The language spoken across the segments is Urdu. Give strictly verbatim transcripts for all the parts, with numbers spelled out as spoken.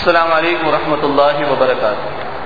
السلام علیکم ورحمۃ اللہ وبرکاتہ.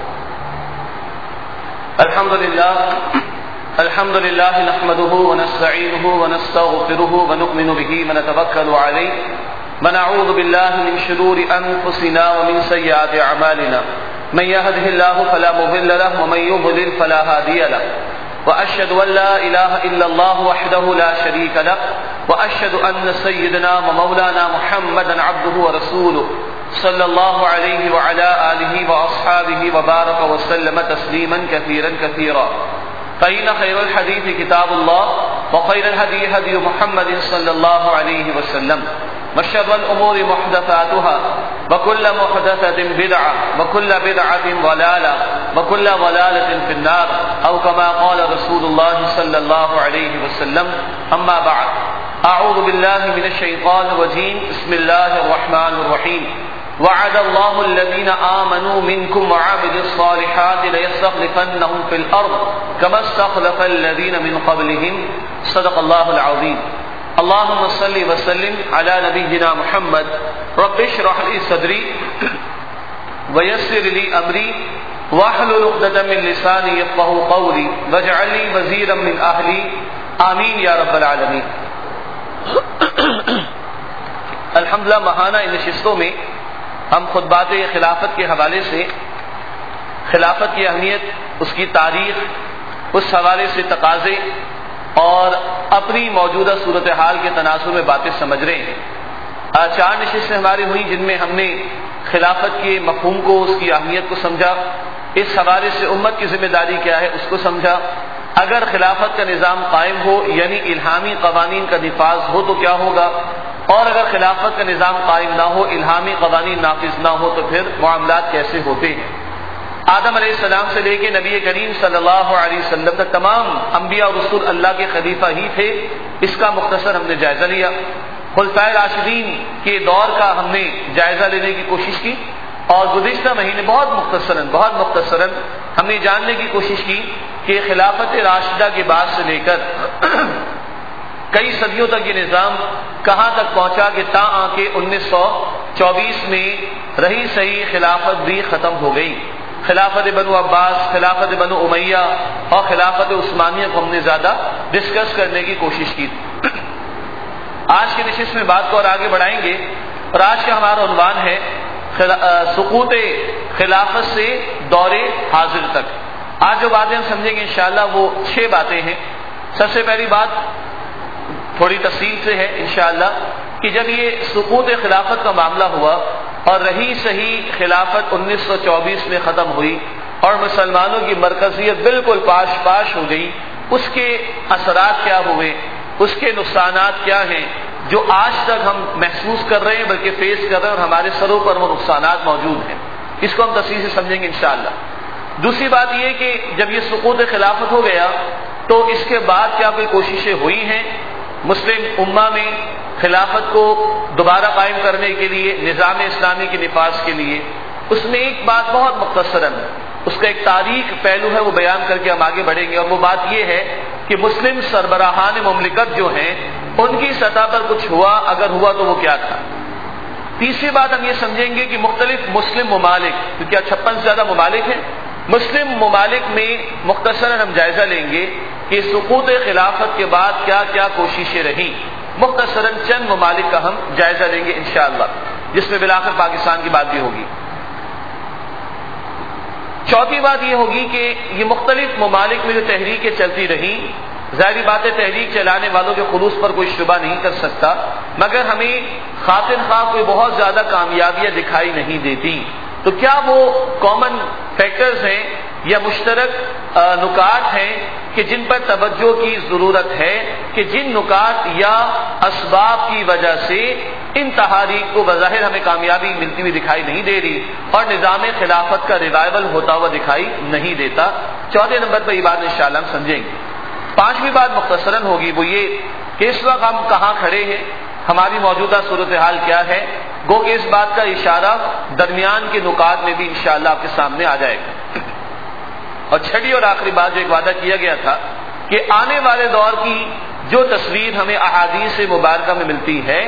الحمد للہ الحمد للہ نحمده ونستعینه ونستغفره ونؤمن به ونتوکل علیہ ونعوذ باللہ من شرور انفسنا ومن سیئات اعمالنا من يهده الله فلا مضل له ومن يضلل فلا هادي له واشهد ان لا اله الا الله وحده لا شريك له واشهد ان سيدنا ومولانا محمدا عبده ورسوله صلى الله عليه وعلى اله واصحابه وبارك وسلم تسليما كثيرا كثيرا. فإن خير الحديث كتاب الله وخير الهدي هدي محمد صلى الله عليه وسلم وشر الأمور محدثاتها وكل محدثة بدعة وكل بدعة ضلالة وكل ضلالة في النار أو كما قال رسول الله صلى الله عليه وسلم. أما بعد، أعوذ بالله من الشيطان الرجيم. بسم الله الرحمن الرحيم. وعد الله الذين آمنوا منكم وعملوا الصالحات ليستخلفنهم في الأرض كما استخلف الذين من قبلهم. صدق الله العظيم. اللهم صل وسلم على نبينا محمد. رب اشرح لي صدري ويسر لي أمري واحلل عقدة من لساني يفقهوا قولي واجعل لي وزيرا من أهلي. آمين يا رب العالمين. الحمدللہ ماہانہ ان نشستوں میں ہم خطبات خلافت کے حوالے سے خلافت کی اہمیت، اس کی تاریخ، اس حوالے سے تقاضے اور اپنی موجودہ صورتحال کے تناظر میں باتیں سمجھ رہے ہیں. چار نشستیں ہماری ہوئیں جن میں ہم نے خلافت کے مفہوم کو، اس کی اہمیت کو سمجھا، اس حوالے سے امت کی ذمہ داری کیا ہے اس کو سمجھا. اگر خلافت کا نظام قائم ہو یعنی الہامی قوانین کا نفاذ ہو تو کیا ہوگا، اور اگر خلافت کا نظام قائم نہ ہو، الہامی قوانین نافذ نہ ہو تو پھر معاملات کیسے ہوتے ہیں. آدم علیہ السلام سے لے کے نبی کریم صلی اللہ علیہ وسلم تک تمام انبیاء اور رسول اللہ کے خلیفہ ہی تھے. اس کا مختصر ہم نے جائزہ لیا. خلفائے راشدین کے دور کا ہم نے جائزہ لینے کی کوشش کی، اور گزشتہ مہینے بہت مختصراً بہت مختصراً ہم نے جاننے کی کوشش کی کہ خلافت راشدہ کے بعد سے لے کر کئی صدیوں تک یہ نظام کہاں تک پہنچا کہ تا آ کے انیس سو چوبیس میں رہی صحیح خلافت بھی ختم ہو گئی. خلافت بنو عباس، خلافت بنو امیہ اور خلافت عثمانیہ کو ہم نے زیادہ ڈسکس کرنے کی کوشش کی. آج کی نشست میں بات کو اور آگے بڑھائیں گے، اور آج کا ہمارا عنوان ہے سقوط خلافت سے دور حاضر تک. آج جو باتیں ہم سمجھیں گے انشاءاللہ وہ چھ باتیں ہیں. سب سے پہلی بات تھوڑی تفصیل سے ہے انشاءاللہ کہ جب یہ سقوط خلافت کا معاملہ ہوا اور رہی صحیح خلافت انیس سو چوبیس میں ختم ہوئی اور مسلمانوں کی مرکزیت بالکل پاش پاش ہو گئی، اس کے اثرات کیا ہوئے، اس کے نقصانات کیا ہیں جو آج تک ہم محسوس کر رہے ہیں بلکہ فیس کر رہے ہیں، اور ہمارے سروں پر وہ نقصانات موجود ہیں. اس کو ہم تفصیل سے سمجھیں گے انشاءاللہ. دوسری بات یہ کہ جب یہ سقوط خلافت ہو گیا تو اس کے بعد کیا کوئی کوششیں ہوئی ہیں مسلم امہ میں خلافت کو دوبارہ قائم کرنے کے لیے، نظام اسلامی کے نفاذ کے لیے. اس میں ایک بات بہت مختصراً، اس کا ایک تاریخ پہلو ہے، وہ بیان کر کے ہم آگے بڑھیں گے، اور وہ بات یہ ہے کہ مسلم سربراہان مملکت جو ہیں ان کی سطح پر کچھ ہوا، اگر ہوا تو وہ کیا تھا. تیسری بات ہم یہ سمجھیں گے کہ مختلف مسلم ممالک، کیونکہ چھپن سے زیادہ ممالک ہیں، مسلم ممالک میں مختصراً ہم جائزہ لیں گے کہ سقوط خلافت کے بعد کیا کیا کوششیں رہیں. مختصراً چند ممالک کا ہم جائزہ لیں گے انشاءاللہ، جس میں بالآخر پاکستان کی بات بھی ہوگی. چوتھی بات یہ ہوگی کہ یہ مختلف ممالک میں جو تحریکیں چلتی رہیں، ظاہری بات ہے تحریک چلانے والوں کے خلوص پر کوئی شبہ نہیں کر سکتا، مگر ہمیں خاطر خواہ کوئی بہت زیادہ کامیابیاں دکھائی نہیں دیتی. تو کیا وہ کامن فیکٹرز ہیں یا مشترک نکات ہیں کہ جن پر توجہ کی ضرورت ہے، کہ جن نکات یا اسباب کی وجہ سے ان تحاریک کو بظاہر ہمیں کامیابی ملتی ہوئی دکھائی نہیں دے رہی اور نظام خلافت کا ریوائول ہوتا ہوا دکھائی نہیں دیتا. چوتھے نمبر پر یہ بات انشاءاللہ ہم سمجھیں گے. پانچویں بات مختصراً ہوگی وہ یہ کہ اس وقت ہم کہاں کھڑے ہیں، ہماری موجودہ صورتحال کیا ہے. گو کہ اس بات کا اشارہ درمیان کے نکات میں بھی انشاءاللہ آپ کے سامنے آ جائے گا. اور چھٹی اور آخری بات جو ایک وعدہ کیا گیا تھا کہ آنے والے دور کی جو تصویر ہمیں احادیث مبارکہ میں ملتی ہے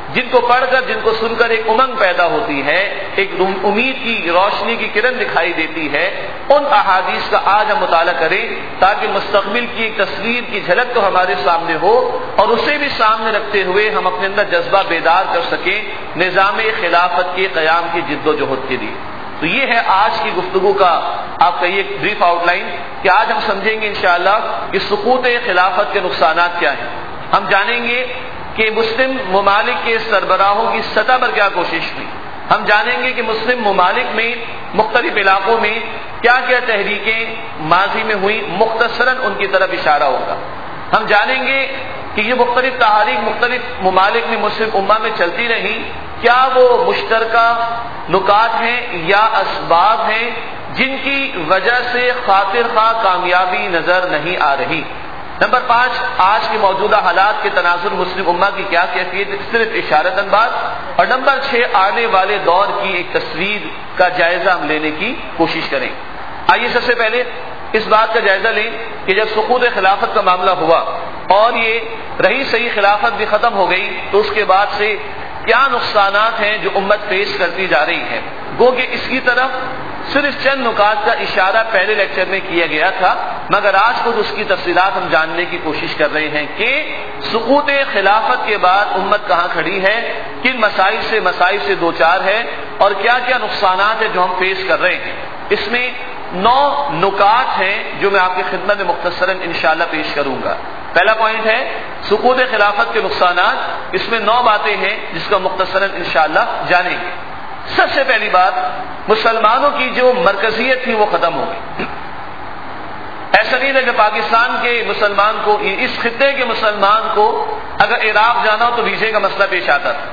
جن کو پڑھ کر، جن کو سن کر ایک امنگ پیدا ہوتی ہے، ایک امید کی روشنی کی کرن دکھائی دیتی ہے، ان احادیث کا آج ہم مطالعہ کریں تاکہ مستقبل کی ایک تصویر کی جھلک تو ہمارے سامنے ہو، اور اسے بھی سامنے رکھتے ہوئے ہم اپنے اندر جذبہ بیدار کر سکیں نظام خلافت کے قیام کی جد و جہد کے لیے۔ تو یہ ہے آج کی گفتگو کا آپ کا یہ بریف آؤٹ لائن کہ آج ہم سمجھیں گے انشاءاللہ کہ سقوط خلافت کے نقصانات کیا ہیں۔ ہم جانیں گے کہ مسلم ممالک کے سربراہوں کی سطح پر کیا کوشش ہوئی، ہم جانیں گے کہ مسلم ممالک میں مختلف علاقوں میں کیا کیا تحریکیں ماضی میں ہوئی، مختصراً ان کی طرف اشارہ ہوگا۔ ہم جانیں گے کہ یہ مختلف تحاریک مختلف ممالک میں مسلم امہ میں چلتی رہی، کیا وہ مشترکہ نکات ہیں یا اسباب ہیں جن کی وجہ سے خاطر خواہ کامیابی نظر نہیں آ رہی۔ نمبر پانچ، آج کے موجودہ حالات کے تناظر مسلم امہ کی کیا کیفیت، صرف اشارتاً بات۔ اور نمبر چھ، آنے والے دور کی ایک تصویر کا جائزہ ہم لینے کی کوشش کریں۔ آئیے سب سے پہلے اس بات کا جائزہ لیں کہ جب سقوط خلافت کا معاملہ ہوا اور یہ رہی صحیح خلافت بھی ختم ہو گئی تو اس کے بعد سے کیا نقصانات ہیں جو امت فیس کرتی جا رہی ہے۔ گو کہ اس کی طرف صرف چند نکات کا اشارہ پہلے لیکچر میں کیا گیا تھا، مگر آج خود اس کی تفصیلات ہم جاننے کی کوشش کر رہے ہیں کہ سقوط خلافت کے بعد امت کہاں کھڑی ہے، کن مسائل سے مسائل سے دوچار ہے، اور کیا کیا نقصانات ہیں جو ہم فیس کر رہے ہیں۔ اس میں نو نکات ہیں جو میں آپ کی خدمت میں مختصراً انشاءاللہ پیش کروں گا۔ پہلا پوائنٹ ہے سقوط خلافت کے نقصانات، اس میں نو باتیں ہیں جس کا مختصراً انشاءاللہ جانیں گے۔ سب سے پہلی بات، مسلمانوں کی جو مرکزیت تھی وہ ختم ہو گئی۔ ایسا نہیں ہے کہ پاکستان کے مسلمان کو، اس خطے کے مسلمان کو اگر عراق جانا ہو تو ویزے کا مسئلہ پیش آتا تھا،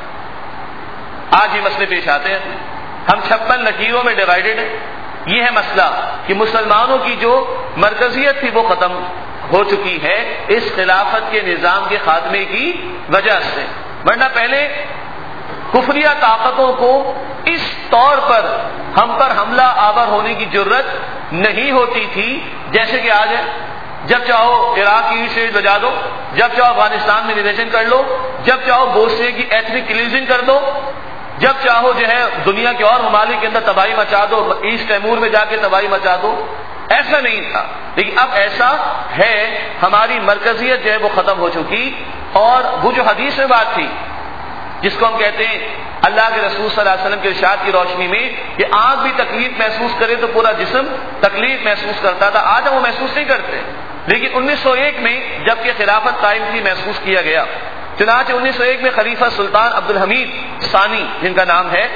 آج یہ مسئلے پیش آتے ہیں۔ ہم چھپن لکیروں میں ڈیوائیڈڈ ہیں، یہ ہے مسئلہ کہ مسلمانوں کی جو مرکزیت تھی وہ ختم ہو چکی ہے اس خلافت کے نظام کے خاتمے کی وجہ سے، ورنہ پہلے کفریہ طاقتوں کو اس طور پر ہم پر حملہ آور ہونے کی جرت نہیں ہوتی تھی جیسے کہ آج ہے۔ جب چاہو عراق کی اسٹیٹ بجا دو، جب چاہو افغانستان میں ریلیشن کر لو، جب چاہو بوسنیا کی ایتھنک کلیئرنگ کر دو، جب چاہو جو ہے دنیا کے اور ممالک کے اندر تباہی مچا دو، ایسٹ تیمور میں جا کے تباہی مچا دو۔ ایسا نہیں تھا، لیکن اب ایسا ہے، ہماری مرکزیت جو ہے وہ ختم ہو چکی۔ اور وہ جو حدیث میں بات تھی جس کو ہم کہتے ہیں اللہ کے رسول صلی اللہ علیہ وسلم کے ارشاد کی روشنی میں کہ آنکھ بھی تکلیف محسوس کرے تو پورا جسم تکلیف محسوس کرتا تھا، آج ہم وہ محسوس نہیں کرتے، لیکن انیس سو ایک میں جب کہ خلافت قائم تھی محسوس کیا گیا۔ چنانچہ انیس سو ایک میں خلیفہ سلطان عبدالحمید ثانی جن کا نام ہے،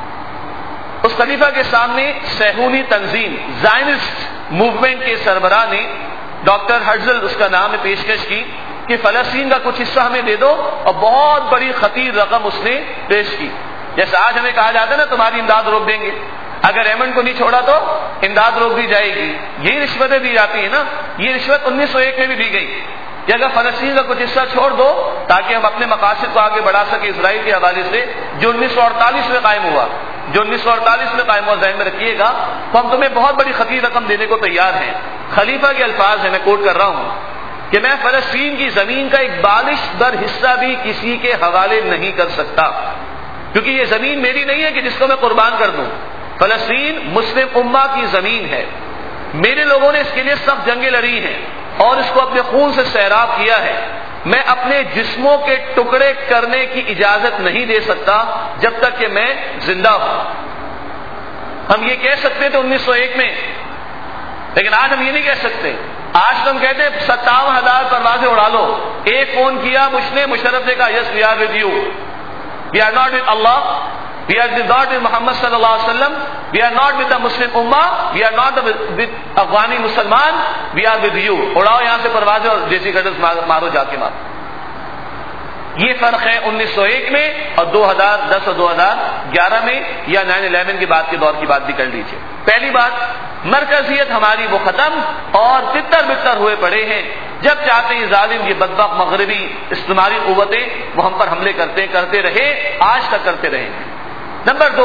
اس خلیفہ کے سامنے صہیونی تنظیم زائنسٹ موومنٹ کے سربراہ نے ڈاکٹر ہرزل اس کا نام ہے پیشکش کی کہ فلسطین کا کچھ حصہ ہمیں دے دو، اور بہت بڑی خطیر رقم اس نے پیش کی۔ جیسے آج ہمیں کہا جاتا ہے نا تمہاری امداد روک دیں گے، اگر ایمن کو نہیں چھوڑا تو امداد روک دی جائے گی، یہی رشوتیں دی جاتی ہیں نا۔ یہ رشوت انیس سو ایک میں بھی دی گئی کہ اگر فلسطین کا کچھ حصہ چھوڑ دو تاکہ ہم اپنے مقاصد کو آگے بڑھا سکیں اسرائیل کے حوالے سے، جو انیس سو اڑتالیس میں قائم ہوا جو انیس سو اڑتالیس میں قائم ہوا ذہن میں رکھیے گا، تو ہم تمہیں بہت بڑی خطیر رقم دینے کو تیار ہیں۔ خلیفہ کے الفاظ ہیں، میں کوٹ کر رہا ہوں کہ میں فلسطین کی زمین کا ایک بالش بر حصہ بھی کسی کے حوالے نہیں کر سکتا، کیونکہ یہ زمین میری نہیں ہے کہ جس کو میں قربان کر دوں۔ فلسطین مسلم امہ کی زمین ہے، میرے لوگوں نے اس کے لیے سخت جنگیں لڑی ہیں اور اس کو اپنے خون سے سیراب کیا ہے۔ میں اپنے جسموں کے ٹکڑے کرنے کی اجازت نہیں دے سکتا جب تک کہ میں زندہ ہوں۔ ہم یہ کہہ سکتے تھے انیس سو ایک میں، لیکن آج ہم یہ نہیں کہہ سکتے۔ آج تو ہم کہتے ہیں ستاون ہزار پروازیں اڑا لو، ایک فون کیا مجھ نے، مشرف نے کہا yes we are with you, we are not with اللہ، وی آر ناٹ ود محمد صلی اللہ علیہ وسلم، we are not with the Muslim امہ، وی آر ناٹ ود افغانی مسلمان، وی آر ود یو۔ اڑاؤ یہاں سے پروازیں اور دیسی گٹرز مارو، جا کے مارو۔ یہ فرق ہے انیس سو ایک میں اور دو ہزار دس اور دو ہزار گیارہ میں، یا نائن الیون کے بعد کے دور کی بات بھی کر لیجیے۔ پہلی بات، مرکزیت ہماری وہ ختم اور تتر بتر ہوئے پڑے ہیں، جب چاہتے ہیں ظالم یہ بدبخت مغربی استعماری قوتیں وہ ہم پر حملے کرتے کرتے رہے، آج تک کرتے رہے۔ نمبر دو،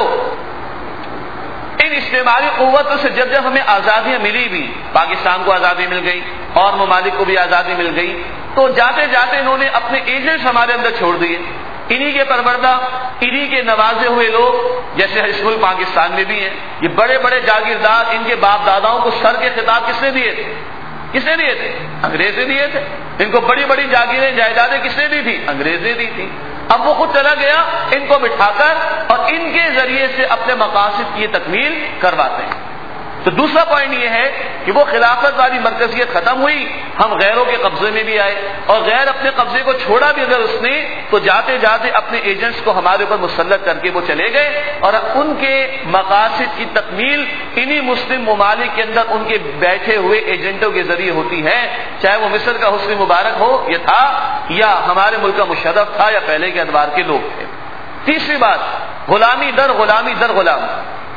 ان استعماری قوتوں سے جب جب ہمیں آزادیاں ملی بھی، پاکستان کو آزادی مل گئی اور ممالک کو بھی آزادی مل گئی، تو جاتے جاتے انہوں نے اپنے ایجنٹس ہمارے اندر چھوڑ دیے۔ انہی کے پروردہ، انہی کے نوازے ہوئے لوگ جیسے اس ملک پاکستان میں بھی ہیں، یہ بڑے بڑے جاگیردار، ان کے باپ داداؤں کو سر کے خطاب کس نے دیے تھے؟ کس نے دیے تھے؟ انگریز نے دیے تھے۔ ان کو بڑی بڑی جاگیریں جائیدادیں کس نے دی تھی؟ انگریز نے دی تھی۔ اب وہ خود چلا گیا ان کو بٹھا کر اور ان کے ذریعے سے اپنے مقاصد کی تکمیل کرواتے ہیں۔ تو دوسرا پوائنٹ یہ ہے کہ وہ خلافت والی مرکزیت ختم ہوئی، ہم غیروں کے قبضے میں بھی آئے، اور غیر اپنے قبضے کو چھوڑا بھی اگر اس نے تو جاتے جاتے اپنے ایجنٹس کو ہمارے اوپر مسلط کر کے وہ چلے گئے، اور ان کے مقاصد کی تکمیل انہی مسلم ممالک کے اندر ان کے بیٹھے ہوئے ایجنٹوں کے ذریعے ہوتی ہے، چاہے وہ مصر کا حسنی مبارک ہو یہ تھا، یا ہمارے ملک کا مشرف تھا، یا پہلے کے ادوار کے لوگ تھے۔ تیسری بات، غلامی در غلامی در غلامی،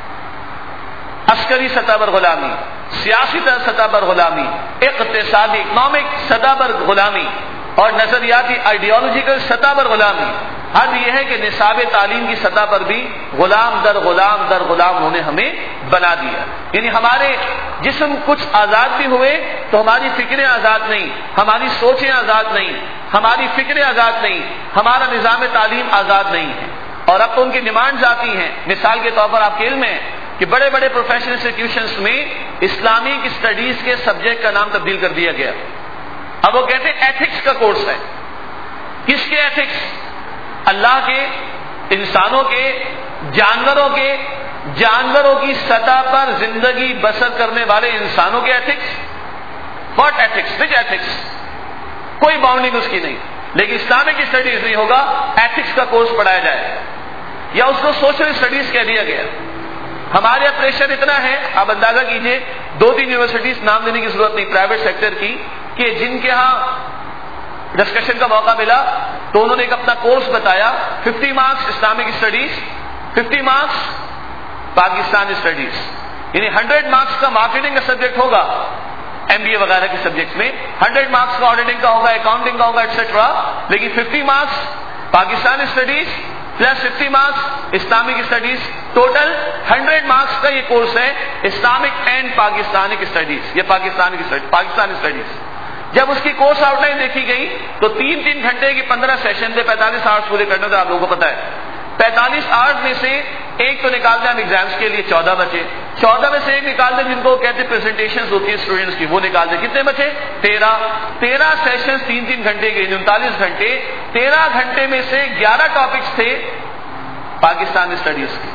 عسکری سطح پر غلامی، سیاسی سطح پر غلامی، اقتصادی اکنامک سطح پر غلامی، اور نظریاتی آئیڈیالوجیکل سطح پر غلامی۔ حد یہ ہے کہ نصاب تعلیم کی سطح پر بھی غلام در غلام در غلام انہوں نے ہمیں بنا دیا، یعنی ہمارے جسم کچھ آزاد بھی ہوئے تو ہماری فکریں آزاد نہیں، ہماری سوچیں آزاد نہیں، ہماری فکریں آزاد نہیں، ہمارا نظام تعلیم آزاد نہیں ہے، اور اب تو ان کی ڈیمانڈز آتی ہیں۔ مثال کے طور پر آپ کے علم میں کہ بڑے بڑے پروفیشنل انسٹیٹیوشنز میں اسلامک اسٹڈیز کے سبجیکٹ کا نام تبدیل کر دیا گیا۔ اب وہ کہتے ہیں ایتھکس کا کورس ہے۔ کس کے ایتھکس؟ اللہ کے، انسانوں کے، جانوروں کے، جانوروں کی سطح پر زندگی بسر کرنے والے انسانوں کے ethics. What ethics? Which ethics? کوئی باؤنڈنگ اس کی نہیں، لیکن اسلامک اسٹڈیز نہیں ہوگا، ایتھکس کا کورس پڑھایا جائے، یا اس کو سوشل اسٹڈیز کہہ دیا گیا۔ ہمارے یہاں پریشر اتنا ہے، آپ اندازہ کیجئے، دو تین یونیورسٹیز نام دینے کی ضرورت نہیں پرائیویٹ سیکٹر کی، کہ جن کے ہاں ڈسکشن کا موقع ملا تو انہوں نے ایک اپنا کورس بتایا، fifty marks Islamic studies, fifty marks Pakistan studies, یعنی ہنڈریڈ مارکس کا مارکیٹنگ کا سبجیکٹ ہوگا ایم بی اے وغیرہ کے سبجیکٹ میں، ہنڈریڈ مارکس کا آڈیٹنگ کا ہوگا، اکاؤنٹنگ کا ہوگا ایٹسٹرا، لیکن fifty marks Pakistan studies plus fifty marks Islamic studies, total hundred marks کا یہ کورس ہے اسلامک اینڈ پاکستانک اسٹڈیز، یا پاکستان پاکستان اسٹڈیز۔ جب اس کی کورس آؤٹ لائن دیکھی گئی تو تین تین گھنٹے کی پندرہ سیشن تھے، پینتالیس آورس پورے کرنے تھے، آپ لوگوں کو پتا ہے۔ پینتالیس آورس میں سے ایک تو نکالتے ہیں ہم ایگزامس کے لیے چودہ بچے، چودہ میں سے ایک نکالتے جن کو کہتے ہیں پریزنٹیشن ہوتی ہے اسٹوڈنٹس کی، وہ نکالتے کتنے بچے؟ تیرہ۔ تیرہ سیشن تین تین گھنٹے کے، انتالیس گھنٹے، تیرہ گھنٹے میں سے گیارہ ٹاپکس تھے پاکستان اسٹڈیز کے،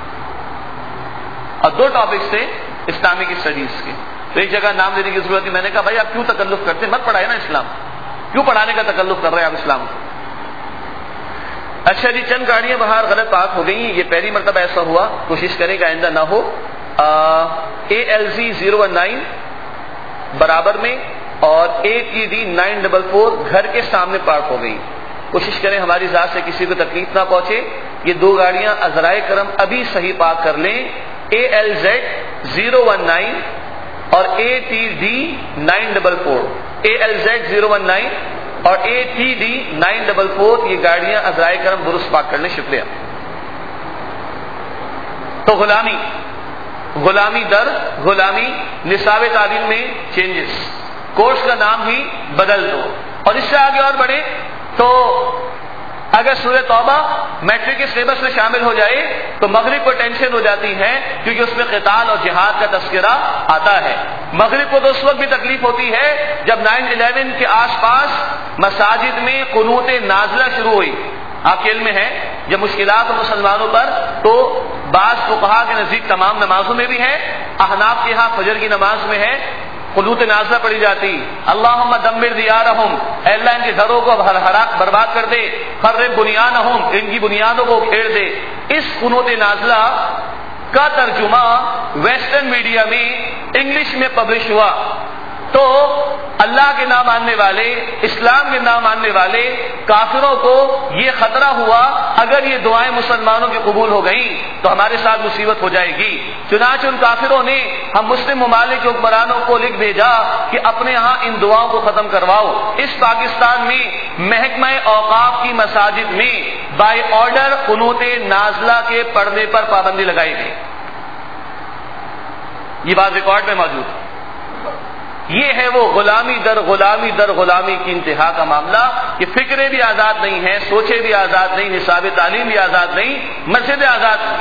اور دو ٹاپکس تھے اسلامک اسٹڈیز کے۔ تو ایک جگہ نام دینے کی ضرورت ہے، میں نے کہا بھائی آپ کیوں تکلف کرتے ہیں، مت پڑھائے نا اسلام، کیوں پڑھانے کا تکلف کر رہے ہیں آپ اسلام کو؟ اچھا جی، چند گاڑیاں باہر غلط پارک ہو گئی، یہ پہلی مرتبہ ایسا ہوا، کوشش کریں کہ آئندہ نہ ہو۔ A L Z zero one nine برابر میں اور A T D nine double four گھر کے سامنے پارک ہو گئی، کوشش کریں ہماری ذات سے کسی کو تکلیف نہ پہنچے۔ یہ دو گاڑیاں عذرائے کرم ابھی صحیح پارک کر لیں، A L Z zero one nine اور A T D nine double four, A L Z zero one nine اور A T D nine double four, یہ گاڑیاں عذرائے کرم درست پارک کر لیں، شکریہ۔ تو غلامی، غلامی در غلامی، نصاب تعلیم میں چینجز، کورس کا نام ہی بدل دو، اور اس سے آگے اور بڑھے تو اگر سورہ توبہ میٹرک کے سلیبس میں شامل ہو جائے تو مغرب کو ٹینشن ہو جاتی ہے، کیونکہ اس میں قتال اور جہاد کا تذکرہ آتا ہے۔ مغرب کو تو اس وقت بھی تکلیف ہوتی ہے جب نائن الیون کے آس پاس مساجد میں قنوت نازلہ شروع ہوئی۔ آپ کے علم میں ہے جب مشکلات ہو مسلمانوں پر تو بعض فقہا کے نزدیک تمام نمازوں میں بھی ہے، احناف کے ہاں فجر کی نماز میں ہے، قنوت نازلہ پڑھی جاتی، اللہم دمر دیارہم، اے اللہ ان کے گھروں کو برباد کر دے، خرب بنیانہم، ان کی بنیادوں کو کھیڑ دے۔ اس قنوت نازلہ کا ترجمہ ویسٹرن میڈیا میں انگلش میں پبلش ہوا، تو اللہ کے نام ماننے والے، اسلام کے نام ماننے والے کافروں کو یہ خطرہ ہوا اگر یہ دعائیں مسلمانوں کی قبول ہو گئیں تو ہمارے ساتھ مصیبت ہو جائے گی۔ چنانچہ ان کافروں نے ہم مسلم ممالک کے حکمرانوں کو لکھ بھیجا کہ اپنے ہاں ان دعاؤں کو ختم کرواؤ۔ اس پاکستان میں محکمہ اوقاف کی مساجد میں بائی آرڈر قنوت نازلہ کے پڑھنے پر پابندی لگائی گئی، یہ بات ریکارڈ میں موجود ہے۔ یہ ہے وہ غلامی در غلامی در غلامی کی انتہا کا معاملہ کہ فکریں بھی آزاد نہیں ہیں، سوچیں بھی آزاد نہیں، نصاب تعلیم بھی آزاد نہیں، مسجدیں آزاد نہیں۔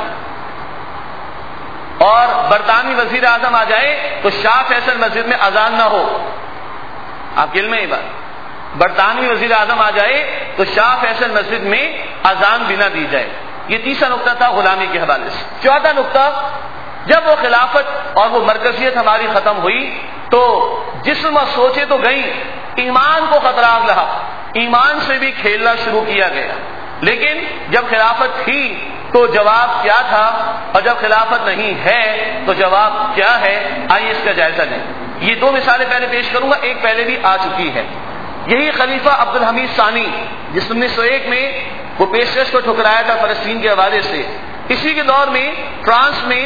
اور برطانوی وزیر اعظم آ جائے تو شاہ فیصل مسجد میں اذان نہ ہو، آپ کے علم میں یہ بات، برطانوی وزیر اعظم آ جائے تو شاہ فیصل مسجد میں اذان بھی نہ دی جائے۔ یہ تیسرا نقطہ تھا غلامی کے حوالے سے۔ چوتھا نقطہ، جب وہ خلافت اور وہ مرکزیت ہماری ختم ہوئی تو جسم اور سوچے تو گئی، ایمان کو خطرہ لگا، ایمان سے بھی کھیلنا شروع کیا گیا۔ لیکن جب خلافت تھی تو جواب کیا تھا، اور جب خلافت نہیں ہے تو جواب کیا ہے، آئیے اس کا جائزہ لیں۔ یہ دو مثالیں پہلے پیش کروں گا، ایک پہلے بھی آ چکی ہے۔ یہی خلیفہ عبد الحمید ثانی جس انیس سو ایک میں وہ پیشکش کو ٹھکرایا تھا فلسطین کے حوالے سے، اسی کے دور میں فرانس میں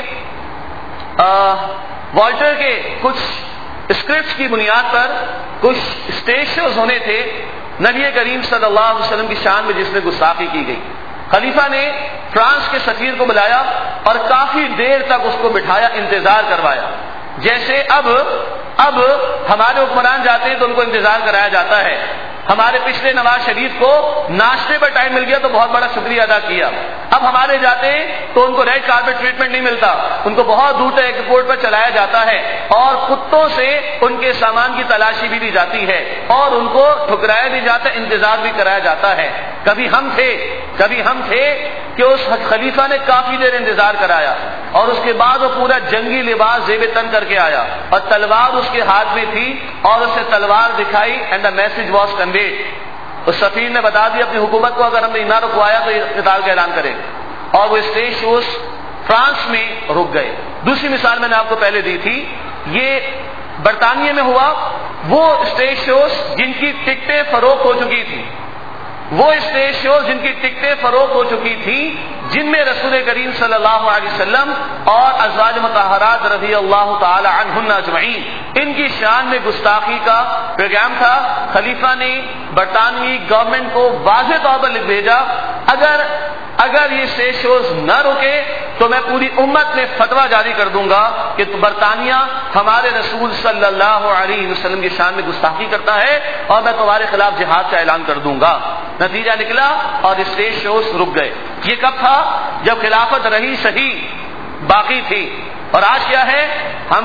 والٹر کے کچھ اسکرپٹس کی بنیاد پر کچھ اسٹیج شوز ہونے تھے نبی کریم صلی اللہ علیہ وسلم کی شان میں، جس میں گستاخی کی گئی۔ خلیفہ نے فرانس کے سفیر کو بلایا اور کافی دیر تک اس کو بٹھایا، انتظار کروایا۔ جیسے اب اب ہمارے حکمران جاتے ہیں تو ان کو انتظار کرایا جاتا ہے۔ ہمارے پچھلے نواز شریف کو ناشتے پر ٹائم مل گیا تو بہت بڑا شکریہ ادا کیا، اب ہمارے جاتے ہیں تو ان کو ریڈ کارپٹ ٹریٹمنٹ نہیں ملتا، ان کو بہت دور تک ایئرپورٹ پر چلایا جاتا ہے اور کتوں سے ان کے سامان کی تلاشی بھی دی جاتی ہے اور ان کو ٹھکرایا بھی جاتا ہے، انتظار بھی کرایا جاتا ہے۔ کبھی ہم تھے کبھی ہم تھے کہ اس خلیفہ نے کافی دیر انتظار کرایا اور اس کے بعد وہ پورا جنگی لباس زیب تن کر کے آیا اور تلوار اس کے ہاتھ میں تھی اور اسے تلوار دکھائی and the message was conveyed. اس سفیر نے بتا دیا اپنی حکومت کو اگر ہم نے نہ رکوایا تو یہ قتال کا اعلان کرے، اور وہ اسٹیج شوز فرانس میں رک گئے۔ دوسری مثال میں نے آپ کو پہلے دی تھی، یہ برطانیہ میں ہوا، وہ اسٹیج شوز جن کی ٹکٹیں فروخت ہو چکی تھی، وہ اسٹیج شوز جن کی ٹکٹیں فروخت ہو چکی تھی، جن میں رسول کریم صلی اللہ علیہ وسلم اور ازواج مطہرات رضی اللہ تعالی عنہن اجمعین ان کی شان میں گستاخی کا پروگرام تھا۔ خلیفہ نے برطانوی گورنمنٹ کو واضح طور پر لکھ بھیجا، اگر اگر یہ اسٹیج شوز نہ روکے تو میں پوری امت میں فتویٰ جاری کر دوں گا کہ برطانیہ ہمارے رسول صلی اللہ علیہ وسلم کی شان میں گستاخی کرتا ہے اور میں تمہارے خلاف جہاد کا اعلان کر دوں گا۔ نتیجہ نکلا اور اسٹیج شوز رک گئے۔ یہ کب تھا؟ جب خلافت رہی صحیح باقی تھی۔ اور آج کیا ہے، ہم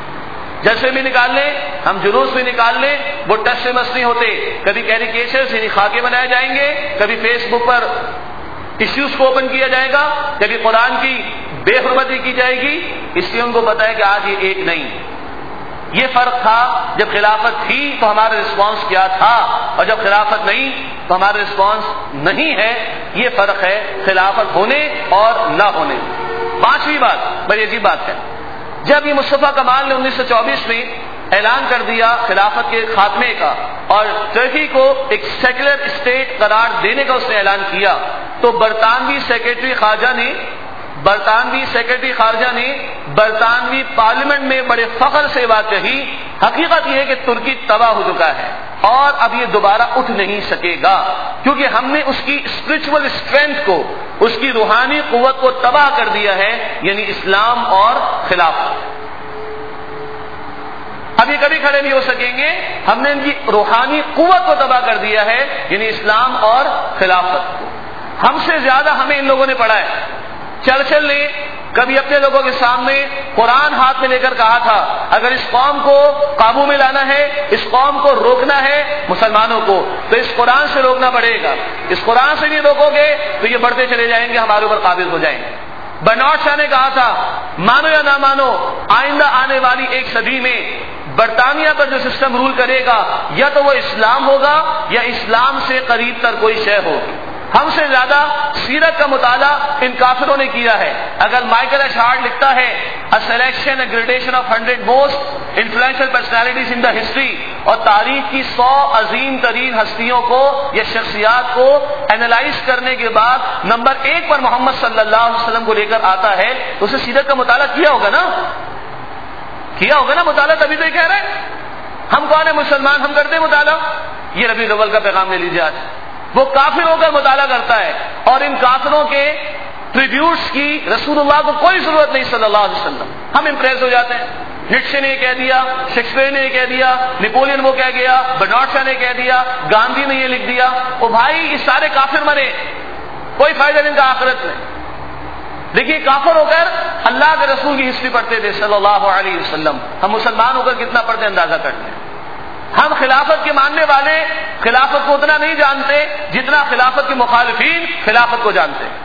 جلسے بھی نکال لیں، ہم جلوس بھی نکال لیں، وہ ٹچ سے مس نہیں ہوتے، کبھی کیریکیچرز یعنی خاکے بنائے جائیں گے، کبھی فیس بک پر ایشوز کو اوپن کیا جائے گا، کبھی قرآن کی بے حرمتی کی جائے گی، اس لیے ان کو پتا ہے کہ آج یہ ایک نہیں۔ یہ فرق تھا، جب خلافت تھی تو ہمارا رسپانس کیا تھا، اور جب خلافت نہیں تو ہمارا رسپانس نہیں ہے۔ یہ فرق ہے خلافت ہونے اور نہ ہونے۔ پانچویں بات بڑی عجیب بات ہے، جب یہ مصطفیٰ کمال نے انیس سو چوبیس میں اعلان کر دیا خلافت کے خاتمے کا اور ترکی کو ایک سیکولر اسٹیٹ قرار دینے کا اس نے اعلان کیا، تو برطانوی سیکرٹری خارجہ نے برطانوی سیکرٹری خارجہ نے برطانوی پارلیمنٹ میں بڑے فخر سے بات کہی، حقیقت یہ ہے کہ ترکی تباہ ہو چکا ہے اور اب یہ دوبارہ اٹھ نہیں سکے گا، کیونکہ ہم نے اس کی اسپرچول اسٹرینتھ کو، اس کی روحانی قوت کو تباہ کر دیا ہے، یعنی اسلام اور خلافت۔ اب یہ کبھی کھڑے نہیں ہو سکیں گے، ہم نے ان کی روحانی قوت کو تباہ کر دیا ہے، یعنی اسلام اور خلافت کو۔ ہم سے زیادہ ہمیں ان لوگوں نے پڑھا ہے۔ چرچل نے کبھی اپنے لوگوں کے سامنے قرآن ہاتھ میں لے کر کہا تھا، اگر اس قوم کو قابو میں لانا ہے، اس قوم کو روکنا ہے مسلمانوں کو، تو اس قرآن سے روکنا پڑے گا، اس قرآن سے نہیں روکو گے تو یہ بڑھتے چلے جائیں گے، ہمارے اوپر قابض ہو جائیں گے۔ برنارڈ شاہ نے کہا تھا، مانو یا نہ مانو، آئندہ آنے والی ایک صدی میں برطانیہ پر جو سسٹم رول کرے گا، یا تو وہ اسلام ہوگا یا اسلام سے قریب تر کوئی شے ہوگی۔ ہم سے زیادہ سیرت کا مطالعہ ان کافروں نے کیا ہے۔ اگر مائیکل ایچ ہارٹ لکھتا ہے A selection and gradation of hundred most influential personalities in the history، اور تاریخ کی سو عظیم ترین ہستیوں کو یا شخصیات کو اینالائز کرنے کے بعد نمبر ایک پر محمد صلی اللہ علیہ وسلم کو لے کر آتا ہے، تو اسے سیرت کا مطالعہ کیا ہوگا نا کیا ہوگا نا مطالعہ، تبھی تو یہ کہہ رہے ہیں۔ ہم کون ہیں مسلمان، ہم کرتے ہیں مطالعہ۔ یہ ربیع الاول کا پیغام لے لیجیے، آج وہ کافر ہو کر مطالعہ کرتا ہے، اور ان کافروں کے ٹریبیوٹس کی رسول اللہ کو کوئی ضرورت نہیں صلی اللہ علیہ وسلم، ہم امپریس ہو جاتے ہیں۔ نیٹشے نے یہ کہہ دیا، شیکسپیئر نے یہ کہہ دیا، نیپولین وہ کہہ گیا، برنارڈ شاہ نے کہہ دیا، گاندھی نے یہ لکھ دیا. او بھائی یہ سارے کافر مرے، کوئی فائدہ نہیں ان کا آخرت میں. دیکھیے کافر ہو کر اللہ کے رسول کی ہسٹری پڑھتے تھے صلی اللہ علیہ وسلم. ہم مسلمان ہو کر کتنا پڑھتے ہیں اندازہ کرتے ہیں. ہم خلافت کے ماننے والے خلافت کو اتنا نہیں جانتے جتنا خلافت کے مخالفین خلافت کو جانتے ہیں.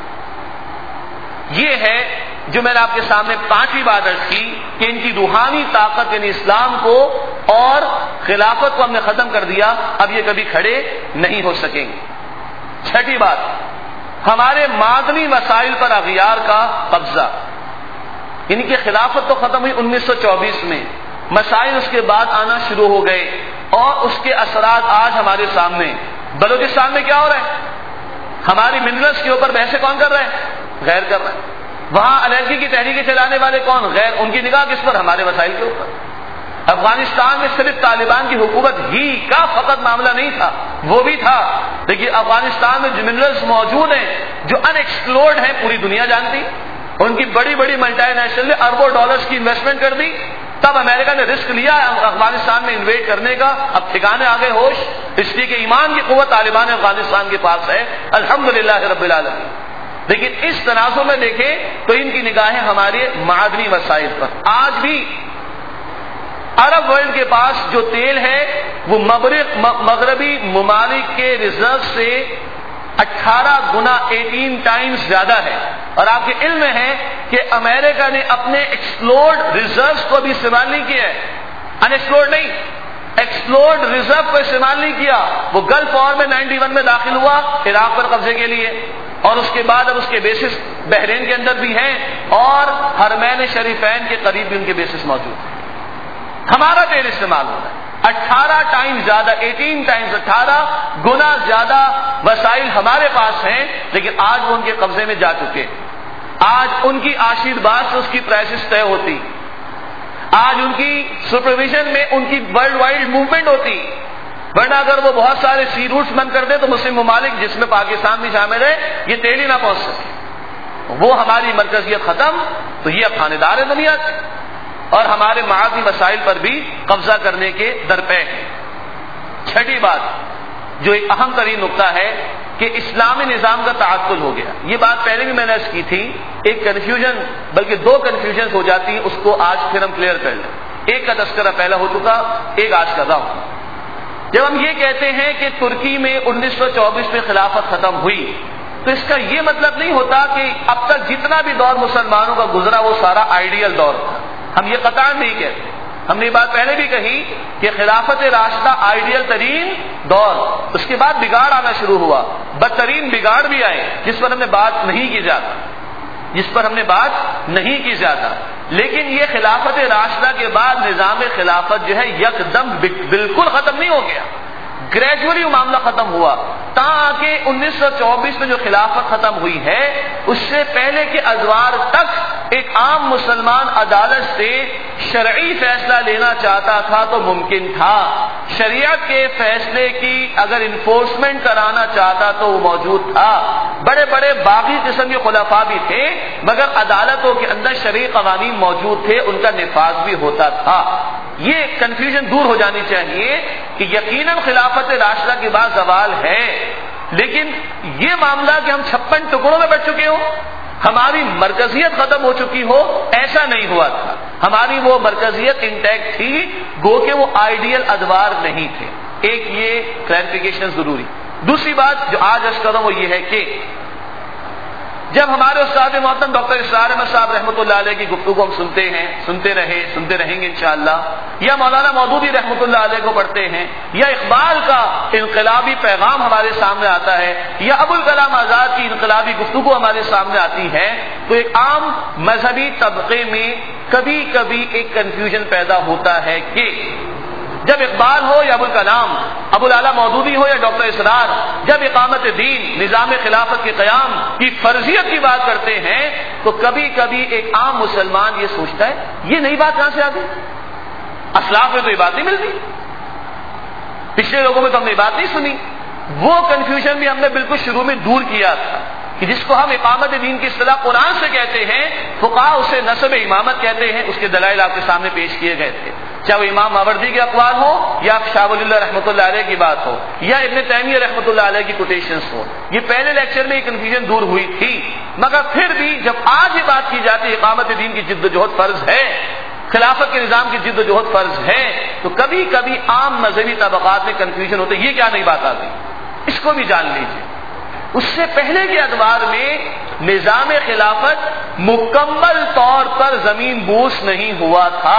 یہ ہے جو میں نے آپ کے سامنے پانچویں بات عرض کی کہ ان کی روحانی طاقت یعنی اسلام کو اور خلافت کو ہم نے ختم کر دیا، اب یہ کبھی کھڑے نہیں ہو سکیں گے. چھٹی بات، ہمارے معدنی وسائل پر اغیار کا قبضہ. یعنی کہ خلافت تو ختم ہوئی انیس سو چوبیس میں، مسائل اس کے بعد آنا شروع ہو گئے اور اس کے اثرات آج ہمارے سامنے. بلوچستان میں کیا ہو رہا ہے؟ ہماری منرلس کے اوپر بحثیں کون کر رہے ہیں؟ غیر کر رہے ہیں. وہاں علیحدگی کی تحریکیں چلانے والے کون؟ غیر. ان کی نگاہ کس پر؟ ہمارے وسائل کے اوپر. افغانستان میں صرف طالبان کی حکومت ہی کا فقط معاملہ نہیں تھا، وہ بھی تھا. دیکھیے افغانستان میں جو منرلز موجود ہیں جو ان ایکسپلورڈ ہیں پوری دنیا جانتی. ان کی بڑی بڑی ملٹی نیشنل نے اربوں ڈالرز کی انویسٹمنٹ کر دی. تب امریکہ نے رسک لیا افغانستان میں انویٹ کرنے کا. اب ٹھکانے آ گئے ہوش، اس لیے کہ ایمان کی قوت طالبان افغانستان کے پاس ہے الحمدللہ رب العالمین. لیکن اس تناظر میں دیکھیں تو ان کی نگاہیں ہمارے معدنی وسائل پر. آج بھی عرب ورلڈ کے پاس جو تیل ہے وہ مغربی ممالک کے ریزرو سے اٹھارہ گنا ایٹین ٹائمز زیادہ ہے. اور آپ کے علم میں ہے کہ امریکہ نے اپنے ایکسپلورڈ ریزروز کو بھی استعمال نہیں کیا ہے. ان ایکسپلورڈ نہیں، ایکسپلورڈ ریزرو کو استعمال نہیں کیا. وہ گلف وار میں نائنٹی ون میں داخل ہوا عراق پر قبضے کے لیے، اور اس کے بعد اب اس کے بیسس بحرین کے اندر بھی ہیں اور حرمین شریفین کے قریب بھی ان کے بیسس موجود ہیں. ہمارا تیل استعمال ہو رہا ہے اٹھارہ ٹائم زیادہ، ایٹین ٹائمز، اٹھارہ گنا زیادہ وسائل ہمارے پاس ہیں، لیکن آج وہ ان کے قبضے میں جا چکے. آج ان کی آشیرواد سے اس کی پرائسز طے ہوتی. آج ان کی سپرویژن میں ان کی ورلڈ وائڈ موومنٹ ہوتی. ورنہ اگر وہ بہت سارے سی روٹس بند کر دے تو مسلم ممالک جس میں پاکستان بھی شامل ہے یہ تیل ہی نہ پہنچ سکے. وہ ہماری مرکزیت ختم تو یہ اب خاندار ہے دنیا کے، اور ہمارے معاشی مسائل پر بھی قبضہ کرنے کے درپے ہیں. چھٹی بات جو ایک اہم ترین نقطہ ہے کہ اسلامی نظام کا تعطل ہو گیا. یہ بات پہلے بھی میں نے عرض کی تھی. ایک کنفیوژن بلکہ دو کنفیوژن ہو جاتی ہیں، اس کو آج پھر ہم کلیئر کر لیں. ایک کا تذکرہ پہلا ہو چکا، ایک آج کر رہا ہوں. جب ہم یہ کہتے ہیں کہ ترکی میں انیس سو چوبیس میں خلافت ختم ہوئی تو اس کا یہ مطلب نہیں ہوتا کہ اب تک جتنا بھی دور مسلمانوں کا گزرا وہ سارا آئیڈیل دور تھا. ہم یہ قطعا نہیں کہتے. ہم نے یہ بات پہلے بھی کہی کہ خلافت راشدہ آئیڈیل ترین دور، اس کے بعد بگاڑ آنا شروع ہوا، بدترین بگاڑ بھی آئے جس پر ہم نے بات نہیں کی جاتا جس پر ہم نے بات نہیں کی جاتا لیکن یہ خلافت راشدہ کے بعد نظام خلافت جو ہے یکدم بالکل ختم نہیں ہو گیا. گریجولی وہ معاملہ ختم ہوا تاکہ انیس سو چوبیس میں جو خلافت ختم ہوئی ہے اس سے پہلے کے ادوار تک ایک عام مسلمان عدالت سے شرعی فیصلہ لینا چاہتا تھا تو ممکن تھا. شریعت کے فیصلے کی اگر انفورسمنٹ کرانا چاہتا تو وہ موجود تھا. بڑے بڑے باغی قسم کے خلفاء بھی تھے مگر عدالتوں کے اندر شرعی قوانین موجود تھے، ان کا نفاذ بھی ہوتا تھا. یہ کنفیوژن دور ہو جانی چاہیے کہ یقیناً خلافت راشدہ کے بعد زوال ہے لیکن یہ معاملہ کہ ہم چھپن ٹکڑوں میں بٹ چکے ہوں، ہماری مرکزیت ختم ہو چکی ہو، ایسا نہیں ہوا تھا. ہماری وہ مرکزیت انٹیکٹ تھی، گو کہ وہ آئیڈیل ادوار نہیں تھے. ایک یہ کلیریفیکیشن ضروری. دوسری بات جو آج عرض کروں وہ یہ ہے کہ جب ہمارے استاد محترم ڈاکٹر اسرار احمد صاحب رحمۃ اللہ علیہ کی گفتگو ہم سنتے ہیں سنتے رہے سنتے رہیں گے انشاءاللہ، یا مولانا مودودی رحمۃ اللہ علیہ کو پڑھتے ہیں، یا اقبال کا انقلابی پیغام ہمارے سامنے آتا ہے، یا ابوالکلام آزاد کی انقلابی گفتگو ہمارے سامنے آتی ہے، تو ایک عام مذہبی طبقے میں کبھی کبھی ایک کنفیوژن پیدا ہوتا ہے کہ جب اقبال ہو یا ابوالکلام، ابو الاعلیٰ مودودی ہو یا ڈاکٹر اسرار، جب اقامت دین نظام خلافت کے قیام کی فرضیت کی بات کرتے ہیں تو کبھی کبھی ایک عام مسلمان یہ سوچتا ہے یہ نئی بات کہاں سے آ گئی؟ اسلاف میں تو یہ بات نہیں ملتی، پچھلے لوگوں میں تو ہم نے یہ بات نہیں سنی. وہ کنفیوژن بھی ہم نے بالکل شروع میں دور کیا تھا. کہ جس کو ہم اقامت دین کی اصطلاح قرآن سے کہتے ہیں، فقہاء اسے نصب امامت کہتے ہیں، اس کے دلائل آپ کے سامنے پیش کیے گئے تھے، چاہے وہ امام ماوردی کے اقوال ہو یا شاہ ولی اللہ رحمۃ اللہ علیہ کی بات ہو یا ابن تیمیہ رحمۃ اللہ علیہ کی کوٹیشنز ہو۔ یہ پہلے لیکچر میں یہ کنفیوژن دور ہوئی تھی، مگر پھر بھی جب آج یہ بات کی جاتی ہے اقامت دین کی جد و جہد فرض ہے، خلافت کے نظام کی جد و جہد فرض ہے، تو کبھی کبھی عام مذہبی طبقات میں کنفیوژن ہوتے یہ کیا نئی بات آ گئی، اس کو بھی جان لیجیے۔ اس سے پہلے کے ادوار میں نظام خلافت مکمل طور پر زمین بوس نہیں ہوا تھا،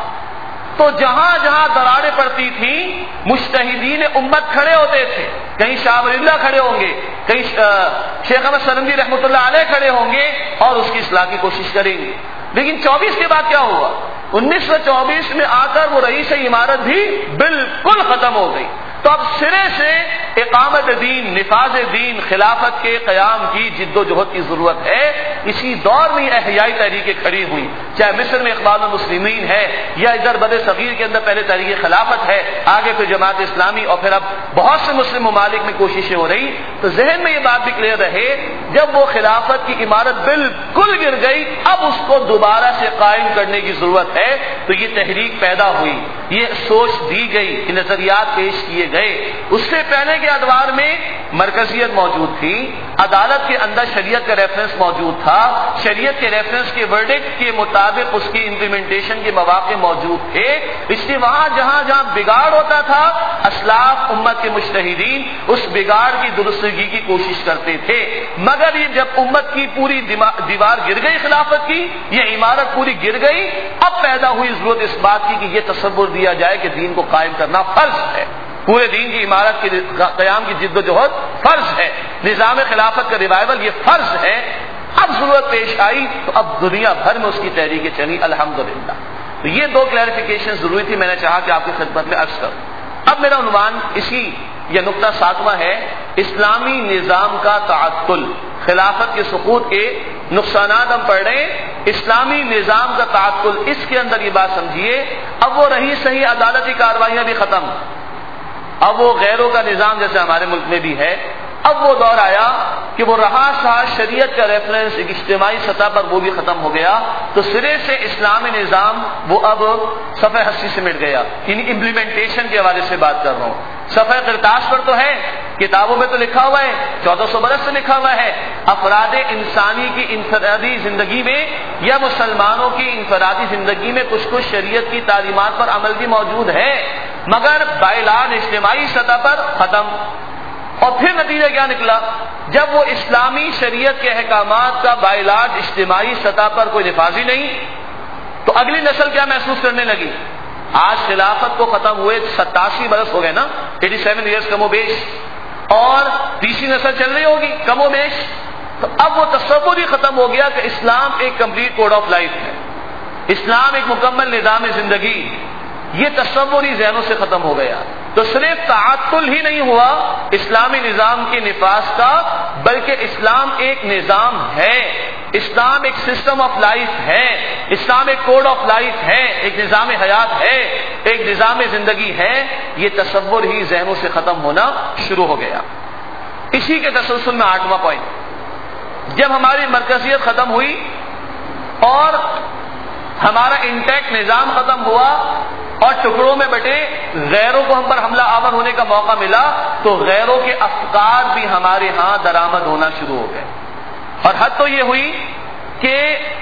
تو جہاں جہاں دراڑیں پڑتی تھیں مجتہدین امت کھڑے ہوتے تھے، کہیں شاہ ولی اللہ کھڑے ہوں گے، کہیں شیخ احمد سرندی رحمۃ اللہ علیہ کھڑے ہوں گے اور اس کی اصلاح کی کوشش کریں گے۔ لیکن چوبیس کے بعد کیا ہوا؟ انیس سو چوبیس میں آ کر وہ رئیس عمارت بھی بالکل ختم ہو گئی، تو اب سرے سے اقامت دین، نفاذ دین، خلافت کے قیام کی جد و جہد کی ضرورت ہے۔ اسی دور میں احیائی تحریکیں کھڑی ہوئی، چاہے مصر میں اخوان المسلمین ہے یا ادھر بر صغیر کے اندر پہلے تحریک خلافت ہے، آگے پھر جماعت اسلامی، اور پھر اب بہت سے مسلم ممالک میں کوششیں ہو رہی۔ تو ذہن میں یہ بات بھی کلیئر رہے، جب وہ خلافت کی عمارت بالکل گر گئی، اب اس کو دوبارہ سے قائم کرنے کی ضرورت ہے، تو یہ تحریک پیدا ہوئی، یہ سوچ دی گئی، یہ نظریات پیش کیے گئے۔ اس سے پہلے کے ادوار میں مرکزیت موجود تھی، عدالت کے اندر شریعت کا ریفرنس موجود تھا، شریعت کے ریفرنس کے ورڈکٹ کے مطابق اس کی امپلیمنٹیشن کے مواقع موجود تھے، اس لیے وہاں جہاں جہاں بگاڑ ہوتا تھا اسلاف امت کے مجتہدین اس بگاڑ کی درستگی کی کوشش کرتے تھے۔ مگر یہ جب امت کی پوری دیوار گر گئی خلافت کی، یہ عمارت پوری گر گئی، اب پیدا ہوئی ضرورت اس بات کی کہ یہ تصور دیا جائے کہ دین کو قائم کرنا فرض ہے، پورے دین کی عمارت کے قیام کی جد و جہد فرض ہے، نظام خلافت کا ریوائول یہ فرض ہے۔ اب ضرورت پیش آئی تو اب دنیا بھر میں اس کی تحریکیں چلی، الحمدللہ۔ تو یہ دو کلیریفیکیشن ضروری تھی، میں نے چاہا کہ آپ کی خدمت میں عرض کروں۔ اب میرا عنوان اسی یہ نقطہ ساتواں ہے، اسلامی نظام کا تعطل، خلافت کے سقوط کے نقصانات ہم پڑھ رہے ہیں، اسلامی نظام کا تعطل۔ اس کے اندر یہ بات سمجھیے، اب وہ رہی صحیح عدالتی کارروائیاں بھی ختم، اب وہ غیروں کا نظام جیسے ہمارے ملک میں بھی ہے، اب وہ دور آیا کہ وہ رہا سا شریعت کا ریفرنس ایک اجتماعی سطح پر وہ بھی ختم ہو گیا، تو سرے سے اسلامی نظام وہ اب صفحہ ہستی سے مٹ گیا۔ یعنی امپلیمنٹیشن کے حوالے سے بات کر رہا ہوں، صفحہ کرتاس پر تو ہے، کتابوں میں تو لکھا ہوا ہے، چودہ سو برس سے لکھا ہوا ہے، افراد انسانی کی انفرادی زندگی میں یا مسلمانوں کی انفرادی زندگی میں کچھ کچھ شریعت کی تعلیمات پر عمل بھی موجود ہے، مگر باعلان اجتماعی سطح پر ختم۔ اور پھر نتیجہ کیا نکلا؟ جب وہ اسلامی شریعت کے احکامات کا باعلان اجتماعی سطح پر کوئی نفاذ ہی نہیں، تو اگلی نسل کیا محسوس کرنے لگی؟ آج خلافت کو ختم ہوئے ستاسی برس ہو گئے نا، ایٹی سیون ایئرس کم و بیش، اور تیسری نسل چل رہی ہوگی کم و بیش، تو اب وہ تصور ہی ختم ہو گیا کہ اسلام ایک کمپلیٹ کوڈ آف لائف ہے، اسلام ایک مکمل نظام زندگی، یہ تصور ہی ذہنوں سے ختم ہو گیا۔ تو صرف تعطل ہی نہیں ہوا اسلامی نظام کے نفاذ کا، بلکہ اسلام ایک نظام ہے، اسلام ایک سسٹم آف لائف ہے، اسلام ایک کوڈ آف لائف ہے، ایک نظام حیات ہے، ایک نظام زندگی ہے، یہ تصور ہی ذہنوں سے ختم ہونا شروع ہو گیا۔ اسی کے تسلسل میں آٹھواں پوائنٹ، جب ہماری مرکزیت ختم ہوئی اور ہمارا انٹیکٹ نظام ختم ہوا اور ٹکڑوں میں بٹے غیروں کو ہم پر حملہ آور ہونے کا موقع ملا، تو غیروں کے افکار بھی ہمارے ہاں درآمد ہونا شروع ہو گئے، اور حد تو یہ ہوئی کہ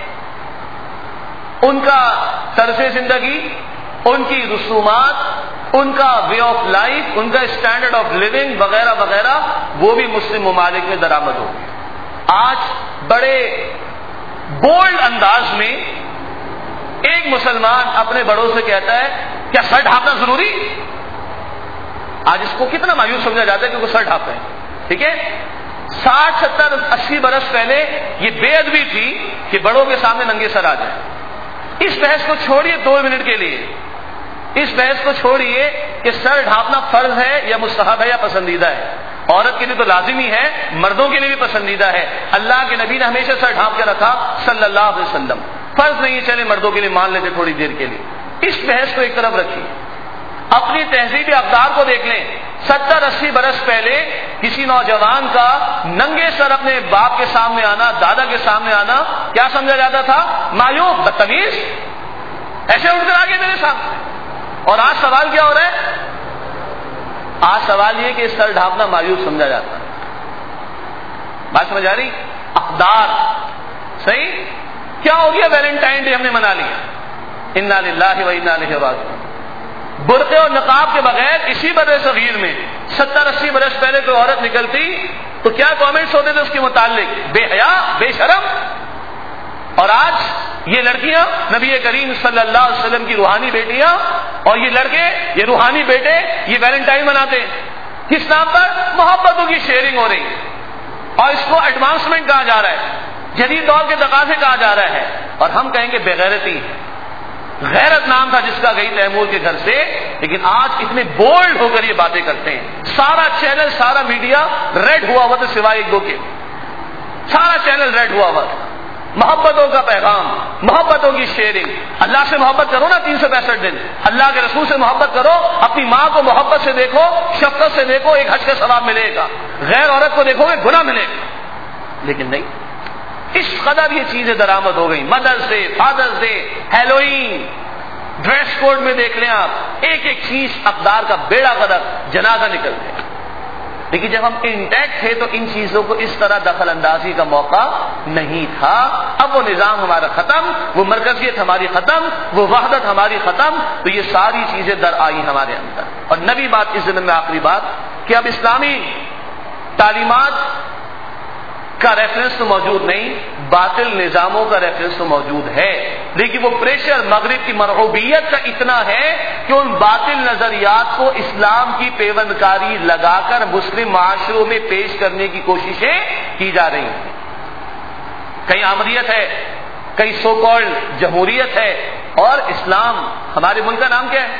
ان کا طرز زندگی، ان کی رسومات، ان کا وے آف لائف، ان کا اسٹینڈرڈ آف لیونگ وغیرہ وغیرہ وہ بھی مسلم ممالک میں درآمد ہو گئے۔ آج بڑے بولڈ انداز میں ایک مسلمان اپنے بڑوں سے کہتا ہے کیا سر ڈھانپنا ضروری؟ آج اس کو کتنا مایوس سمجھا جاتا ہے کہ وہ سر ڈھانپے، ٹھیک ہے؟ ساٹھ ستر اسی برس پہلے یہ بے ادبی تھی کہ بڑوں کے سامنے ننگے سر آ جائیں۔ اس بحث کو چھوڑیے دو منٹ کے لیے، اس بحث کو چھوڑیے کہ سر ڈھانپنا فرض ہے یا مستحب ہے یا پسندیدہ ہے۔ عورت کے لیے تو لازمی ہے، مردوں کے لیے بھی پسندیدہ ہے، اللہ کے نبی نے ہمیشہ سر ڈھانپ کے رکھا صلی اللہ علیہ وسلم، فرض نہیں ہے چلے مردوں کے لیے مان لیتے تھوڑی دیر کے لیے۔ اس بحث کو ایک طرف رکھیے، اپنی تہذیبی اقدار کو دیکھ لیں۔ ستر اسی برس پہلے کسی نوجوان کا ننگے سر اپنے باپ کے سامنے آنا، دادا کے سامنے آنا کیا سمجھا جاتا تھا؟ مایوب، بدتمیز، ایسے اٹھ کر آگے میرے سامنے. اور آج سوال کیا ہو رہا ہے؟ آج سوال یہ کہ سر ڈھانپنا مایوب سمجھا جاتا ہے. بات سمجھ آ رہی؟ اقدار صحیح. کیا ہو گیا؟ ویلنٹائن ڈے ہم نے منا لیا، انا للہ و انا الیہ راجعون. برقعے اور نقاب کے بغیر اسی بر صغیر میں ستر اسی برس پہلے کوئی عورت نکلتی تو کیا کامنٹس ہوتے تھے اس کے متعلق؟ بے حیا، بے شرم. اور آج یہ لڑکیاں نبی کریم صلی اللہ علیہ وسلم کی روحانی بیٹیاں اور یہ لڑکے، یہ روحانی بیٹے، یہ ویلنٹائن مناتے ہیں. کس نام پر؟ محبتوں کی شیئرنگ ہو رہی ہے اور اس کو ایڈوانسمنٹ کہا جا رہا ہے، جدید دور کے تقاضے کہا جا رہا ہے. اور ہم کہیں گے بے غیرتی ہے. غیرت نام تھا جس کا گئی تیمور کے گھر سے، لیکن آج اتنے بولڈ ہو کر یہ باتیں کرتے ہیں. سارا چینل، سارا میڈیا ریڈ ہوا ہوا تھا سوائے ایک دو کے. سارا چینل ریڈ ہوا ہوا تھا. محبتوں کا پیغام، محبتوں کی شیئرنگ. اللہ سے محبت کرو نا تین سو پینسٹھ دن، اللہ کے رسول سے محبت کرو، اپنی ماں کو محبت سے دیکھو، شفقت سے دیکھو، ایک حج کا ثواب ملے گا. غیر عورت کو دیکھو گے گناہ ملے گا. لیکن نہیں، اس قدر یہ چیزیں درآمد ہو گئی. Mothers day, fathers day, Halloween, dress code میں دیکھ لیں آپ، ایک ایک چیز اقدار کا بیڑا غرق، جنازہ نکل گیا. لیکن جب ہم انٹیکٹ تھے تو ان چیزوں کو اس طرح دخل اندازی کا موقع نہیں تھا. اب وہ نظام ہمارا ختم، وہ مرکزیت ہماری ختم، وہ وحدت ہماری ختم، تو یہ ساری چیزیں در آئی ہمارے اندر. اور نبی بات اس زمین میں آخری بات کہ اب اسلامی تعلیمات کا ریفرنس تو موجود نہیں، باطل نظاموں کا ریفرنس تو موجود ہے، لیکن وہ پریشر مغرب کی مرغوبیت کا اتنا ہے کہ ان باطل نظریات کو اسلام کی پیوندکاری لگا کر مسلم معاشروں میں پیش کرنے کی کوششیں کی جا رہی ہیں. کہیں آمریت ہے، کہیں سو کالڈ جمہوریت ہے، اور اسلام. ہمارے ملک کا نام کیا ہے؟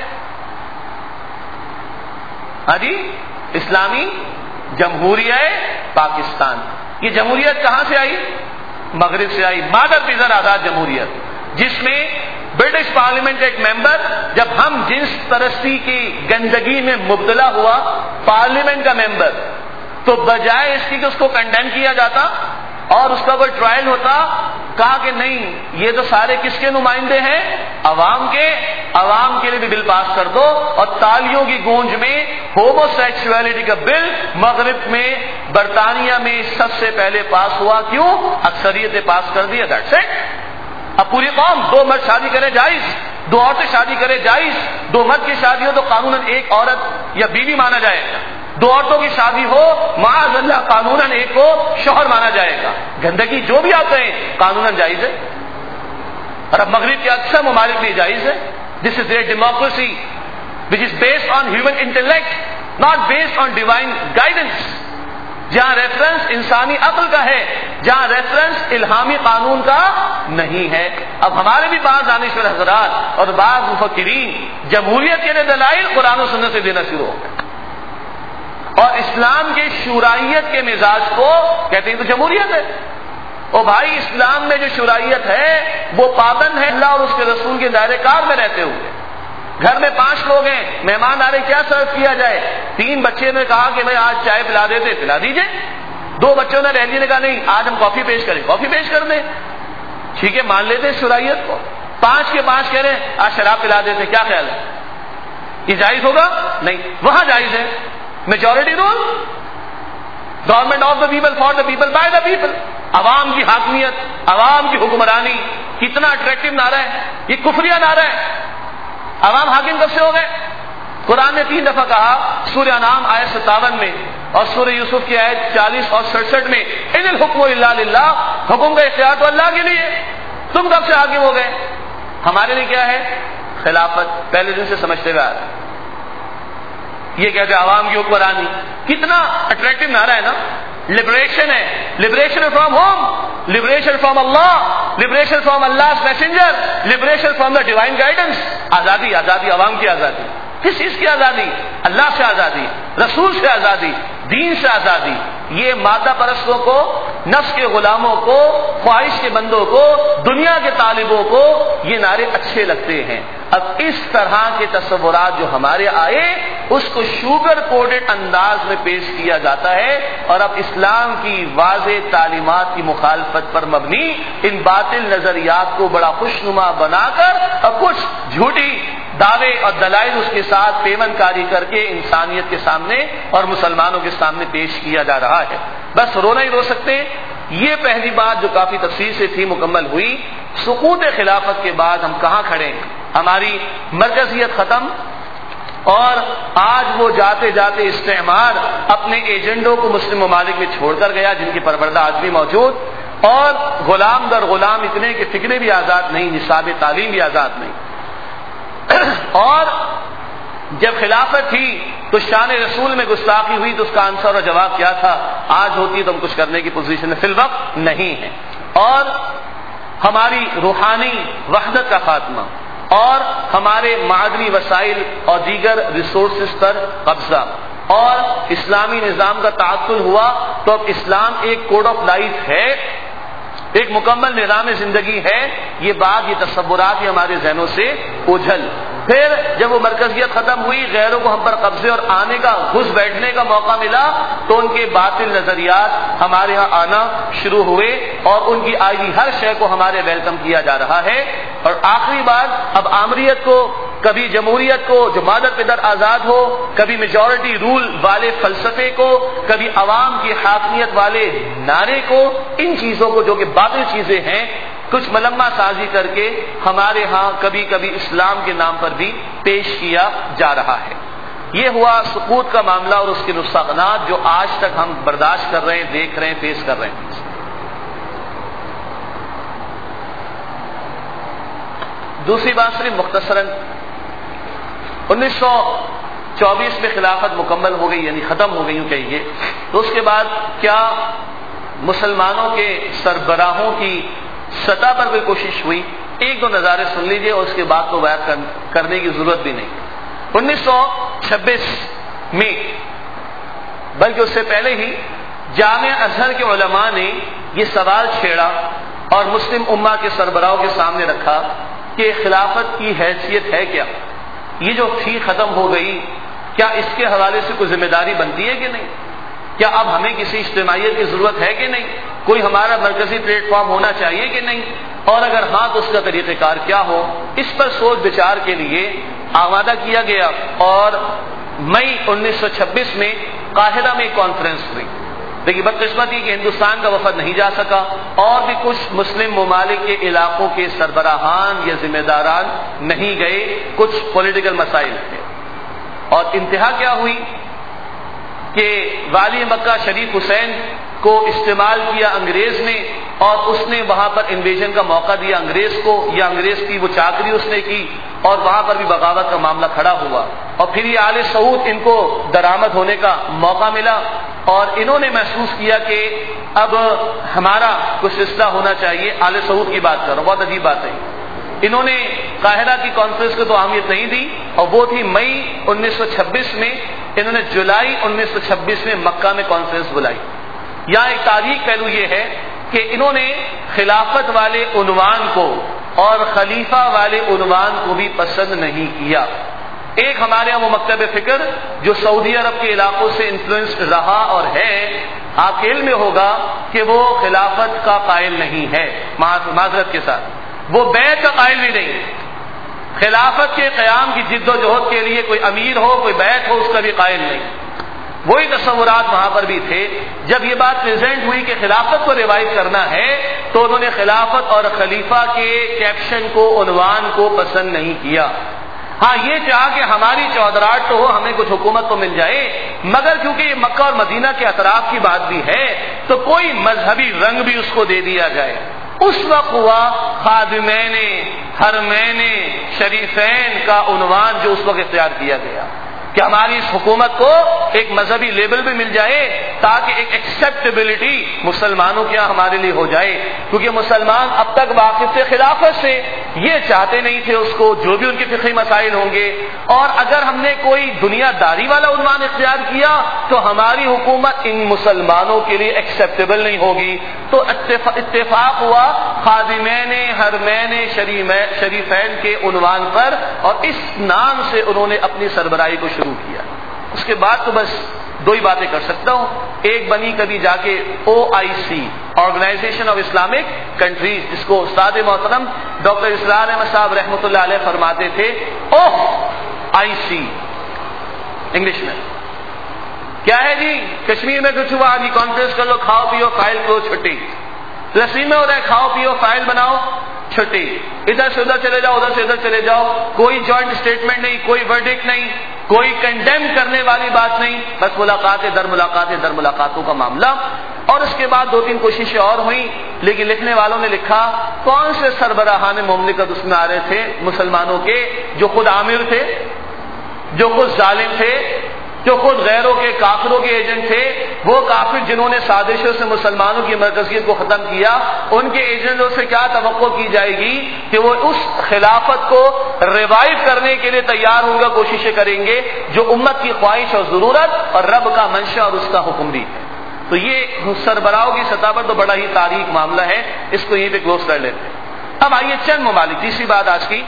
ہاں جی، اسلامی جمہوریہ پاکستان. یہ جمہوریت کہاں سے آئی؟ مغرب سے آئی. مادر پیزر آزاد جمہوریت، جس میں برٹش پارلیمنٹ کا ایک ممبر جب ہم جنس پرستی کی گندگی میں مبتلا ہوا، پارلیمنٹ کا ممبر، تو بجائے اس کی کہ اس کو کنڈیم کیا جاتا اور اس کا کوئی ٹرائل ہوتا، کہا کہ نہیں، یہ تو سارے کس کے نمائندے ہیں؟ عوام کے. عوام کے لیے بھی بل پاس کر دو. اور تالیوں کی گونج میں ہومو سیکسولیٹی کا بل مغرب میں، برطانیہ میں سب سے پہلے پاس ہوا. کیوں؟ اکثریت نے پاس کر دیا. That's it. اب پوری قوم دو مرد شادی کرے جائز، دو عورتیں شادی کرے جائز. دو مرد کی شادی ہو تو قانوناً ایک عورت یا بیوی مانا جائے گا. دو عورتوں کی شادی ہو معاذ اللہ قانوناً ایک کو شوہر مانا جائے گا. گندگی جو بھی آپ کہیں قانوناً جائز ہے، اور اب مغرب کے اکثر ممالک میں جائز ہے. This is a democracy which is based on human intellect, not based on divine guidance. جہاں ریفرنس انسانی عقل کا ہے، جہاں ریفرنس الہامی قانون کا نہیں ہے. اب ہمارے بھی بعض دانشور حضرات اور بعض مفکرین جمہوریت کے لیے دلائل قرآن و سنت سے دینا شروع ہو گئے، اور اسلام کے شورائیت کے مزاج کو کہتے ہیں تو جمہوریت ہے. او بھائی، اسلام میں جو شورائیت ہے وہ پابند ہے اللہ اور اس کے رسول کے دائرے کار میں رہتے ہوئے. گھر میں پانچ لوگ ہیں، مہمان آ رہے، کیا سرو کیا جائے؟ تین بچے نے کہا کہ بھائی آج چائے پلا دیتے، پلا دیجئے. دو بچوں نے رہ نے کہا نہیں آج ہم کافی پیش کریں، کافی پیش کر دیں. ٹھیک ہے، مان لیتے شورائیت کو. پانچ کے پانچ کہہ رہے ہیں آج شراب پلا دیتے. کیا خیال ہے، یہ جائز ہوگا؟ نہیں. وہاں جائز ہے. Majority rule, government of the people, for the people, by the people. عوام کی حاکمیت، عوام کی حکمرانی. کتنا اٹریکٹو نعرہ ہے یہ، کفریہ نعرہ ہے. عوام حاکم کب سے ہو گئے؟ قرآن نے تین دفعہ کہا، سورہ انعام آیت ستاون میں اور سورہ یوسف کی آیت چالیس اور سڑسٹھ میں، ان الحکم الا للہ، حکم کا اختیار تو اللہ کے لیے. تم کب سے حاکم ہو گئے؟ ہمارے لیے کیا ہے؟ خلافت. پہلے دن سے سمجھتے ہوئے آ رہے. یہ کہتے عوام کی حکمرانی. کتنا اٹریکٹو نعرہ ہے نا. لبریشن ہے. Liberation from home, liberation from اللہ، لبریشن فرام اللہ messenger, liberation from the divine guidance. آزادی، آزادی، عوام کی آزادی. کس چیز کی آزادی؟ اللہ سے آزادی، رسول سے آزادی، دین سے آزادی. یہ مادہ پرستوں کو، نفس کے غلاموں کو، خواہش کے بندوں کو، دنیا کے طالبوں کو یہ نعرے اچھے لگتے ہیں. اب اس طرح کے تصورات جو ہمارے آئے اس کو شوگر کوڈڈ انداز میں پیش کیا جاتا ہے، اور اب اسلام کی واضح تعلیمات کی مخالفت پر مبنی ان باطل نظریات کو بڑا خوشنما بنا کر اور کچھ جھوٹی دعوے اور دلائل اس کے ساتھ پیوند کاری کر کے انسانیت کے سامنے اور مسلمانوں کے سامنے پیش کیا جا رہا ہے۔ بس رونا ہی رو سکتے ہیں۔ یہ پہلی بات جو کافی تفصیل سے تھی مکمل ہوئی۔ سقوط خلافت کے بعد ہم کہاں کھڑے ہیں؟ ہماری مرکزیت ختم، اور آج وہ جاتے جاتے استعمار اپنے ایجنڈوں کو مسلم ممالک میں چھوڑ کر گیا، جن کی پروردہ آج بھی موجود، اور غلام در غلام اتنے کہ فکریں بھی آزاد نہیں، نصاب تعلیم بھی آزاد نہیں۔ اور جب خلافت تھی تو شان رسول میں گستاخی ہوئی تو اس کا آنسر اور جواب کیا تھا؟ آج ہوتی تو ہم کچھ کرنے کی پوزیشن میں فی الوقت نہیں ہے۔ اور ہماری روحانی وحدت کا خاتمہ، اور ہمارے معدنی وسائل اور دیگر ریسورسز پر قبضہ، اور اسلامی نظام کا تعطل ہوا، تو اب اسلام ایک کوڈ آف لائف ہے، ایک مکمل نظام زندگی ہے، یہ بات، یہ تصورات ہی ہمارے ذہنوں سے اوجھل۔ پھر جب وہ مرکزیت ختم ہوئی، غیروں کو ہم پر قبضے اور آنے کا، گھس بیٹھنے کا موقع ملا، تو ان کے باطل نظریات ہمارے ہاں آنا شروع ہوئے، اور ان کی آئی ہوئی ہر شے کو ہمارے ویلکم کیا جا رہا ہے۔ اور آخری بات، اب آمریت کو، کبھی جمہوریت کو جو مادر پدر آزاد ہو، کبھی میجورٹی رول والے فلسفے کو، کبھی عوام کی حاکمیت والے نعرے کو، ان چیزوں کو جو کہ باطل چیزیں ہیں، کچھ ملمہ سازی کر کے ہمارے ہاں کبھی کبھی اسلام کے نام پر بھی پیش کیا جا رہا ہے۔ یہ ہوا سقوط کا معاملہ اور اس کے نقصانات جو آج تک ہم برداشت کر رہے ہیں، دیکھ رہے ہیں، فیس کر رہے ہیں۔ دوسری بات صرف مختصراً، انیس سو چوبیس میں خلافت مکمل ہو گئی، یعنی ختم ہو گئی یوں کہیے، تو اس کے بعد کیا مسلمانوں کے سربراہوں کی سطح پر کوئی کوشش ہوئی؟ ایک دو نظارے سن لیجئے اور اس کے بعد تو بیان کرنے کی ضرورت بھی نہیں۔ انیس سو چھبیس میں، بلکہ اس سے پہلے ہی، جامعہ ازہر کے علماء نے یہ سوال چھیڑا اور مسلم امہ کے سربراہوں کے سامنے رکھا کہ خلافت کی حیثیت ہے کیا؟ یہ جو تھی ختم ہو گئی، کیا اس کے حوالے سے کوئی ذمہ داری بنتی ہے کہ نہیں؟ کیا اب ہمیں کسی اجتماعیت کی ضرورت ہے کہ نہیں؟ کوئی ہمارا مرکزی پلیٹ فارم ہونا چاہیے کہ نہیں؟ اور اگر ہاں تو اس کا طریقہ کار کیا ہو؟ اس پر سوچ بچار کے لیے آمادہ کیا گیا، اور مئی انیس سو چھبیس میں قاہرہ میں ایک کانفرنس ہوئی۔ دیکھیے بدقسمتی کہ ہندوستان کا وفد نہیں جا سکا، اور بھی کچھ مسلم ممالک کے علاقوں کے سربراہان یا ذمہ داران نہیں گئے، کچھ پولیٹیکل مسائل تھے۔ اور انتہا کیا ہوئی کہ والی مکہ شریف حسین کو استعمال کیا انگریز نے، اور اس نے وہاں پر انویژن کا موقع دیا انگریز کو، یا انگریز کی وہ چاکری اس نے کی، اور وہاں پر بھی بغاوت کا معاملہ کھڑا ہوا، اور پھر یہ آل سعود ان کو درآمد ہونے کا موقع ملا، اور انہوں نے محسوس کیا کہ اب ہمارا کچھ سلسلہ ہونا چاہیے۔ آل سعود کی بات کر رہا ہوں، بہت عجیب بات ہے۔ انہوں نے قاہرہ کی کانفرنس کو تو اہمیت نہیں دی، اور وہ تھی مئی انیس سو چھبیس میں، انہوں نے جولائی انیس سو چھبیس میں مکہ میں کانفرنس بلائی۔ یہاں ایک تاریخ پہلو یہ ہے کہ انہوں نے خلافت والے عنوان کو اور خلیفہ والے عنوان کو بھی پسند نہیں کیا۔ ایک ہمارے یہاں وہ مکتب فکر جو سعودی عرب کے علاقوں سے انفلوئنسڈ رہا اور ہے، آپ کے علم میں ہوگا کہ وہ خلافت کا قائل نہیں ہے، معذرت کے ساتھ وہ بیعت کا قائل بھی نہیں، خلافت کے قیام کی جد و جہد کے لیے کوئی امیر ہو، کوئی بیعت ہو، اس کا بھی قائل نہیں۔ وہی تصورات وہاں پر بھی تھے۔ جب یہ بات پریزنٹ ہوئی کہ خلافت کو ریوائیو کرنا ہے، تو انہوں نے خلافت اور خلیفہ کے کیپشن کو، عنوان کو پسند نہیں کیا۔ ہاں یہ چاہا کہ ہماری چودراہٹ تو ہو، ہمیں کچھ حکومت تو مل جائے، مگر کیونکہ یہ مکہ اور مدینہ کے اطراف کی بات بھی ہے، تو کوئی مذہبی رنگ بھی اس کو دے دیا جائے۔ اس وقت ہوا خادمین حرمین شریفین کا عنوان جو اس وقت اختیار کیا گیا، کہ ہماری اس حکومت کو ایک مذہبی لیبل بھی مل جائے تاکہ ایک ایکسیپٹیبلٹی مسلمانوں کے یہاں ہمارے لیے ہو جائے، کیونکہ مسلمان اب تک واقف تھے خلافت سے، یہ چاہتے نہیں تھے اس کو، جو بھی ان کے فقہی مسائل ہوں گے، اور اگر ہم نے کوئی دنیا داری والا عنوان اختیار کیا تو ہماری حکومت ان مسلمانوں کے لیے ایکسیپٹیبل نہیں ہوگی۔ تو اتفاق ہوا خادمین حرمین شریفین کے عنوان پر، اور اس نام سے انہوں نے اپنی سربراہی کو شروع کیا۔ اس کے بعد تو بس دو ہی باتیں کر سکتا ہوں. ایک بنی کبھی جا کے O I C organisation of Islamic countries, جس کو استاد محترم ڈاکٹر اسرار احمد صاحب رحمۃ اللہ علیہ فرماتے تھے او آئی سی انگلش میں. کیا ہے جی؟ کشمیر میں کچھ ہوا جی کانفرنس کر لو، کھاؤ پیو فائل کرو چھٹی. فلسطین میں ہو رہا ہے کھاؤ پیو فائل بناؤ چھٹی. ادھر سے ادھر چلے جاؤ، ادھر سے ادھر چلے جاؤ، کوئی جوائنٹ اسٹیٹمنٹ نہیں، کوئی ورڈکٹ نہیں، کوئی کنڈیم کرنے والی بات نہیں، بس ملاقاتیں در ملاقاتیں در ملاقاتوں کا معاملہ. اور اس کے بعد دو تین کوششیں اور ہوئیں، لیکن لکھنے والوں نے لکھا کون سے سربراہان مملکت اس میں آ رہے تھے مسلمانوں کے، جو خود عامر تھے، جو خود ظالم تھے، جو خود غیروں کے کافروں کے ایجنٹ تھے. وہ کافر جنہوں نے سازشوں سے مسلمانوں کی مرکزیت کو ختم کیا، ان کے ایجنٹوں سے کیا توقع کی جائے گی کہ وہ اس خلافت کو ریوائیو کرنے کے لیے تیار ہوں گے، کوششیں کریں گے جو امت کی خواہش اور ضرورت اور رب کا منشا اور اس کا حکم بھی ہے. تو یہ سربراہوں کی سطح پر تو بڑا ہی تاریخ معاملہ ہے، اس کو یہیں پہ کلوز کر لیتے ہیں. اب آئیے چند ممالک، تیسری بات آج کی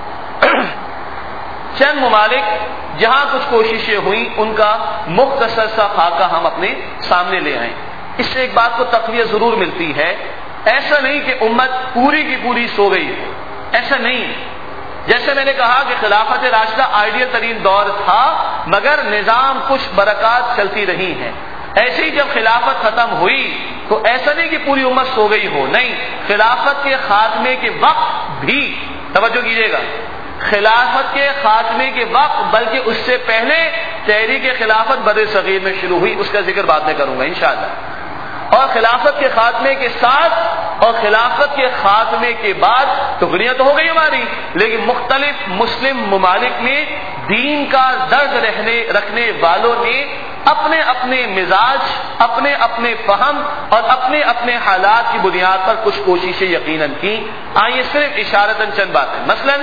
چند ممالک جہاں کچھ کوششیں ہوئیں ان کا مختصر سا خاکہ ہم اپنے سامنے لے آئیں. اس سے ایک بات کو تقویت ضرور ملتی ہے، ایسا نہیں کہ امت پوری کی پوری سو گئی ہے، ایسا نہیں. جیسے میں نے کہا کہ خلافت راشدہ آئیڈیل ترین دور تھا، مگر نظام کچھ برکات چلتی رہی ہیں. ایسے ہی جب خلافت ختم ہوئی تو ایسا نہیں کہ پوری امت سو گئی ہو، نہیں، خلافت کے خاتمے کے وقت بھی، توجہ کیجیے گا، خلافت کے خاتمے کے وقت بلکہ اس سے پہلے تحریک خلافت بر صغیر میں شروع ہوئی، اس کا ذکر بعد میں کروں گا انشاءاللہ. اور خلافت کے خاتمے کے ساتھ اور خلافت کے خاتمے کے بعد ٹکڑیاں تو ہو گئی ہماری، لیکن مختلف مسلم ممالک میں دین کا درد رہنے رکھنے والوں نے اپنے اپنے مزاج، اپنے اپنے فہم اور اپنے اپنے حالات کی بنیاد پر کچھ کوششیں یقیناً کی. آئیے صرف اشارتاً چند باتیں. مثلاً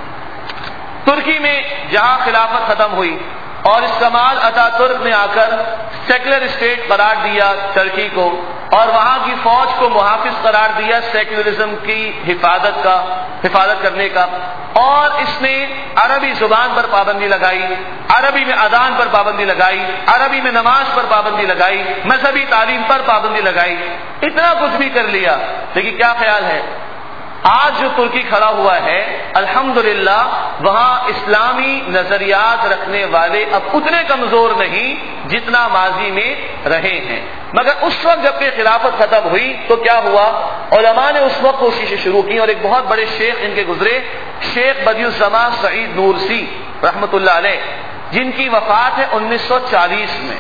ترکی میں جہاں خلافت ختم ہوئی اور استعمال اتا ترک نے آ کر سیکولر اسٹیٹ قرار دیا ترکی کو، اور وہاں کی فوج کو محافظ قرار دیا سیکولرزم کی حفاظت کا حفاظت کرنے کا، اور اس نے عربی زبان پر پابندی لگائی، عربی میں اذان پر پابندی لگائی، عربی میں نماز پر پابندی لگائی، مذہبی تعلیم پر پابندی لگائی، اتنا کچھ بھی کر لیا. لیکن کیا خیال ہے آج جو ترکی کھڑا ہوا ہے الحمدللہ وہاں اسلامی نظریات رکھنے والے اب اتنے کمزور نہیں جتنا ماضی میں رہے ہیں. مگر اس وقت جب کہ خلافت ختم ہوئی تو کیا ہوا، علماء نے اس وقت کوششیں شروع کی، اور ایک بہت بڑے شیخ ان کے گزرے، شیخ بدیع الزماں سعید نورسی رحمۃ اللہ علیہ، جن کی وفات ہے انیس سو چالیس میں.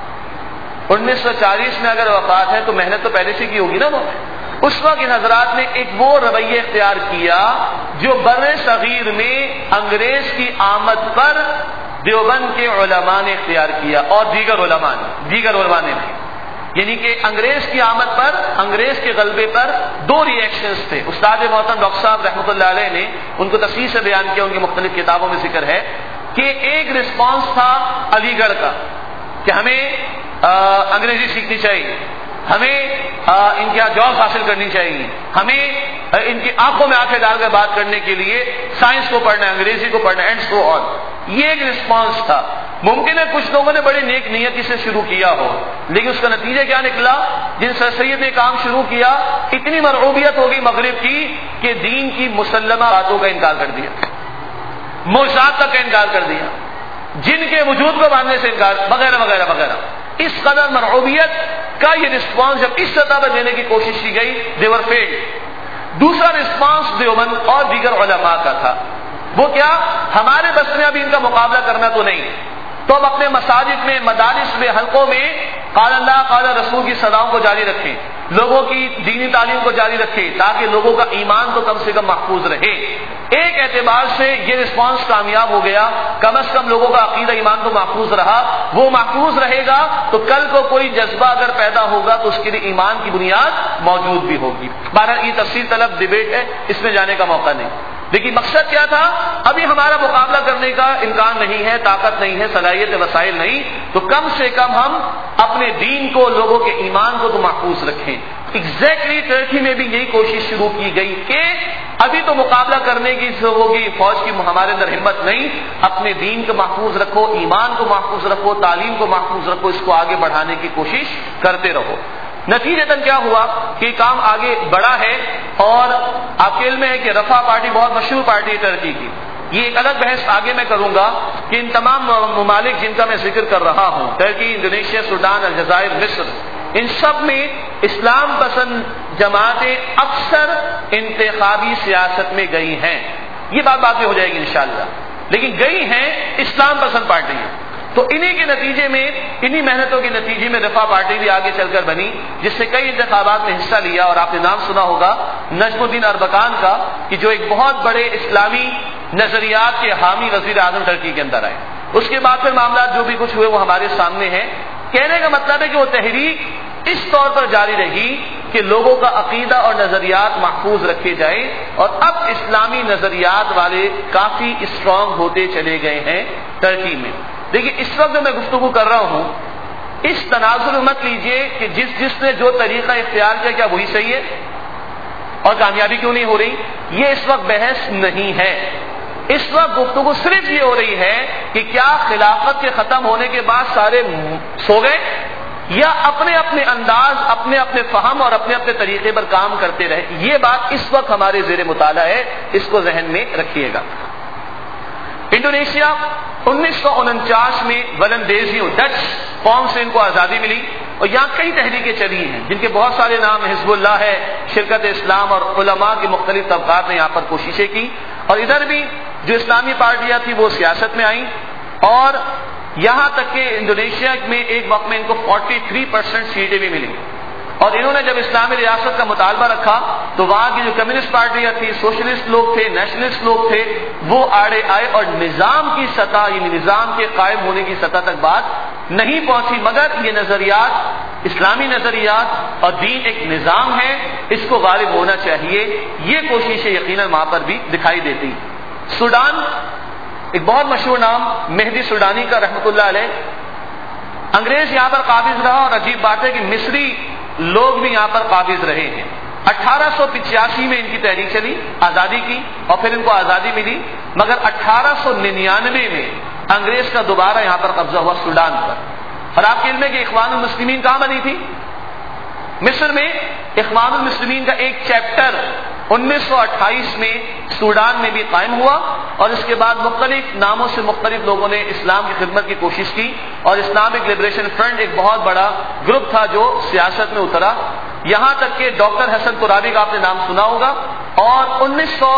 انیس سو چالیس میں اگر وفات ہے تو محنت تو پہلے سے کی ہوگی نا. وہ اس وقت ان حضرات نے ایک وہ رویہ اختیار کیا جو بر صغیر میں انگریز کی آمد پر دیوبند کے علماء نے اختیار کیا، اور دیگر علماء نے دیگر علماء نے بھی. یعنی کہ انگریز کی آمد پر، انگریز کے غلبے پر دو ری ایکشنز تھے. استاد محترم ڈاکٹر صاحب رحمۃ اللہ علیہ نے ان کو تفصیل سے بیان کیا، ان کی مختلف کتابوں میں ذکر ہے کہ ایک رسپانس تھا علی گڑھ کا کہ ہمیں انگریزی سیکھنی چاہیے، ہمیں ان کے یہاں جاب حاصل کرنی چاہیے، ہمیں ان کی آنکھوں میں آنکھیں ڈال کر بات کرنے کے لیے سائنس کو پڑھنا ہے، انگریزی کو پڑھنا ہے، اینڈ سو آن. یہ ایک رسپانس تھا. ممکن ہے کچھ لوگوں نے بڑی نیک نیتی سے شروع کیا ہو، لیکن اس کا نتیجہ کیا نکلا؟ جن سر سید نے کام شروع کیا اتنی مرعوبیت ہوگی مغرب کی کہ دین کی مسلمہ باتوں کا انکار کر دیا، معجزات تک کا انکار کر دیا، جن کے وجود کو ماننے سے انکار وغیرہ وغیرہ وغیرہ. اس قدر مرعوبیت کا یہ رسپانس جب اس سطح پر دینے کی کوشش کی گئی دیور فیلڈ. دوسرا رسپانس دیوبند اور دیگر علماء کا تھا. وہ کیا؟ ہمارے بس میں ابھی ان کا مقابلہ کرنا تو نہیں، تو اب اپنے مساجد میں، مدارس میں، حلقوں میں قال اللہ قال رسول کی صداؤں کو جاری رکھیں، لوگوں کی دینی تعلیم کو جاری رکھیں تاکہ لوگوں کا ایمان تو کم سے کم محفوظ رہے. ایک اعتبار سے یہ رسپانس کامیاب ہو گیا، کم از کم لوگوں کا عقیدہ ایمان تو محفوظ رہا. وہ محفوظ رہے گا تو کل کو کوئی جذبہ اگر پیدا ہوگا تو اس کے لیے ایمان کی بنیاد موجود بھی ہوگی. بہرحال یہ تفصیل طلب ڈیبیٹ ہے، اس میں جانے کا موقع نہیں. لیکن مقصد کیا تھا؟ ابھی ہمارا مقابلہ کرنے کا امکان نہیں ہے، طاقت نہیں ہے، صلاحیت وسائل نہیں، تو کم سے کم ہم اپنے دین کو، لوگوں کے ایمان کو تو محفوظ رکھیں. ایگزیکٹلی ٹرکی میں بھی یہی کوشش شروع کی گئی کہ ابھی تو مقابلہ کرنے کی ہوگی فوج کی ہمارے اندر ہمت نہیں. اپنے دین کو محفوظ رکھو, ایمان کو محفوظ رکھو, تعلیم کو محفوظ رکھو, اس کو آگے بڑھانے کی کوشش کرتے رہو. نتیجتاً کیا ہوا کہ کام آگے بڑھا ہے. اور آپ کے علم میں ہے کہ رفع پارٹی بہت مشہور پارٹی ہے ترکی کی. یہ ایک الگ بحث آگے میں کروں گا کہ ان تمام ممالک جن کا میں ذکر کر رہا ہوں, ترکی, انڈونیشیا, سوڈان, الجزائر, مصر, ان سب میں اسلام پسند جماعتیں اکثر انتخابی سیاست میں گئی ہیں. یہ بات بات میں ہو جائے گی انشاءاللہ, لیکن گئی ہیں اسلام پسند پارٹیاں. تو انہی کے نتیجے میں, انہی محنتوں کے نتیجے میں رفع پارٹی بھی آگے چل کر بنی, جس سے کئی انتخابات میں حصہ لیا. اور آپ نے نام سنا ہوگا نجم الدین اربکان کا, کہ جو ایک بہت بڑے اسلامی نظریات کے حامی وزیر اعظم ٹرکی کے اندر آئے. اس کے بعد پھر معاملات جو بھی کچھ ہوئے وہ ہمارے سامنے ہیں. کہنے کا مطلب ہے کہ وہ تحریک اس طور پر جاری رہی کہ لوگوں کا عقیدہ اور نظریات محفوظ رکھے جائیں, اور اب اسلامی نظریات والے کافی اسٹرانگ ہوتے چلے گئے ہیں ترکی میں. دیکھیے اس وقت جو میں گفتگو کر رہا ہوں, اس تناظر میں مت لیجئے کہ جس جس نے جو طریقہ اختیار کیا کیا وہی صحیح ہے اور کامیابی کیوں نہیں ہو رہی. یہ اس وقت بحث نہیں ہے. اس وقت گفتگو صرف یہ ہو رہی ہے کہ کیا خلافت کے ختم ہونے کے بعد سارے سو گئے, یا اپنے اپنے انداز, اپنے اپنے فہم اور اپنے اپنے طریقے پر کام کرتے رہے. یہ بات اس وقت ہمارے زیر مطالعہ ہے, اس کو ذہن میں رکھیے گا. انڈونیشیا انیس سو انچاس میں ولندیزیوں ڈچ قوم سے ان کو آزادی ملی, اور یہاں کئی تحریکیں چلی ہیں جن کے بہت سارے نام, حزب اللہ ہے, شرکت اسلام, اور علماء کی مختلف طبقات نے یہاں پر کوششیں کی. اور ادھر بھی جو اسلامی پارٹیاں تھیں وہ سیاست میں آئیں, اور یہاں تک کہ انڈونیشیا میں ایک وقت میں ان کو تینتالیس پرسنٹ سیٹیں بھی ملی. اور انہوں نے جب اسلامی ریاست کا مطالبہ رکھا تو وہاں کی جو کمیونسٹ پارٹیاں تھیں, سوشلسٹ لوگ تھے, نیشنلسٹ لوگ تھے, وہ آڑے آئے اور نظام کی سطح, یعنی نظام کے قائم ہونے کی سطح تک بات نہیں پہنچی. مگر یہ نظریات, اسلامی نظریات اور دین ایک نظام ہے, اس کو غالب ہونا چاہیے, یہ کوششیں یقیناً وہاں پر بھی دکھائی دیتی. سوڈان, ایک بہت مشہور نام مہدی سوڈانی کا رحمۃ اللہ علیہ, انگریز یہاں پر قابض رہا, اور عجیب بات ہے کہ مصری لوگ بھی یہاں پر قابض رہے ہیں. اٹھارہ سو پچاسی میں ان کی تحریک چلی آزادی کی, اور پھر ان کو آزادی ملی. مگر اٹھارہ سو ننانوے میں انگریز کا دوبارہ یہاں پر قبضہ ہوا سوڈان پر. اور آپ کے علم ہے کہ اخوان المسلمین کہاں بنی تھی؟ مصر میں. اخوان المسلمین کا ایک چیپٹر انیس سو اٹھائیس میں سوڈان میں بھی قائم ہوا, اور اس کے بعد مختلف ناموں سے مختلف لوگوں نے اسلام کی خدمت کی کوشش کی, اور اسلامک لبریشن فرنٹ ایک بہت بڑا گروپ تھا جو سیاست میں اترا. یہاں تک کہ ڈاکٹر حسن قرابی کا آپ نے نام سنا ہوگا, اور انیس سو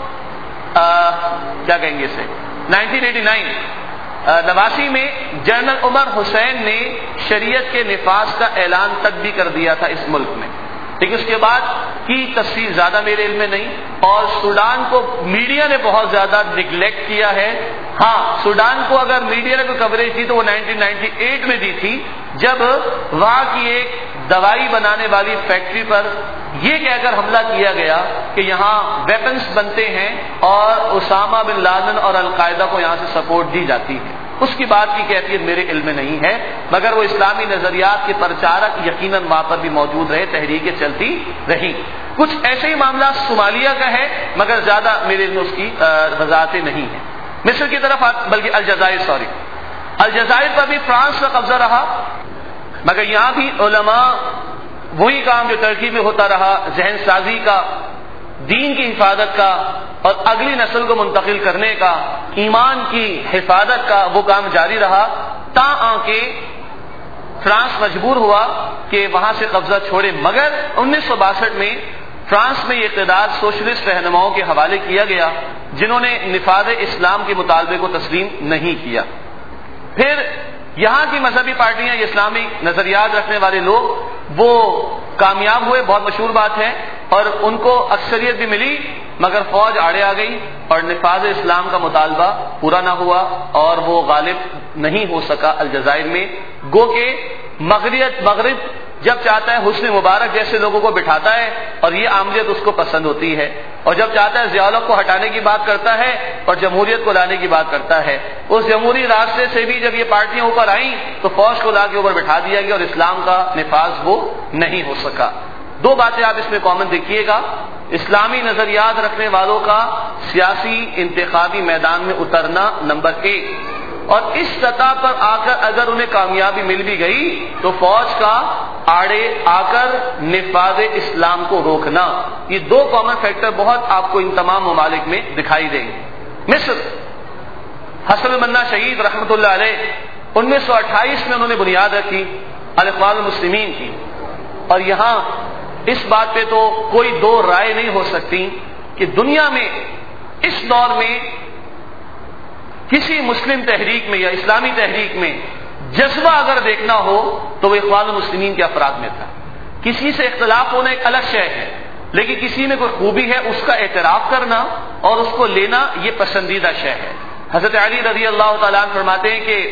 کیا کہیں گے اسے نائنٹین ایٹی نائن نواسی میں جنرل عمر حسین نے شریعت کے نفاذ کا اعلان تک بھی کر دیا تھا اس ملک میں. لیکن اس کے بعد کی تفصیل زیادہ میرے علم میں نہیں, اور سوڈان کو میڈیا نے بہت زیادہ نگلیکٹ کیا ہے. ہاں, سوڈان کو اگر میڈیا نے کوئی کوریج دی تو وہ نائنٹین نائنٹی ایٹ میں دی تھی, جب وہاں کی ایک دوائی بنانے والی فیکٹری پر یہ کہہ کر حملہ کیا گیا کہ یہاں ویپنز بنتے ہیں اور اسامہ بن لادن اور القاعدہ کو یہاں سے سپورٹ دی جاتی ہے. اس کی بات کی کیفیت میرے علم میں نہیں ہے, مگر وہ اسلامی نظریات کے پرچارک یقیناً وہاں پر بھی موجود رہے, تحریکیں چلتی رہی. کچھ ایسے ہی معاملہ صومالیہ کا ہے, مگر زیادہ میرے علم میں اس کی وضاحتیں نہیں ہیں. مصر کی طرف, بلکہ الجزائر, سوری الجزائر پر بھی فرانس کا قبضہ رہا, مگر یہاں بھی علماء وہی کام جو ترکی میں ہوتا رہا, ذہن سازی کا, دین کی حفاظت کا, اور اگلی نسل کو منتقل کرنے کا, ایمان کی حفاظت کا, وہ کام جاری رہا, تاں کہ فرانس مجبور ہوا کہ وہاں سے قبضہ چھوڑے. مگر انیس سو باسٹھ میں فرانس میں یہ اقتدار سوشلسٹ رہنماؤں کے حوالے کیا گیا, جنہوں نے نفاذ اسلام کے مطالبے کو تسلیم نہیں کیا. پھر یہاں کی مذہبی پارٹیاں, اسلامی نظریات رکھنے والے لوگ, وہ کامیاب ہوئے, بہت مشہور بات ہے, اور ان کو اکثریت بھی ملی, مگر فوج آڑے آ گئی اور نفاذ اسلام کا مطالبہ پورا نہ ہوا, اور وہ غالب نہیں ہو سکا الجزائر میں. گو کہ مغرب مغرب جب چاہتا ہے حسن مبارک جیسے لوگوں کو بٹھاتا ہے, اور یہ عاملیت اس کو پسند ہوتی ہے, اور جب چاہتا ہے ضیاء الحق کو ہٹانے کی بات کرتا ہے اور جمہوریت کو لانے کی بات کرتا ہے. اس جمہوری راستے سے بھی جب یہ پارٹیاں اوپر آئیں تو فوج کو لا کے اوپر بٹھا دیا گیا, اور اسلام کا نفاذ وہ نہیں ہو سکا. دو باتیں آپ اس میں کامن دیکھیے گا. اسلامی نظریات رکھنے والوں کا سیاسی انتخابی میدان میں اترنا نمبر ایک، اور اس سطح پر آ کر اگر انہیں کامیابی مل بھی گئی تو فوج کا آڑے آ کر نفاذ اسلام کو روکنا۔ یہ دو کامن فیکٹر بہت آپ کو ان تمام ممالک میں دکھائی دیں گے۔ مصر، حسن البنا شہید رحمۃ اللہ علیہ انیس سو اٹھائیس میں انہوں نے بنیاد رکھی الاخوان المسلمین کی، اور یہاں اس بات پہ تو کوئی دو رائے نہیں ہو سکتی کہ دنیا میں اس دور میں کسی مسلم تحریک میں یا اسلامی تحریک میں جذبہ اگر دیکھنا ہو تو وہ اخوان المسلمین کے افراد میں تھا۔ کسی سے اختلاف ہونا ایک الگ شے ہے، لیکن کسی میں کوئی خوبی ہے اس کا اعتراف کرنا اور اس کو لینا یہ پسندیدہ شے ہے۔ حضرت علی رضی اللہ تعالیٰ عنہ فرماتے ہیں کہ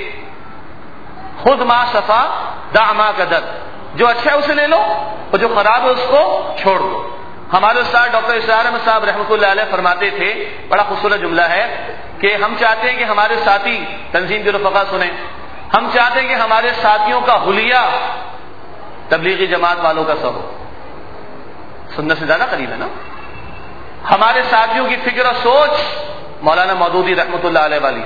خود ما صفا دع ما قدر، جو اچھا ہے اسے لے لو اور جو خراب ہے اس کو چھوڑ دو۔ ہمارے استاد ڈاکٹر اسرار احمد صاحب رحمۃ اللہ علیہ فرماتے تھے، بڑا خوبصورت جملہ ہے، کہ ہم چاہتے ہیں کہ ہمارے ساتھی تنظیم کے رفقا سنیں، ہم چاہتے ہیں کہ ہمارے ساتھیوں کا حلیہ تبلیغی جماعت والوں کا سب ہو۔ سننے سے زیادہ قریب ہے نا؟ ہمارے ساتھیوں کی فکر اور سوچ مولانا مودودی رحمۃ اللہ علیہ والی،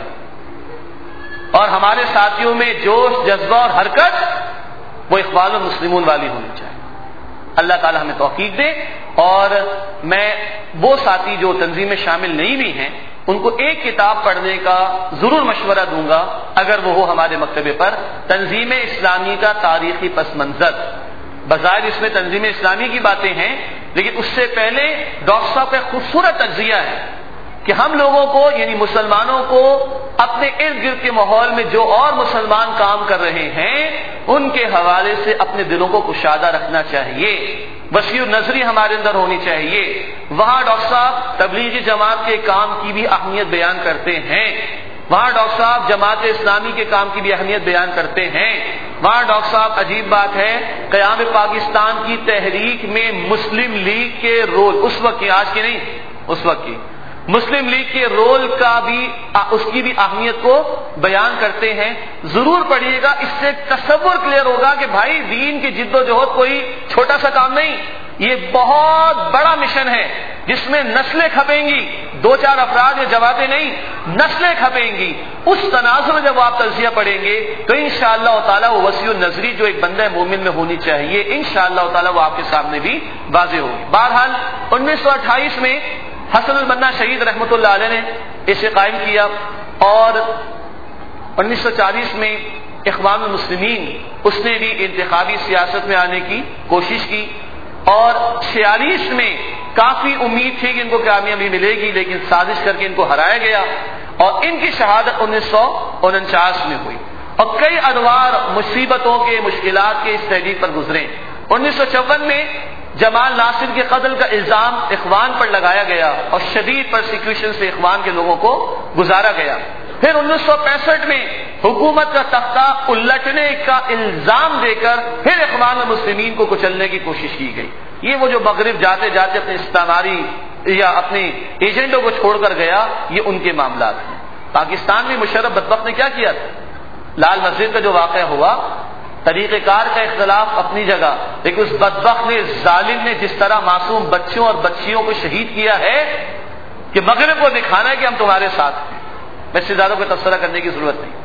اور ہمارے ساتھیوں میں جوش جذبہ اور حرکت وہ اخوان المسلمون والی ہونی چاہیے۔ اللہ تعالی ہمیں توفیق دے، اور میں وہ ساتھی جو تنظیم میں شامل نہیں بھی ہیں ان کو ایک کتاب پڑھنے کا ضرور مشورہ دوں گا اگر وہ ہو ہمارے مکتبے پر، تنظیم اسلامی کا تاریخی پس منظر۔ بظاہر اس میں تنظیم اسلامی کی باتیں ہیں، لیکن اس سے پہلے ڈاکٹر صاحب کا خوبصورت تجزیہ ہے کہ ہم لوگوں کو یعنی مسلمانوں کو اپنے ارد گرد کے ماحول میں جو اور مسلمان کام کر رہے ہیں ان کے حوالے سے اپنے دلوں کو کشادہ رکھنا چاہیے، وسیع نظری ہمارے اندر ہونی چاہیے۔ وہاں ڈاکٹر صاحب تبلیغی جماعت کے کام کی بھی اہمیت بیان کرتے ہیں، وہاں ڈاکٹر صاحب جماعت اسلامی کے کام کی بھی اہمیت بیان کرتے ہیں، وہاں ڈاکٹر صاحب عجیب بات ہے قیام پاکستان کی تحریک میں مسلم لیگ کے رول، اس وقت کی، آج کی نہیں، اس وقت کی مسلم لیگ کے رول کا بھی اس کی بھی اہمیت کو بیان کرتے ہیں۔ ضرور پڑھیے گا، اس سے تصور کلیئر ہوگا کہ بھائی دین کی جد و جہد کوئی چھوٹا سا کام نہیں، یہ بہت بڑا مشن ہے جس میں نسلیں کھپیں گی، دو چار افراد یا جماعتیں نہیں، نسلیں کھپیں گی۔ اس تناظر میں جب آپ تجزیہ پڑھیں گے تو انشاءاللہ تعالی وہ وسیع النظری جو ایک بندہ مومن میں ہونی چاہیے انشاءاللہ تعالی وہ آپ کے سامنے بھی واضح ہوگی۔ بہرحال انیس سو اٹھائیس میں حسن البنا شہید رحمۃ اللہ علیہ نے اسے قائم کیا، اور انیس سو چالیس میں اخوان المسلمین اس نے بھی انتخابی سیاست میں آنے کی کوشش کی، اور چھیالیس میں کافی امید تھی کہ ان کو کامیابی ملے گی، لیکن سازش کر کے ان کو ہرایا گیا، اور ان کی شہادت انیس سو انچاس میں ہوئی، اور کئی ادوار مصیبتوں کے مشکلات کے اس تحریک پر گزرے۔ انیس سو چون میں جمال ناصر کے قتل کا الزام اخوان پر لگایا گیا اور شدید پرسیکیوشن سے اخوان کے لوگوں کو گزارا گیا۔ پھر انیس سو پینسٹھ میں حکومت کا تختہ الٹنے کا الزام دے کر پھر اخوان المسلمین کو کچلنے کی کوشش کی گئی۔ یہ وہ جو مغرب جاتے جاتے اپنے استعماری یا اپنے ایجنٹوں کو چھوڑ کر گیا، یہ ان کے معاملات ہیں۔ پاکستان میں مشرف بدبخت نے کیا کیا تھا؟ لال مسجد کا جو واقعہ ہوا، طریقہ کار کا اختلاف اپنی جگہ، لیکن اس بدبخت نے، ظالم نے جس طرح معصوم بچوں اور بچیوں کو شہید کیا ہے کہ مغرب کو دکھانا ہے کہ ہم تمہارے ساتھ ہیں۔ میں سے زیادہ کوئی تبصرہ کرنے کی ضرورت نہیں۔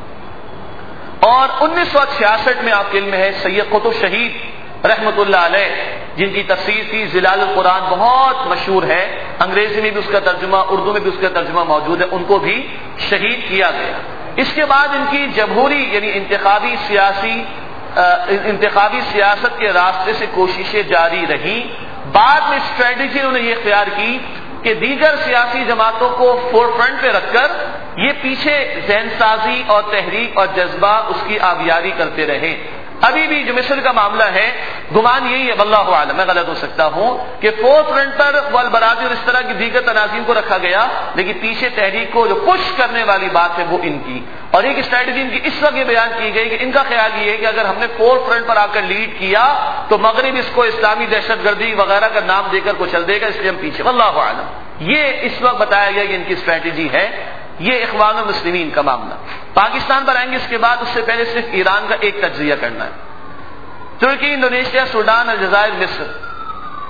اور انیس سو چھیاسٹھ میں آپ کے علم میں ہے سید قطب شہید رحمۃ اللہ علیہ، جن کی تفسیر تھی ظلال القرآن، بہت مشہور ہے، انگریزی میں بھی اس کا ترجمہ، اردو میں بھی اس کا ترجمہ موجود ہے، ان کو بھی شہید کیا گیا۔ اس کے بعد ان کی جمہوری یعنی انتخابی سیاسی انتخابی سیاست کے راستے سے کوششیں جاری رہیں۔ بعد میں اسٹریٹجی انہوں نے یہ اختیار کی کہ دیگر سیاسی جماعتوں کو فور فرنٹ پہ رکھ کر یہ پیچھے ذہن سازی اور تحریک اور جذبہ اس کی آبیاری کرتے رہے۔ ابھی بھی جو مصر کا معاملہ ہے، گمان یہی ہے، واللہ اعلم، میں غلط ہو سکتا ہوں، کہ فورتھ فرنٹ پر والبرادری اور اس طرح کی دیگر تناظیم کو رکھا گیا، لیکن پیچھے تحریک کو جو پش کرنے والی بات ہے وہ ان کی، اور ایک اسٹریٹجی ان کی اس وقت یہ بیان کی گئی کہ ان کا خیال یہ ہے کہ اگر ہم نے فورتھ فرنٹ پر آ کر لیڈ کیا تو مغرب اس کو اسلامی دہشت گردی وغیرہ کا نام دے کر کو چل دے گا، اس لیے ہم پیچھے، واللہ اعلم۔ یہ اس وقت بتایا گیا کہ ان کی اسٹریٹجی ہے۔ یہ اخوان المسلمین کا معاملہ۔ پاکستان پر آئیں گے اس کے بعد، اس سے پہلے صرف ایران کا ایک تجزیہ کرنا ہے۔ ترکی، انڈونیشیا، سوڈان، الجزائر، مصر،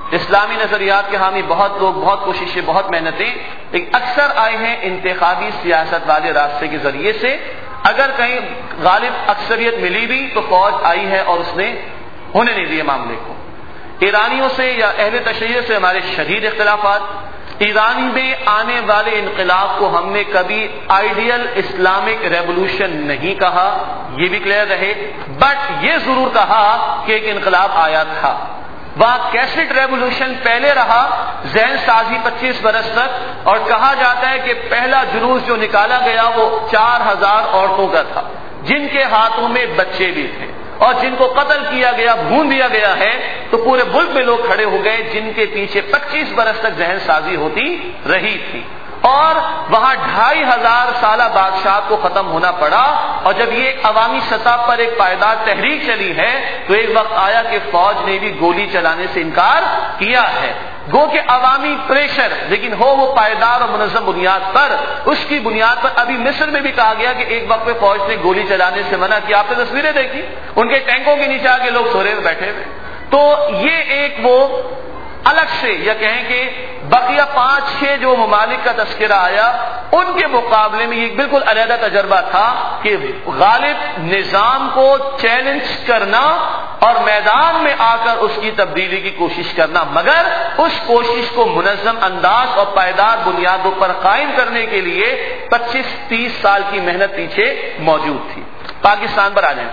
اسلامی نظریات کے حامی بہت لوگ، بہت کوششیں، بہت محنتیں، لیکن اکثر آئے ہیں انتخابی سیاست والے راستے کے ذریعے سے۔ اگر کہیں غالب اکثریت ملی بھی تو فوج آئی ہے اور اس نے ہونے نہیں دیے معاملے کو۔ ایرانیوں سے یا اہل تشیع سے ہمارے شدید اختلافات۔ ایرانی میں آنے والے انقلاب کو ہم نے کبھی آئیڈیل اسلامک ریولوشن نہیں کہا، یہ بھی کلیئر رہے، بٹ یہ ضرور کہا کہ ایک انقلاب آیا تھا۔ وہاں کیسٹ ریولوشن پہلے رہا، ذہن سازی پچیس برس تک، اور کہا جاتا ہے کہ پہلا جلوس جو نکالا گیا وہ چار ہزار عورتوں کا تھا جن کے ہاتھوں میں بچے بھی تھے، اور جن کو قتل کیا گیا، بھون دیا گیا ہے، تو پورے ملک میں لوگ کھڑے ہو گئے جن کے پیچھے پچیس برس تک ذہن سازی ہوتی رہی تھی، اور وہاں ڈھائی ہزار سالہ بادشاہ کو ختم ہونا پڑا۔ اور جب یہ ایک عوامی سطح پر ایک پائیدار تحریک چلی ہے تو ایک وقت آیا کہ فوج نے بھی گولی چلانے سے انکار کیا ہے، گو کہ عوامی پریشر، لیکن ہو وہ پائیدار اور منظم بنیاد پر۔ اس کی بنیاد پر ابھی مصر میں بھی کہا گیا کہ ایک وقت پہ فوج نے گولی چلانے سے منع کیا، آپ نے تصویریں دیکھی ان کے ٹینکوں کے نیچے آ کے لوگ سورے ہوئے بیٹھے ہوئے۔ تو یہ ایک وہ الگ سے، یا کہیں کہ بقیہ پانچ چھ جو ممالک کا تذکرہ آیا ان کے مقابلے میں یہ بالکل علیحدہ تجربہ تھا کہ غالب نظام کو چیلنج کرنا اور میدان میں آ کر اس کی تبدیلی کی کوشش کرنا، مگر اس کوشش کو منظم انداز اور پائیدار بنیادوں پر قائم کرنے کے لیے پچیس تیس سال کی محنت پیچھے موجود تھی۔ پاکستان پر آ جائیں،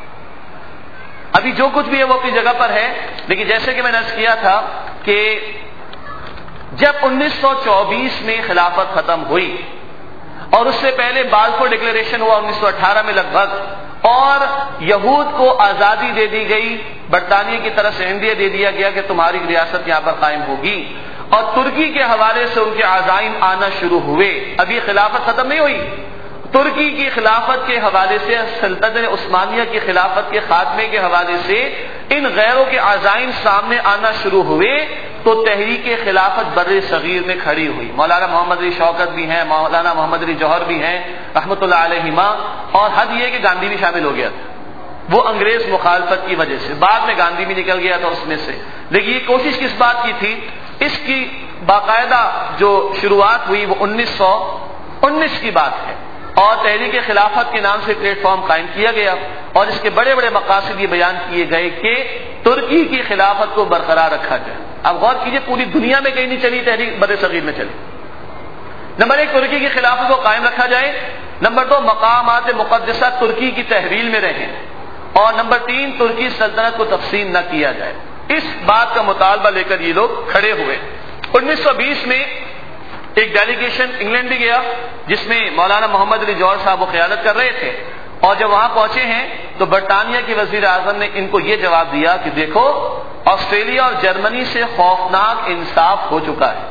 ابھی جو کچھ بھی ہے وہ اپنی جگہ پر ہے، لیکن جیسے کہ میں نے عرض کیا تھا کہ جب انیس سو چوبیس میں خلافت ختم ہوئی اور اس سے پہلے بالفور ڈکلیریشن ہوا انیس سو اٹھارہ میں لگ بھگ، اور یہود کو آزادی دے دی گئی، برطانیہ کی طرف سے انڈیا دے دیا گیا کہ تمہاری ریاست یہاں پر قائم ہوگی، اور ترکی کے حوالے سے ان کے عزائم آنا شروع ہوئے۔ ابھی خلافت ختم نہیں ہوئی، ترکی کی خلافت کے حوالے سے، سلطنت عثمانیہ کی خلافت کے خاتمے کے حوالے سے ان غیروں کے عزائم سامنے آنا شروع ہوئے، تو تحریک خلافت بر صغیر میں کھڑی ہوئی۔ مولانا محمد علی شوکت بھی ہیں، مولانا محمد علی جوہر بھی ہیں رحمۃ اللہ علیہما، اور حد یہ کہ گاندھی بھی شامل ہو گیا تھا وہ انگریز مخالفت کی وجہ سے، بعد میں گاندھی بھی نکل گیا تھا اس میں سے، لیکن یہ کوشش کس بات کی تھی؟ اس کی باقاعدہ جو شروعات ہوئی وہ انیس سو انیس کی بات ہے، اور تحریک خلافت کے نام سے پلیٹ فارم قائم کیا گیا، اور اس کے بڑے بڑے مقاصد یہ بیان کیے گئے کہ ترکی کی خلافت کو برقرار رکھا جائے۔ اب غور کیجئے، پوری دنیا میں کہیں نہیں چلی تحریک، بر صغیر میں چلی۔ نمبر ایک، ترکی کی خلافت کو قائم رکھا جائے۔ نمبر دو، مقامات مقدسہ ترکی کی تحویل میں رہیں، اور نمبر تین، ترکی سلطنت کو تقسیم نہ کیا جائے۔ اس بات کا مطالبہ لے کر یہ لوگ کھڑے ہوئے۔ انیس سو بیس میں ایک ڈیلیگیشن انگلینڈ بھی گیا جس میں مولانا محمد علی جوہر صاحب وہ قیادت کر رہے تھے، اور جب وہاں پہنچے ہیں تو برطانیہ کی وزیر اعظم نے ان کو یہ جواب دیا کہ دیکھو، آسٹریلیا اور جرمنی سے خوفناک انصاف ہو چکا ہے،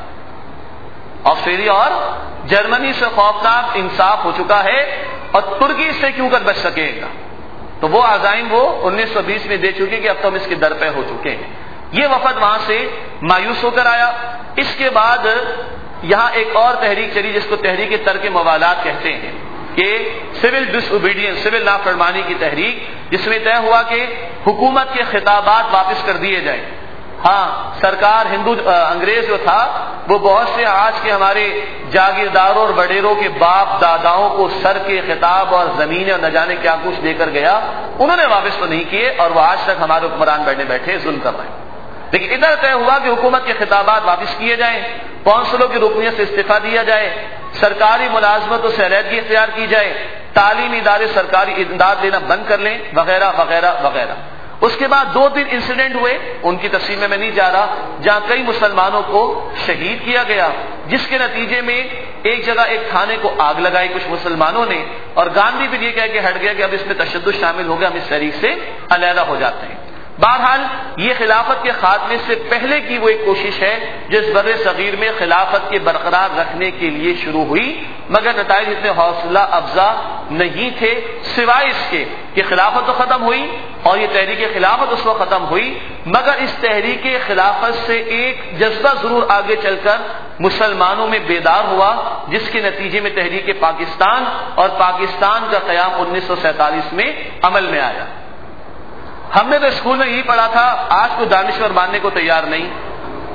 آسٹریلیا اور جرمنی سے خوفناک انصاف ہو چکا ہے، اور ترکی سے کیوں کر بچ سکے گا؟ تو وہ عزائم وہ انیس سو بیس میں دے چکے کہ اب تو ہم اس کے در پہ ہو چکے ہیں۔ یہ وفد وہاں سے مایوس ہو کر آیا۔ اس کے بعد یہاں ایک اور تحریک چلی جس کو تحریک ترک موالات کہتے ہیں، کہ سول ڈس اوبیڈینس، سول نافرمانی کی تحریک، جس میں طے ہوا کہ حکومت کے خطابات واپس کر دیے جائیں۔ ہاں، سرکار ہندو انگریز جو تھا وہ بہت سے آج کے ہمارے جاگیرداروں اور وڈیروں کے باپ داداؤں کو سر کے خطاب اور زمینیں اور نہ جانے کیا کچھ دے کر گیا، انہوں نے واپس تو نہیں کیے، اور وہ آج تک ہمارے حکمران بیٹھے بیٹھے ظلم کر رہے ہیں۔ لیکن ادھر طے ہوا کہ حکومت کے خطابات واپس کیے جائیں، کونسلوں کی رکنیت سے استعفیٰ دیا جائے، سرکاری ملازمتوں سے علیحدگی اختیار کی جائے، تعلیمی ادارے سرکاری امداد لینا بند کر لیں، وغیرہ وغیرہ وغیرہ۔ اس کے بعد دو تین انسیڈنٹ ہوئے، ان کی تفصیل میں میں نہیں جا رہا، جہاں کئی مسلمانوں کو شہید کیا گیا، جس کے نتیجے میں ایک جگہ ایک تھانے کو آگ لگائی کچھ مسلمانوں نے، اور گاندھی بھی یہ کہہ کے ہٹ گیا کہ اب اس میں تشدد شامل ہو گیا، ہم اس تحریک سے علیحدہ ہو جاتے ہیں۔ بہرحال یہ خلافت کے خاتمے سے پہلے کی وہ ایک کوشش ہے جس بر صغیر میں خلافت کے برقرار رکھنے کے لیے شروع ہوئی، مگر نتائج اتنے حوصلہ افزا نہیں تھے، سوائے اس کے کہ خلافت تو ختم ہوئی، اور یہ تحریک خلافت اس وقت ختم ہوئی، مگر اس تحریک خلافت سے ایک جذبہ ضرور آگے چل کر مسلمانوں میں بیدار ہوا، جس کے نتیجے میں تحریک پاکستان اور پاکستان کا قیام انیس سو سینتالیس میں عمل میں آیا۔ ہم نے تو اسکول میں یہی پڑھا تھا، آج کو دانشور ماننے کو تیار نہیں،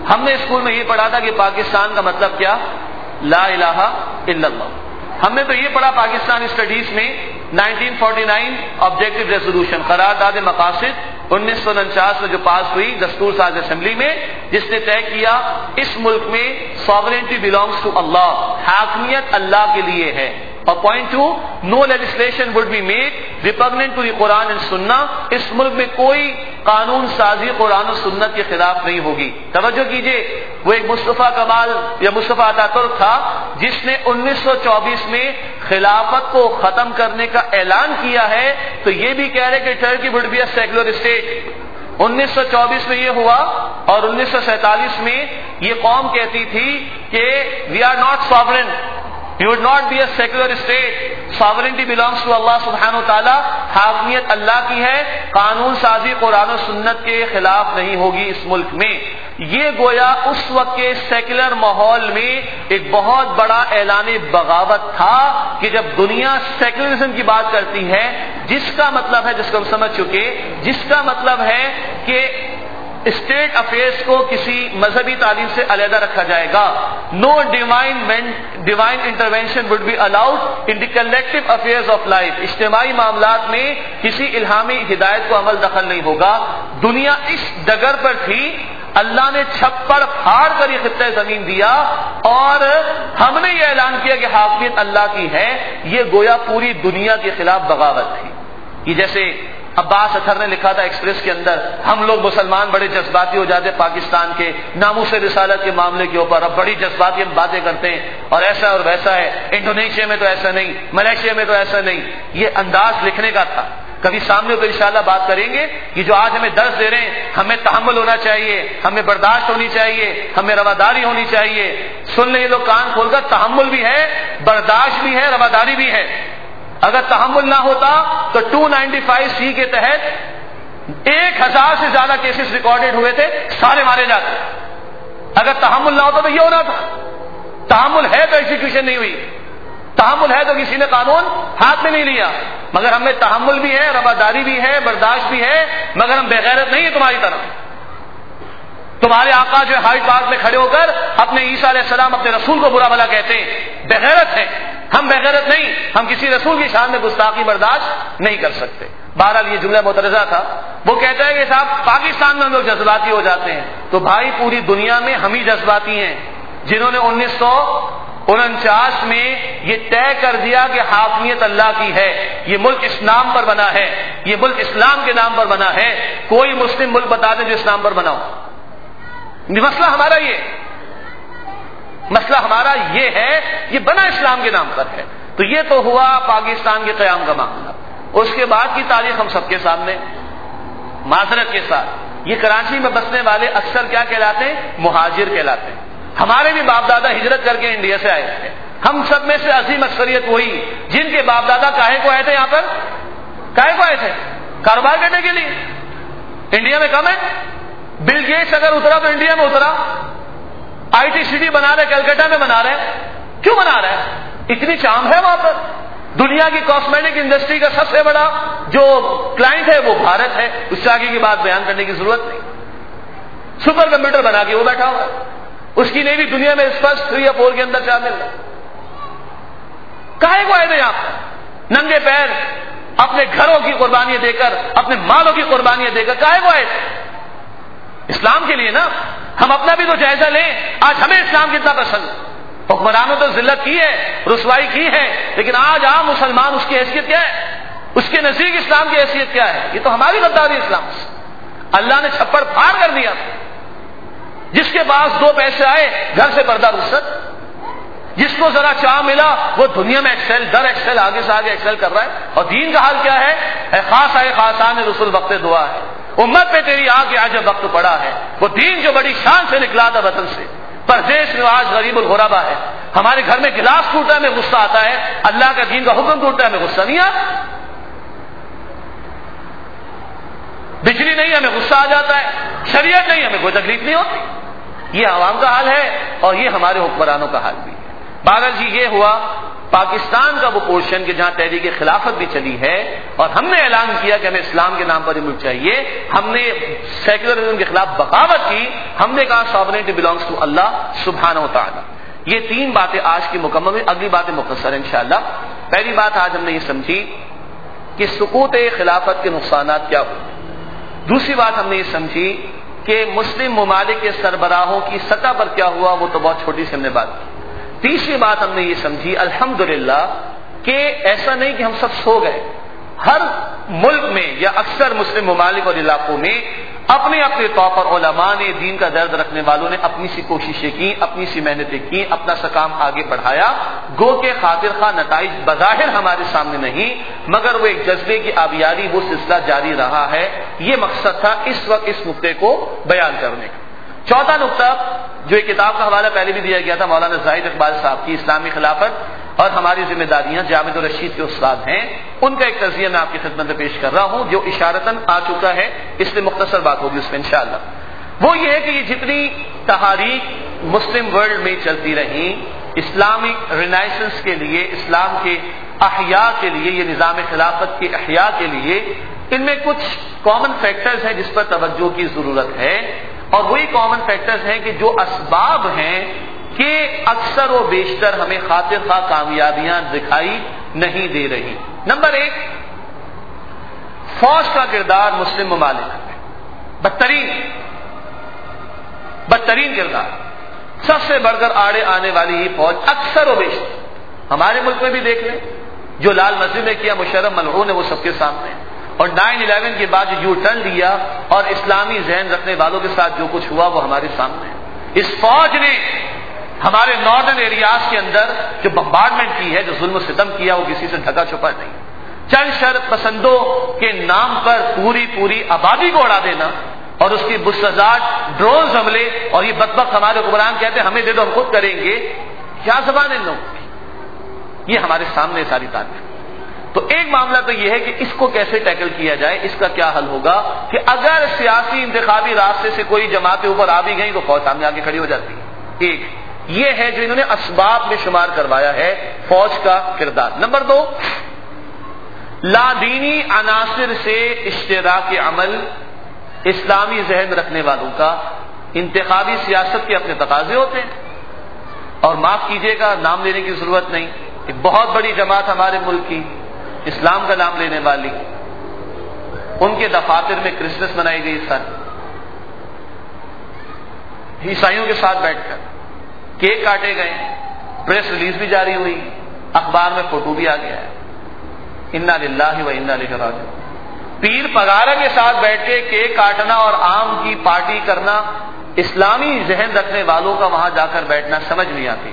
ہم نے اسکول میں یہ پڑھا تھا کہ پاکستان کا مطلب کیا؟ لا الہ الا اللہ. ہم نے تو یہ پڑھا پاکستان اسٹڈیز میں nineteen forty nine objective resolution قرارداد مقاصد انیس سو انچاس میں جو پاس ہوئی دستور ساز اسمبلی میں، جس نے طے کیا اس ملک میں ساورنٹی بلانگس ٹو اللہ، حاکمیت اللہ کے لیے ہے. اور point two, no legislation would be made repugnant to the قرآن اینڈ سنہ. اس ملک میں کوئی قانون سازی قرآن و سنت کے خلاف نہیں ہوگی. توجہ کیجئے، وہ ایک مصطفیٰ کمال یا مصطفیٰ اتا ترک تھا جس نے انیس سو چوبیس میں خلافت کو ختم کرنے کا اعلان کیا ہے، تو یہ بھی کہہ رہے کہ Turkey would be a secular state. انیس سو چوبیس میں یہ ہوا اور انیس سو سینتالیس میں یہ قوم کہتی تھی کہ we are not sovereign, You would not be a secular state. Sovereignty belongs to Allah subhanahu wa ta'ala. حاکمیت اللہ کی ہے، قانون سازی قرآن و سنت کے خلاف نہیں ہوگی اس ملک میں. یہ گویا اس وقت کے سیکولر ماحول میں ایک بہت بڑا اعلان بغاوت تھا کہ جب دنیا سیکولرزم کی بات کرتی ہے، جس کا مطلب ہے، جس کو ہم سمجھ چکے، جس کا مطلب ہے کہ اسٹیٹ افیئرس کو کسی مذہبی تعلیم سے علیحدہ رکھا جائے گا. No divine divine intervention would be allowed in the collective affairs of life. اجتماعی معاملات میں کسی الہامی ہدایت کو عمل دخل نہیں ہوگا. دنیا اس ڈگر پر تھی، اللہ نے چھپڑ پھاڑ کر یہ خطہ زمین دیا اور ہم نے یہ اعلان کیا کہ حاکمیت اللہ کی ہے. یہ گویا پوری دنیا کے خلاف بغاوت تھی. یہ جیسے عباس اطہر نے لکھا تھا ایکسپریس کے اندر، ہم لوگ مسلمان بڑے جذباتی ہو جاتے پاکستان کے ناموس رسالت کے معاملے کے اوپر، اب بڑی جذباتی ہم باتیں کرتے ہیں اور ایسا اور ویسا ہے، انڈونیشیا میں تو ایسا نہیں، ملیشیا میں تو ایسا نہیں. یہ انداز لکھنے کا تھا. کبھی سامنے ہو کر انشاءاللہ بات کریں گے. یہ جو آج ہمیں درس دے رہے ہیں، ہمیں تحمل ہونا چاہیے، ہمیں برداشت ہونی چاہیے، ہمیں رواداری ہونی چاہیے. سن لیں یہ لوگ کان کھول کر، تحمل بھی ہے، برداشت بھی ہے، رواداری بھی ہے. اگر تحمل نہ ہوتا تو ٹو نائنٹی فائیو سی کے تحت ایک ہزار سے زیادہ کیسز ریکارڈڈ ہوئے تھے، سارے مارے جاتے. اگر تحمل نہ ہوتا تو یہ ہونا تھا. تحمل ہے تو ایگزیکیوشن نہیں ہوئی، تحمل ہے تو کسی نے قانون ہاتھ میں نہیں لیا. مگر ہمیں تحمل بھی ہے، رواداری بھی ہے، برداشت بھی ہے، مگر ہم بغیرت نہیں ہے تمہاری طرف. تمہارے آقا جو ہائی پارک میں کھڑے ہو کر اپنے عیسیٰ علیہ السلام اپنے رسول کو برا بھلا کہتے ہیں، بغیرت ہے. ہم بغیرت نہیں، ہم کسی رسول کی شان میں گستاخی برداشت نہیں کر سکتے. بہرحال یہ جملہ معترضہ تھا. وہ کہتا ہے کہ صاحب پاکستان میں ہم لوگ جذباتی ہو جاتے ہیں، تو بھائی پوری دنیا میں ہم ہی جذباتی ہیں جنہوں نے انیس سو انچاس میں یہ طے کر دیا کہ حاکمیت اللہ کی ہے. یہ ملک اس نام پر بنا ہے، یہ ملک اسلام کے نام پر بنا ہے. کوئی مسلم ملک بتا دیں جو اس نام پر بنا ہو. مسئلہ ہمارا یہ مسئلہ ہمارا یہ ہے، یہ بنا اسلام کے نام پر ہے. تو یہ تو ہوا پاکستان کے قیام کا معاملہ. اس کے بعد کی تاریخ ہم سب کے سامنے معذرت کے ساتھ، یہ کراچی میں بسنے والے اکثر کیا کہلاتے ہیں؟ مہاجر کہلاتے ہیں. ہمارے بھی باپ دادا ہجرت کر کے انڈیا سے آئے تھے. ہم سب میں سے عظیم اکثریت وہی جن کے باپ دادا کاہے کو آئے تھے یہاں پر؟ کاہے کو آئے تھے؟ کاروبار کرنے کے لیے. انڈیا میں کم ہے. بل گیٹس اگر اترا تو انڈیا میں اترا. آئی ٹی سٹی بنا رہے، کلکتہ میں بنا رہے. کیوں بنا رہے؟ اتنی چام ہے وہاں پر. دنیا کی کاسمیٹک انڈسٹری کا سب سے بڑا جو کلائنٹ ہے وہ بھارت ہے. اس سے آگے کی بات بیان کرنے کی ضرورت نہیں. سپر کمپیوٹر بنا کے وہ بیٹھا ہوا ہے. اس کی نیوی دنیا میں فرسٹ تھری یا فور کے اندر شامل ہے. کاہے کو آئے تھے یہاں پر؟ ننگے پیر اپنے گھروں کی قربانیاں دے کر، اپنے مالوں کی قربانیاں دے کر کاہے کو آئے تھے؟ اسلام کے لیے نا. ہم اپنا بھی تو جائزہ لیں. آج ہمیں اسلام کتنا پسند. حکمرانوں تو ذلت کی ہے، رسوائی کی ہے، لیکن آج عام مسلمان اس کی حیثیت کیا ہے؟ اس کے نزدیک اسلام کی حیثیت کیا ہے؟ یہ تو ہماری غداری اسلام سے. اللہ نے چھپڑ پھاڑ کر دیا. جس کے پاس دو پیسے آئے گھر سے پردہ رخصت. جس کو ذرا چاہ ملا وہ دنیا میں ایکسل در ایکسل آگے سے آگے ایکسل کر رہا ہے. اور دین کا حال کیا ہے؟ اے خاص آئے خاصان رسول وقت دعا ہے. امت پہ تیری آگے آج وقت پڑا ہے. وہ دین جو بڑی شان سے نکلا تھا وطن سے، پردیش میں آج غریب الغربا ہے. ہمارے گھر میں گلاس ٹوٹا ہے ہمیں غصہ آتا ہے، اللہ کا دین کا حکم ٹوٹا ہے ہمیں غصہ نہیں آتا. بجلی نہیں ہمیں غصہ آ جاتا ہے، شریعت نہیں ہمیں کوئی تکلیف نہیں ہوتی. یہ عوام کا حال ہے اور یہ ہمارے حکمرانوں کا حال بھی ہے. بہرحال جی یہ ہوا پاکستان کا وہ پورشن کہ جہاں تحریک خلافت بھی چلی ہے اور ہم نے اعلان کیا کہ ہمیں اسلام کے نام پر یہ ملک چاہیے، ہم نے سیکولرزم کے خلاف بغاوت کی، ہم نے کہا سوورنٹی بلانگس ٹو اللہ سبحانہ و تعالی۔ یہ تین باتیں آج کی مکمل ہوئی، اگلی باتیں مختصر ہیں انشاءاللہ۔ پہلی بات آج ہم نے یہ سمجھی کہ سقوط خلافت کے نقصانات کیا ہوئے، دوسری بات ہم نے یہ سمجھی کہ مسلم ممالک کے سربراہوں کی سطح پر کیا ہوا، وہ تو بہت چھوٹی سی ہم نے بات کی، تیسری بات ہم نے یہ سمجھی الحمدللہ کہ ایسا نہیں کہ ہم سب سو گئے، ہر ملک میں یا اکثر مسلم ممالک اور علاقوں میں اپنے اپنے طور پر علماء نے، دین کا درد رکھنے والوں نے اپنی سی کوششیں کی، اپنی سی محنتیں کی، اپنا سا کام آگے بڑھایا، گو کہ خاطر خواہ نتائج بظاہر ہمارے سامنے نہیں مگر وہ ایک جذبے کی آبیاری، وہ سلسلہ جاری رہا ہے۔ یہ مقصد تھا اس وقت اس نقطے کو بیان کرنے کا۔ چوتھا نقطہ جو ایک کتاب کا حوالہ پہلے بھی دیا گیا تھا، مولانا زاہد اقبال صاحب کی اسلامی خلافت اور ہماری ذمہ داریاں، جامعۃ الرشید کے استاد ہیں، ان کا ایک تجزیہ میں آپ کی خدمت میں پیش کر رہا ہوں جو اشارتاً آ چکا ہے، اس لیے مختصر بات ہوگی اس میں انشاءاللہ۔ وہ یہ ہے کہ یہ جتنی تحاریک مسلم ورلڈ میں چلتی رہیں اسلامک رینائسنس کے لیے، اسلام کے احیاء کے لیے، یہ نظام خلافت کے احیاء کے لیے، ان میں کچھ کامن فیکٹرز ہیں جس پر توجہ کی ضرورت ہے، اور وہی کامن فیکٹرز ہیں کہ جو اسباب ہیں کہ اکثر و بیشتر ہمیں خاطر خواہ کامیابیاں دکھائی نہیں دے رہی۔ نمبر ایک، فوج کا کردار مسلم ممالک میں بدترین بدترین کردار، سب سے بڑھ کر آڑے آنے والی یہ فوج اکثر و بیشتر ہمارے ملک میں بھی دیکھ لیں، جو لال مسجد میں کیا مشرف ملعون ہے وہ سب کے سامنے ہے، اور نائن الیون کے بعد جو یو ٹرن لیا اور اسلامی ذہن رکھنے والوں کے ساتھ جو کچھ ہوا وہ ہمارے سامنے ہے۔ اس فوج نے ہمارے ناردرن ایریاز کے اندر جو بمبارڈمنٹ کی ہے، جو ظلم و ستم کیا، وہ کسی سے ڈھکا چھپا نہیں۔ چند شر پسندوں کے نام پر پوری پوری آبادی کو اڑا دینا اور اس کی بسزاٹ ڈرون حملے، اور یہ بدبخت ہمارے حکمران کہتے ہیں ہمیں دے دو ہم خود کریں گے، کیا زبان ان لوگوں کی؟ یہ ہمارے سامنے ساری تاریخ۔ تو ایک معاملہ تو یہ ہے کہ اس کو کیسے ٹیکل کیا جائے، اس کا کیا حل ہوگا کہ اگر سیاسی انتخابی راستے سے کوئی جماعتیں اوپر آ بھی گئیں تو فوج سامنے آگے کھڑی ہو جاتی ہے۔ ایک یہ ہے جو انہوں نے اسباب میں شمار کروایا ہے فوج کا کردار۔ نمبر دو، لادینی عناصر سے اشتراک عمل، اسلامی ذہن رکھنے والوں کا انتخابی سیاست کے اپنے تقاضے ہوتے ہیں، اور معاف کیجیے گا نام لینے کی ضرورت نہیں، ایک بہت بڑی جماعت ہمارے ملک کی اسلام کا نام لینے والی، ان کے دفاتر میں کرسمس منائی گئی سر، عیسائیوں کے ساتھ بیٹھ کر کیک کاٹے گئے، پریس ریلیز بھی جاری ہوئی، اخبار میں فوٹو بھی آ گیا ہے، انا للہ و انا الیہ راجعون۔ پیر پگارا کے ساتھ بیٹھ کے کیک کاٹنا اور آم کی پارٹی کرنا، اسلامی ذہن رکھنے والوں کا وہاں جا کر بیٹھنا سمجھ نہیں آتی۔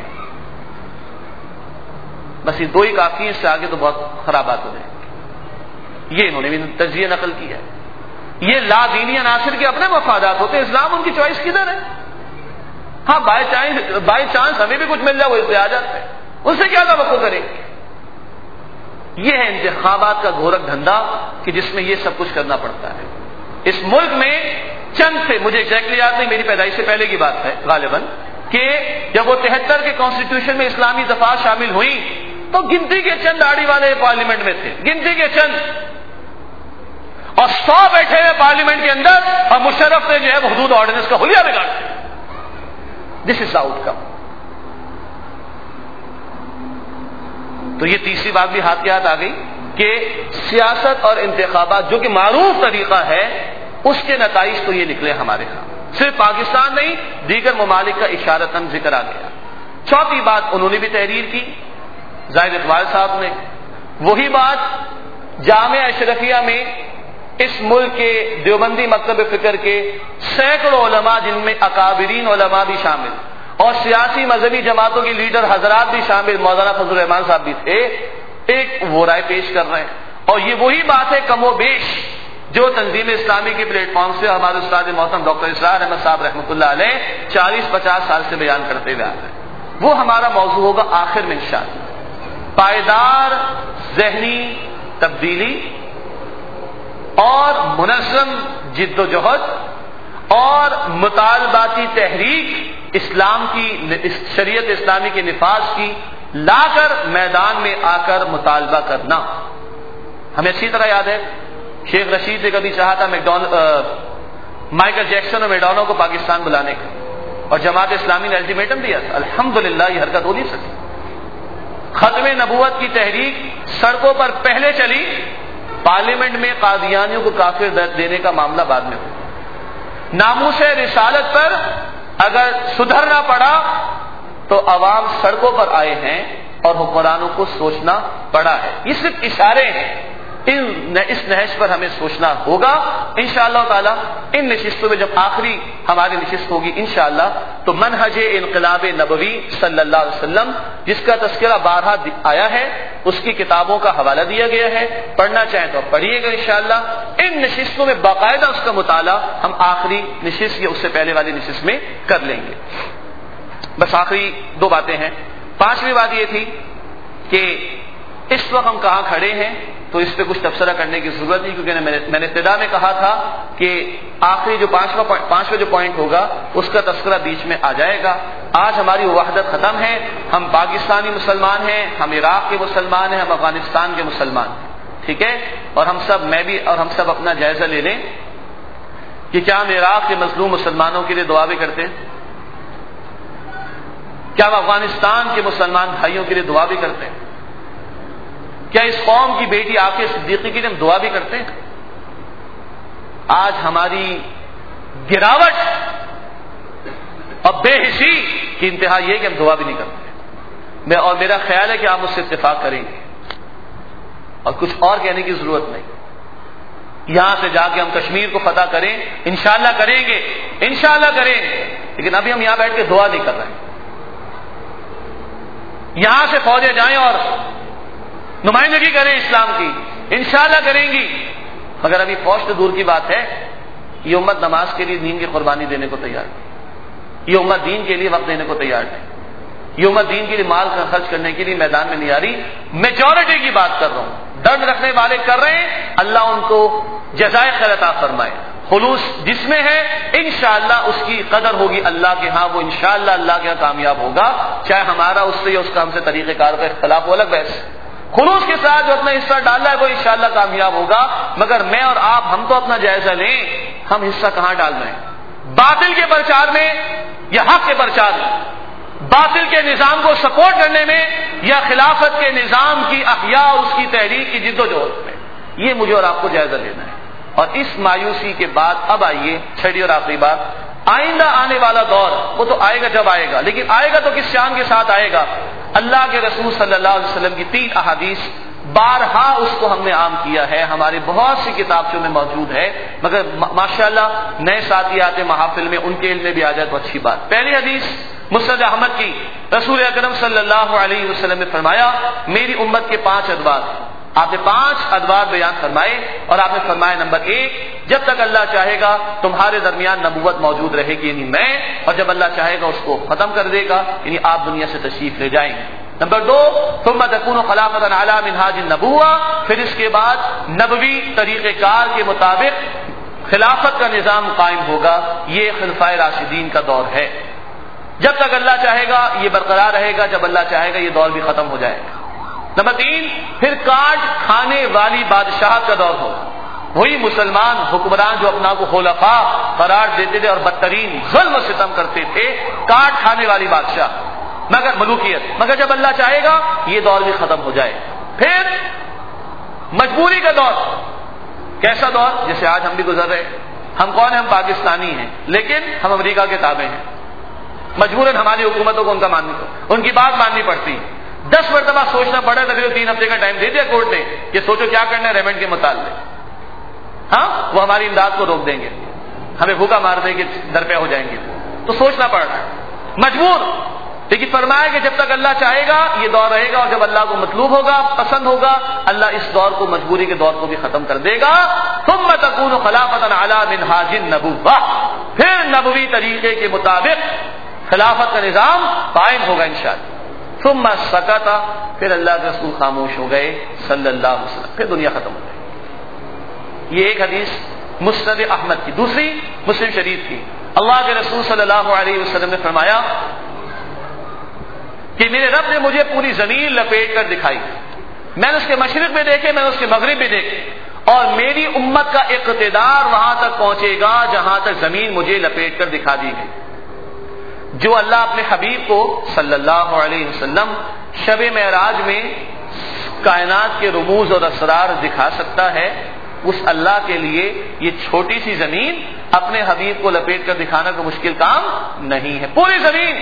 بس یہ دو ہی کافی ہیں، اس سے آگے تو بہت خرابات ہو جائیں۔ یہ انہوں نے بھی تجزیہ نقل کیا ہے۔ یہ لا دینی عناصر کے اپنے مفادات ہوتے ہیں، اسلام ان کی چوائس کدھر ہے؟ ہاں بائی چانس بائی چانس ہمیں بھی کچھ مل جائے وہ اس پہ آ جاتے ہیں، ان سے کیا توقع کریں گے؟ یہ ہے انتخابات کا گورکھ دھندا کہ جس میں یہ سب کچھ کرنا پڑتا ہے۔ اس ملک میں چند سے، مجھے ایگزیکٹلی یاد نہیں، میری پیدائش سے پہلے کی بات ہے غالباً، کہ جب وہ تہتر کے کانسٹیٹیوشن میں اسلامی دفعات شامل ہوئی تو گنتی کے چند داڑھی والے پارلیمنٹ میں تھے، گنتی کے چند، اور سو بیٹھے ہوئے پارلیمنٹ کے اندر، اور مشرف نے جو ہے حدود آرڈیننس کا حلیہ بگاڑ دیا۔ دس از آؤٹ کم۔ تو یہ تیسری بات بھی ہاتھ کے ہاتھ آ گئی کہ سیاست اور انتخابات جو کہ معروف طریقہ ہے، اس کے نتائج تو یہ نکلے ہمارے ہاں، صرف پاکستان نہیں دیگر ممالک کا اشارتاً ذکر آ گیا۔ چوتھی بات انہوں نے بھی تحریر کی، زاہد اقبال صاحب نے، وہی بات جامعہ اشرفیہ میں اس ملک کے دیوبندی مکتب فکر کے سینکڑوں علماء، جن میں اکابرین علماء بھی شامل اور سیاسی مذہبی جماعتوں کے لیڈر حضرات بھی شامل، مولانا فضل الرحمان صاحب بھی تھے، ایک وہ رائے پیش کر رہے ہیں، اور یہ وہی بات ہے کم و بیش جو تنظیم اسلامی کے پلیٹ فارم سے ہمارے استاد محترم ڈاکٹر اسرار احمد صاحب رحمۃ اللہ علیہ چالیس پچاس سال سے بیان کرتے ہوئے آ رہے ہیں۔ وہ ہمارا موضوع ہوگا آخر میں انشاءاللہ، پائیدار ذہنی تبدیلی اور منظم جد و جہد اور مطالباتی تحریک اسلام کی شریعت اسلامی کے نفاذ کی لا کر میدان میں آ کر مطالبہ کرنا. ہمیں اچھی طرح یاد ہے شیخ رشید نے کبھی چاہا تھا میکڈون مائیکل جیکسن اور میڈونا کو پاکستان بلانے کا، اور جماعت اسلامی نے الٹیمیٹم دیا تھا. الحمدللہ یہ حرکت ہو نہیں سکی. ختم نبوت کی تحریک سڑکوں پر پہلے چلی، پارلیمنٹ میں قادیانیوں کو کافر دینے کا معاملہ بعد میں ہوا. ناموس رسالت پر اگر سدھرنا پڑا تو عوام سڑکوں پر آئے ہیں اور حکمرانوں کو سوچنا پڑا ہے. یہ صرف اشارے ہیں. ان اس نہج پر ہمیں سوچنا ہوگا انشاءاللہ تعالی. ان نشستوں میں جب آخری ہماری نشست ہوگی انشاءاللہ تو منہج انقلاب نبوی صلی اللہ علیہ وسلم جس کا تذکرہ بارہا آیا ہے اس کی کتابوں کا حوالہ دیا گیا ہے. پڑھنا چاہیں تو پڑھیے گا انشاءاللہ. ان نشستوں میں باقاعدہ اس کا مطالعہ ہم آخری نشست یا اس سے پہلے والی نشست میں کر لیں گے. بس آخری دو باتیں ہیں. پانچویں بات یہ تھی کہ اس وقت ہم کہاں کھڑے ہیں تو اس پہ کچھ تبصرہ کرنے کی ضرورت نہیں، کیونکہ میں نے ابتدا میں کہا تھا کہ آخری جو پانچواں پانچواں جو پوائنٹ ہوگا اس کا تذکرہ بیچ میں آ جائے گا. آج ہماری وحدت ختم ہے. ہم پاکستانی مسلمان ہیں، ہم عراق کے مسلمان ہیں، ہم افغانستان کے مسلمان ہیں. ٹھیک ہے؟ اور ہم سب میں بھی اور ہم سب اپنا جائزہ لے لیں کہ کیا ہم عراق کے مظلوم مسلمانوں کے لیے دعا بھی کرتے ہیں؟ کیا ہم افغانستان کے مسلمان بھائیوں کے لیے دعا بھی کرتے ہیں؟ کیا اس قوم کی بیٹی عائشہ صدیقی کے لیے ہم دعا بھی کرتے ہیں؟ آج ہماری گراوٹ اور بے حسی کی انتہا یہ کہ ہم دعا بھی نہیں کرتے. میں اور میرا خیال ہے کہ آپ مجھ سے اتفاق کریں گے اور کچھ اور کہنے کی ضرورت نہیں. یہاں سے جا کے ہم کشمیر کو فتح کریں انشاءاللہ کریں گے، انشاءاللہ کریں گے، لیکن ابھی ہم یہاں بیٹھ کے دعا نہیں کر رہے ہیں. یہاں سے فوجیں جائیں اور نمائندگی کریں اسلام کی، انشاءاللہ کریں گی، مگر ابھی فوج تو دور کی بات ہے. یہ امت نماز کے لیے دین کی قربانی دینے کو تیار ہے. یہ امت دین کے لیے وقت دینے کو تیار ہے. یہ امت دین کے لیے مال کا خرچ کرنے کے لیے میدان میں نہیں آ رہی. میجورٹی کی بات کر رہا ہوں. درد رکھنے والے کر رہے ہیں، اللہ ان کو جزائے خیر عطا فرمائے. خلوص جس میں ہے انشاءاللہ اس کی قدر ہوگی اللہ کے ہاں، وہ انشاءاللہ اللہ کے ہاں کامیاب ہوگا. چاہے ہمارا اس سے یا اس کا ہم سے طریقہ کار کا اختلاف ہو، الگ بحث. خلوص کے ساتھ جو اپنا حصہ ڈالا ہے وہ انشاءاللہ کامیاب ہوگا. مگر میں اور آپ ہم تو اپنا جائزہ لیں، ہم حصہ کہاں ڈال رہے ہیں؟ باطل کے پرچار میں یا حق کے پرچار میں؟ باطل کے نظام کو سپورٹ کرنے میں یا خلافت کے نظام کی احیاء اور اس کی تحریک کی جد و جہد میں؟ یہ مجھے اور آپ کو جائزہ لینا ہے. اور اس مایوسی کے بعد اب آئیے چھٹی اور آخری بات، آئندہ آنے والا دور وہ تو آئے گا جب آئے گا، لیکن آئے گا تو کس شان کے ساتھ آئے گا؟ اللہ کے رسول صلی اللہ علیہ وسلم کی تین احادیث بارہا اس کو ہم نے عام کیا ہے، ہماری بہت سی کتابوں میں موجود ہے، مگر ماشاءاللہ نئے ساتھی آتے محافل میں ان کے علم میں بھی آ جائے تو اچھی بات. پہلی حدیث مسند احمد کی، رسول اکرم صلی اللہ علیہ وسلم نے فرمایا میری امت کے پانچ ادوار. آپ نے پانچ ادوار بیان فرمائے اور آپ نے فرمایا نمبر ایک، جب تک اللہ چاہے گا تمہارے درمیان نبوت موجود رہے گی یعنی میں، اور جب اللہ چاہے گا اس کو ختم کر دے گا یعنی آپ دنیا سے تشریف لے جائیں گے. نمبر دو، ثم تکون خلافۃ علی منہاج النبوہ، پھر اس کے بعد نبوی طریقہ کار کے مطابق خلافت کا نظام قائم ہوگا. یہ خلفائے راشدین کا دور ہے. جب تک اللہ چاہے گا یہ برقرار رہے گا، جب اللہ چاہے گا یہ دور بھی ختم ہو جائے گا. نمبر تین، پھر کاٹ کھانے والی بادشاہت کا دور ہوگا. وہی مسلمان حکمران جو اپنا کو خلفاء قرار دیتے تھے اور بدترین ظلم و ستم کرتے تھے، کاٹ کھانے والی بادشاہ مگر ملوکیت، مگر جب اللہ چاہے گا یہ دور بھی ختم ہو جائے. پھر مجبوری کا دور. کیسا دور؟ جیسے آج ہم بھی گزر رہے. ہم کون ہیں؟ ہم پاکستانی ہیں لیکن ہم امریکہ کے تابع ہیں. مجبوراً ہماری حکومتوں کو ان کا ماننی ان کی بات ماننی پڑتی. دس مرتبہ سوچنا پڑا تقریباً تین ہفتے کا ٹائم دے دیا کورٹ نے کہ سوچو کیا کرنا ہے ریمنڈ کے متعلق. ہاں وہ ہماری امداد کو روک دیں گے، ہمیں بھوکا مار دیں گے، درپے ہو جائیں گے. تو سوچنا پڑ رہا ہے، مجبور. لیکن فرمایا کہ جب تک اللہ چاہے گا یہ دور رہے گا، اور جب اللہ کو مطلوب ہوگا پسند ہوگا اللہ اس دور کو مجبوری کے دور کو بھی ختم کر دے گا. ثم تکون خلافۃ علی منہاج النبوہ، پھر نبوی طریقے کے مطابق خلافت کا نظام قائم ہوگا انشاءاللہ. ثم سکت، پھر اللہ کے رسول خاموش ہو گئے صلی اللہ علیہ وسلم، پھر دنیا ختم ہو گئی. یہ ایک حدیث مسند احمد کی. دوسری مسلم شریف کی، اللہ کے رسول صلی اللہ علیہ وسلم نے فرمایا کہ میرے رب نے مجھے پوری زمین لپیٹ کر دکھائی، میں نے اس کے مشرق میں دیکھے، میں نے اس کے مغرب میں دیکھے، اور میری امت کا اقتدار وہاں تک پہنچے گا جہاں تک زمین مجھے لپیٹ کر دکھا دی گئی۔ جو اللہ اپنے حبیب کو صلی اللہ علیہ وسلم شب معراج میں کائنات کے رموز اور اسرار دکھا سکتا ہے، اس اللہ کے لیے یہ چھوٹی سی زمین اپنے حبیب کو لپیٹ کر دکھانا کوئی مشکل کام نہیں ہے۔ پوری زمین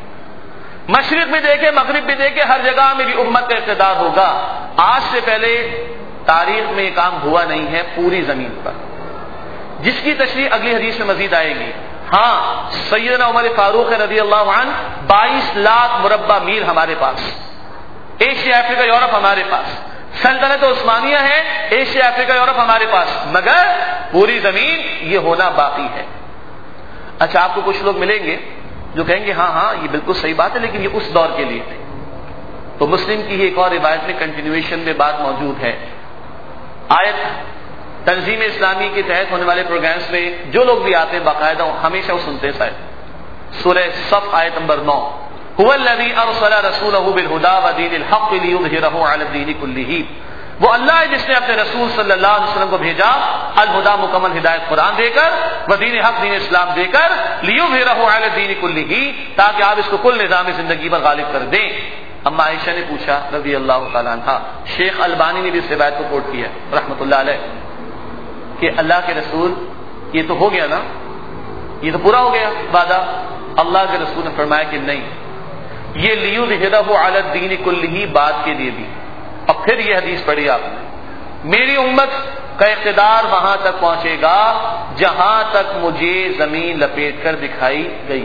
مشرق میں دیکھے، مغرب میں دیکھے، ہر جگہ میری امت کا اقتدار ہوگا۔ آج سے پہلے تاریخ میں یہ کام ہوا نہیں ہے پوری زمین پر، جس کی تشریح اگلی حدیث میں مزید آئے گی۔ ہاں، سیدنا عمر فاروق رضی اللہ عنہ بائیس لاکھ مربع میل ہمارے پاس، ایشیا افریقہ یورپ ہمارے پاس، سلطنت عثمانیہ ہے، ایشیا افریقہ یورپ ہمارے پاس، مگر پوری زمین یہ ہونا باقی ہے۔ اچھا، آپ کو کچھ لوگ ملیں گے جو کہیں گے ہاں ہاں یہ بالکل صحیح بات ہے، لیکن یہ اس دور کے لیے تھے۔ تو مسلم کی ایک اور روایت میں کنٹینیویشن میں بات موجود ہے۔ آیت تنظیم اسلامی کے تحت ہونے والے پروگرامز میں جو لوگ بھی آتے ہیں باقاعدہ ہمیشہ وہ سنتے ہیں شاید سورہ صف آیت نمبر نو، هو الذی ارسل رسولہ بالہدی ودین الحق لیظہرہ علی الدین کلہ، وہ اللہ ہے جس نے اپنے رسول صلی اللہ علیہ وسلم کو بھیجا الہدا مکمل ہدایت قرآن دے کر، ودین حق دین اسلام دے کر، لیظہرہ علی الدین کلہ، تاکہ آپ اس کو کل نظام زندگی پر غالب کر دیں۔ اما عائشہ نے پوچھا رضی اللہ تعالیٰ عنہ، شیخ البانی نے بھی اس روایت کو کوٹ کیا رحمۃ اللہ علیہ، کہ اللہ کے رسول یہ تو ہو گیا نا، یہ تو پورا ہو گیا وعدہ؟ اللہ کے رسول نے فرمایا کہ نہیں، یہ لیظہرہ علی الدین کلہ بات کے لیے بھی۔ اب پھر یہ حدیث پڑھی آپ نے، میری امت کا اقتدار وہاں تک پہنچے گا جہاں تک مجھے زمین لپیٹ کر دکھائی گئی۔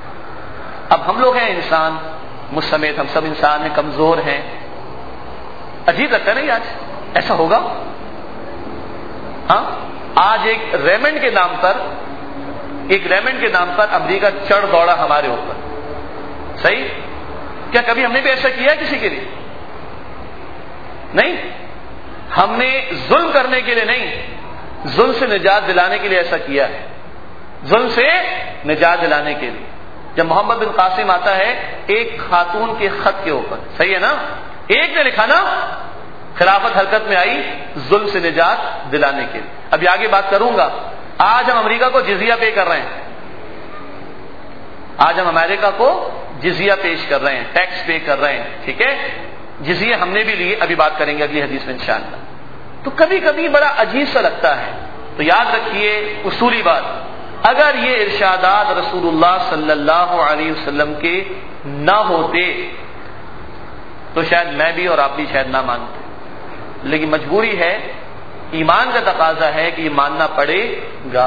اب ہم لوگ ہیں انسان، مجھ سمیت ہم سب انسان ہیں، کمزور ہیں، عجیب لگتا ہے نہیں آج ایسا ہوگا؟ ہاں، آج ایک ریمنڈ کے نام پر ایک ریمنڈ کے نام پر امریکہ چڑھ دوڑا ہمارے اوپر، صحیح؟ کیا کبھی ہم نے بھی ایسا کیا کسی کے لیے؟ نہیں، ہم نے ظلم کرنے کے لیے نہیں، ظلم سے نجات دلانے کے لیے ایسا کیا ہے، ظلم سے نجات دلانے کے لیے۔ جب محمد بن قاسم آتا ہے ایک خاتون کے خط کے اوپر، صحیح ہے نا، ایک نے لکھا نا، خلافت حرکت میں آئی ظلم سے نجات دلانے کے لیے۔ ابھی آگے بات کروں گا۔ آج ہم امریکہ کو جزیہ پے کر رہے ہیں، آج ہم امریکہ کو جزیہ پیش کر رہے ہیں، ٹیکس پے کر رہے ہیں، ٹھیک ہے؟ جزیہ ہم نے بھی لیے، ابھی بات کریں گے اگلی حدیث میں انشاءاللہ۔ تو کبھی کبھی بڑا عجیب سا لگتا ہے، تو یاد رکھیے اصولی بات، اگر یہ ارشادات رسول اللہ صلی اللہ علیہ وسلم کے نہ ہوتے تو شاید میں بھی اور آپ بھی شاید نہ مانتے، لیکن مجبوری ہے، ایمان کا تقاضا ہے کہ یہ ماننا پڑے گا۔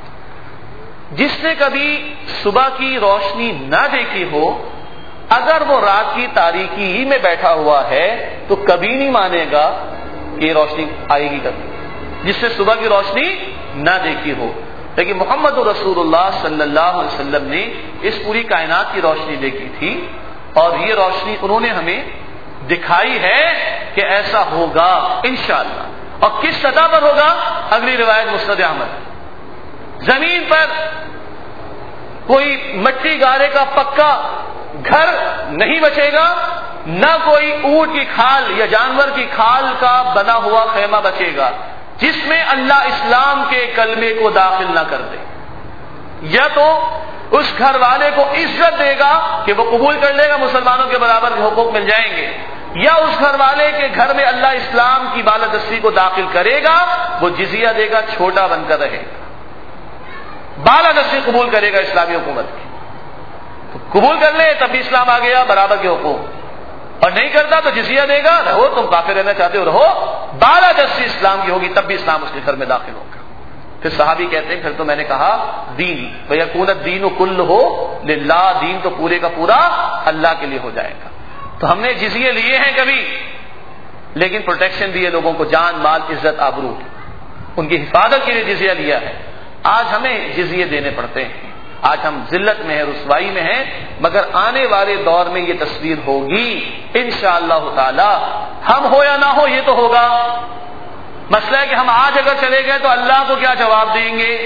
جس نے کبھی صبح کی روشنی نہ دیکھی ہو، اگر وہ رات کی تاریکی ہی میں بیٹھا ہوا ہے تو کبھی نہیں مانے گا کہ یہ روشنی آئے گی کبھی، جس سے صبح کی روشنی نہ دیکھی ہو۔ لیکن محمد رسول اللہ صلی اللہ علیہ وسلم نے اس پوری کائنات کی روشنی دیکھی تھی، اور یہ روشنی انہوں نے ہمیں دکھائی ہے کہ ایسا ہوگا انشاءاللہ۔ اور کس سطح پر ہوگا؟ اگلی روایت مسند احمد، زمین پر کوئی مٹی گارے کا پکا گھر نہیں بچے گا، نہ کوئی اونٹ کی کھال یا جانور کی کھال کا بنا ہوا خیمہ بچے گا جس میں اللہ اسلام کے کلمے کو داخل نہ کر دے۔ یا تو اس گھر والے کو عزت دے گا کہ وہ قبول کر لے گا، مسلمانوں کے برابر کے حقوق مل جائیں گے، یا اس گھر والے کے گھر میں اللہ اسلام کی بالادستی کو داخل کرے گا، وہ جزیہ دے گا، چھوٹا بن کر رہے گا، بالادستی قبول کرے گا اسلامی حکومت کی، تو قبول کر لے تب بھی اسلام آ گیا، برابر کے حقوق، اور نہیں کرتا تو جزیہ دے گا، رہو تم کافر رہنا چاہتے ہو رہو، بالادستی اسلام کی ہوگی تب بھی اسلام اس کے گھر میں داخل ہوگا۔ پھر صحابی کہتے ہیں پھر تو میں نے کہا دین وَيَكُونَ الدِّينُ كُلُّهُ لِلَّهِ، دین تو پورے کا پورا اللہ کے لیے ہو جائے گا۔ تو ہم نے جزیے لیے ہیں کبھی، لیکن پروٹیکشن دیے لوگوں کو، جان مال عزت آبرو، ان کی حفاظت کے لیے جزیہ لیا ہے۔ آج ہمیں جزیے دینے پڑتے ہیں، آج ہم ذلت میں ہیں، رسوائی میں ہیں، مگر آنے والے دور میں یہ تصویر ہوگی انشاءاللہ تعالی، ہم ہو یا نہ ہو یہ تو ہوگا۔ مسئلہ ہے کہ ہم آج اگر چلے گئے تو اللہ کو کیا جواب دیں گے؟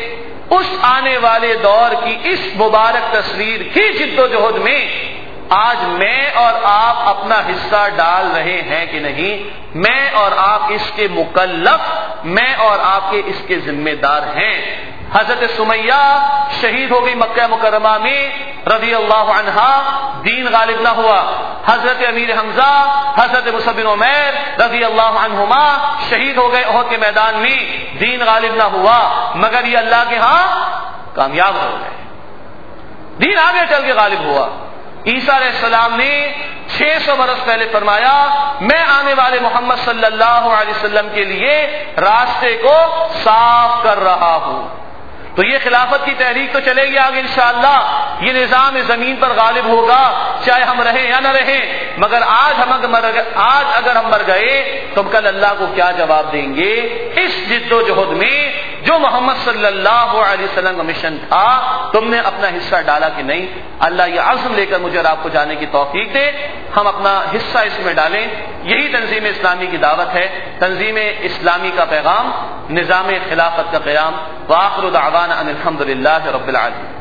اس آنے والے دور کی اس مبارک تصویر کی جد و جہد میں آج میں اور آپ اپنا حصہ ڈال رہے ہیں کہ نہیں؟ میں اور آپ اس کے مکلف، میں اور آپ کے اس کے ذمہ دار ہیں۔ حضرت سمیہ شہید ہو گئی مکہ مکرمہ میں رضی اللہ عنہا، دین غالب نہ ہوا۔ حضرت امیر حمزہ، حضرت مصعب بن عمیر رضی اللہ عنہما شہید ہو گئے احد کے میدان میں، دین غالب نہ ہوا، مگر یہ اللہ کے ہاں کامیاب ہو گئے، دین آگے چل کے غالب ہوا۔ عیسیٰ علیہ السلام نے چھ سو برس پہلے فرمایا میں آنے والے محمد صلی اللہ علیہ وسلم کے لیے راستے کو صاف کر رہا ہوں۔ تو یہ خلافت کی تحریک تو چلے گی آگے انشاءاللہ، یہ نظام زمین پر غالب ہوگا چاہے ہم رہیں یا نہ رہیں، مگر آج ہم آج اگر ہم مر گئے تو کل اللہ کو کیا جواب دیں گے؟ اس جد و جہد میں جو محمد صلی اللہ علیہ وسلم کا مشن تھا تم نے اپنا حصہ ڈالا کہ نہیں؟ اللہ یہ عزم لے کر مجھے اور آپ کو جانے کی توفیق دے، ہم اپنا حصہ اس میں ڈالیں۔ یہی تنظیم اسلامی کی دعوت ہے، تنظیم اسلامی کا پیغام، نظام خلافت کا قیام۔ وآخر دعوانا ان الحمد للہ رب العالمین۔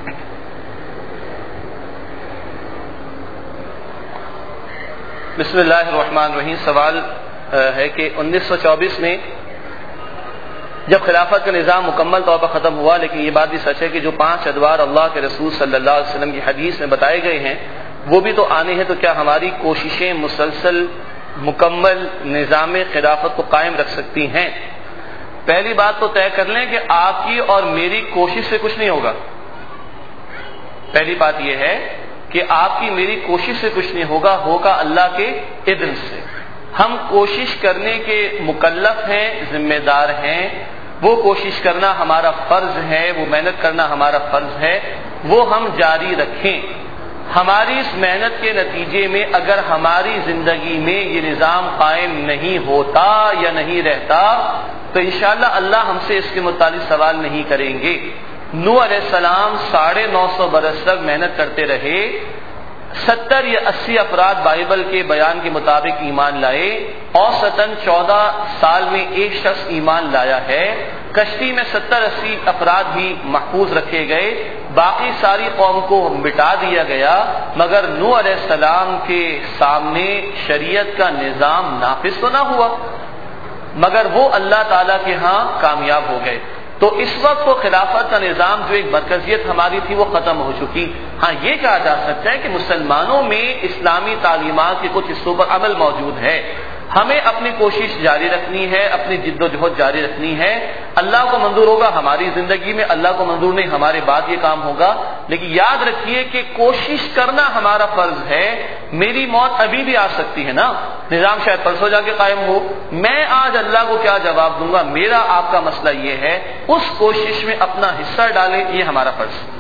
بسم اللہ الرحمن الرحیم۔ سوال ہے کہ انیس سو چوبیس میں جب خلافت کا نظام مکمل طور پر ختم ہوا، لیکن یہ بات بھی سچ ہے کہ جو پانچ ادوار اللہ کے رسول صلی اللہ علیہ وسلم کی حدیث میں بتائے گئے ہیں وہ بھی تو آنے ہیں، تو کیا ہماری کوششیں مسلسل مکمل نظام خلافت کو قائم رکھ سکتی ہیں؟ پہلی بات تو طے کر لیں کہ آپ کی اور میری کوشش سے کچھ نہیں ہوگا۔ پہلی بات یہ ہے کہ آپ کی میری کوشش سے کچھ نہیں ہوگا، ہوگا اللہ کے اذن سے۔ ہم کوشش کرنے کے مکلف ہیں، ذمہ دار ہیں، وہ کوشش کرنا ہمارا فرض ہے، وہ محنت کرنا ہمارا فرض ہے، وہ ہم جاری رکھیں۔ ہماری اس محنت کے نتیجے میں اگر ہماری زندگی میں یہ نظام قائم نہیں ہوتا یا نہیں رہتا تو انشاءاللہ اللہ ہم سے اس کے متعلق سوال نہیں کریں گے۔ نوح علیہ السلام ساڑھے نو سو برس تک محنت کرتے رہے، ستر یا اسی افراد بائبل کے بیان کے مطابق ایمان لائے، اوسطاً چودہ سال میں ایک شخص ایمان لایا ہے۔ کشتی میں ستر اسی افراد بھی محفوظ رکھے گئے، باقی ساری قوم کو مٹا دیا گیا، مگر نوح علیہ السلام کے سامنے شریعت کا نظام نافذ تو نہ ہوا، مگر وہ اللہ تعالیٰ کے ہاں کامیاب ہو گئے۔ تو اس وقت وہ خلافت کا نظام جو ایک مرکزیت ہماری تھی وہ ختم ہو چکی۔ ہاں یہ کہا جا سکتا ہے کہ مسلمانوں میں اسلامی تعلیمات کے کچھ حصوں پر عمل موجود ہے، ہمیں اپنی کوشش جاری رکھنی ہے، اپنی جد و جہد جاری رکھنی ہے۔ اللہ کو منظور ہوگا ہماری زندگی میں، اللہ کو منظور نہیں ہمارے بعد یہ کام ہوگا، لیکن یاد رکھیے کہ کوشش کرنا ہمارا فرض ہے۔ میری موت ابھی بھی آ سکتی ہے نا، نظام شاید پرسوں جا کے قائم ہو، میں آج اللہ کو کیا جواب دوں گا؟ میرا آپ کا مسئلہ یہ ہے اس کوشش میں اپنا حصہ ڈالیں، یہ ہمارا فرض ہے۔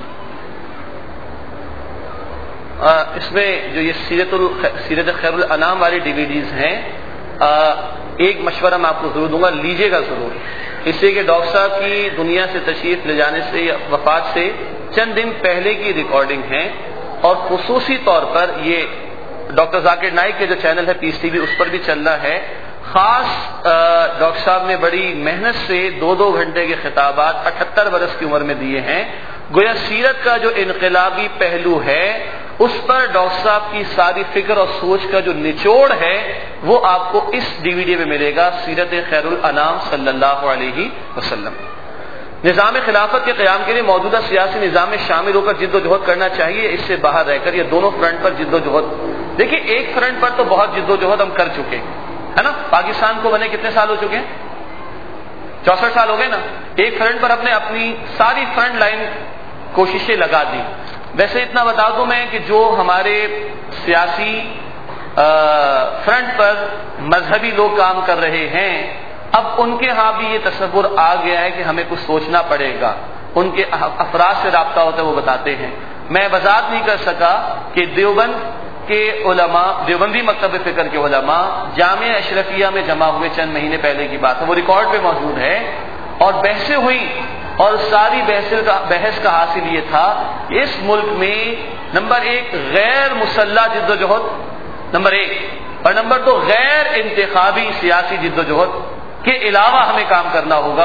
اس میں جو یہ سیرت ال سیرت خیر الانام والی ڈی وی ڈیز ہیں، ایک مشورہ میں آپ کو ضرور دوں گا، لیجیے گا ضرور، اس لیے کہ ڈاکٹر صاحب کی دنیا سے تشریف لے جانے سے یا وفات سے چند دن پہلے کی ریکارڈنگ ہے، اور خصوصی طور پر یہ ڈاکٹر ذاکر نائک کے جو چینل ہے پیس ٹی وی اس پر بھی چل رہا ہے۔ خاص ڈاکٹر صاحب نے بڑی محنت سے دو دو گھنٹے کے خطابات اٹھہتر برس کی عمر میں دیے ہیں، گویا سیرت کا جو انقلابی پہلو ہے اس پر ڈاکٹر صاحب کی ساری فکر اور سوچ کا جو نچوڑ ہے وہ آپ کو اس ڈی وی ڈی میں ملے گا، سیرت خیر الانام صلی اللہ علیہ وسلم۔ نظام خلافت کے قیام کے لیے موجودہ سیاسی نظام میں شامل ہو کر جد و جہد کرنا چاہیے، اس سے باہر رہ کر یہ دونوں فرنٹ پر جد و جہد۔ دیکھیے ایک فرنٹ پر تو بہت جد و جہد ہم کر چکے ہیں، ہے نا، پاکستان کو بنے کتنے سال ہو چکے ہیں؟ چونسٹھ سال ہو گئے نا۔ ایک فرنٹ پر اپنے اپنی ساری فرنٹ لائن کوششیں لگا دی۔ ویسے اتنا بتا دوں میں کہ جو ہمارے سیاسی فرنٹ پر مذہبی لوگ کام کر رہے ہیں، اب ان کے ہاں بھی یہ تصور آ گیا ہے کہ ہمیں کچھ سوچنا پڑے گا، ان کے افراد سے رابطہ ہوتا ہے وہ بتاتے ہیں۔ میں وضاحت نہیں کر سکا کہ دیوبند کے علماء، دیوبندی مکتب فکر کے علماء جامعہ اشرفیہ میں جمع ہوئے چند مہینے پہلے کی بات ہے، وہ ریکارڈ پہ موجود ہے، اور بحثیں ہوئی، اور ساری بحث کا حاصل یہ تھا اس ملک میں نمبر ایک غیر مسلح جد و جہد، نمبر ایک، اور نمبر دو غیر انتخابی سیاسی جد و جہد کے علاوہ ہمیں کام کرنا ہوگا۔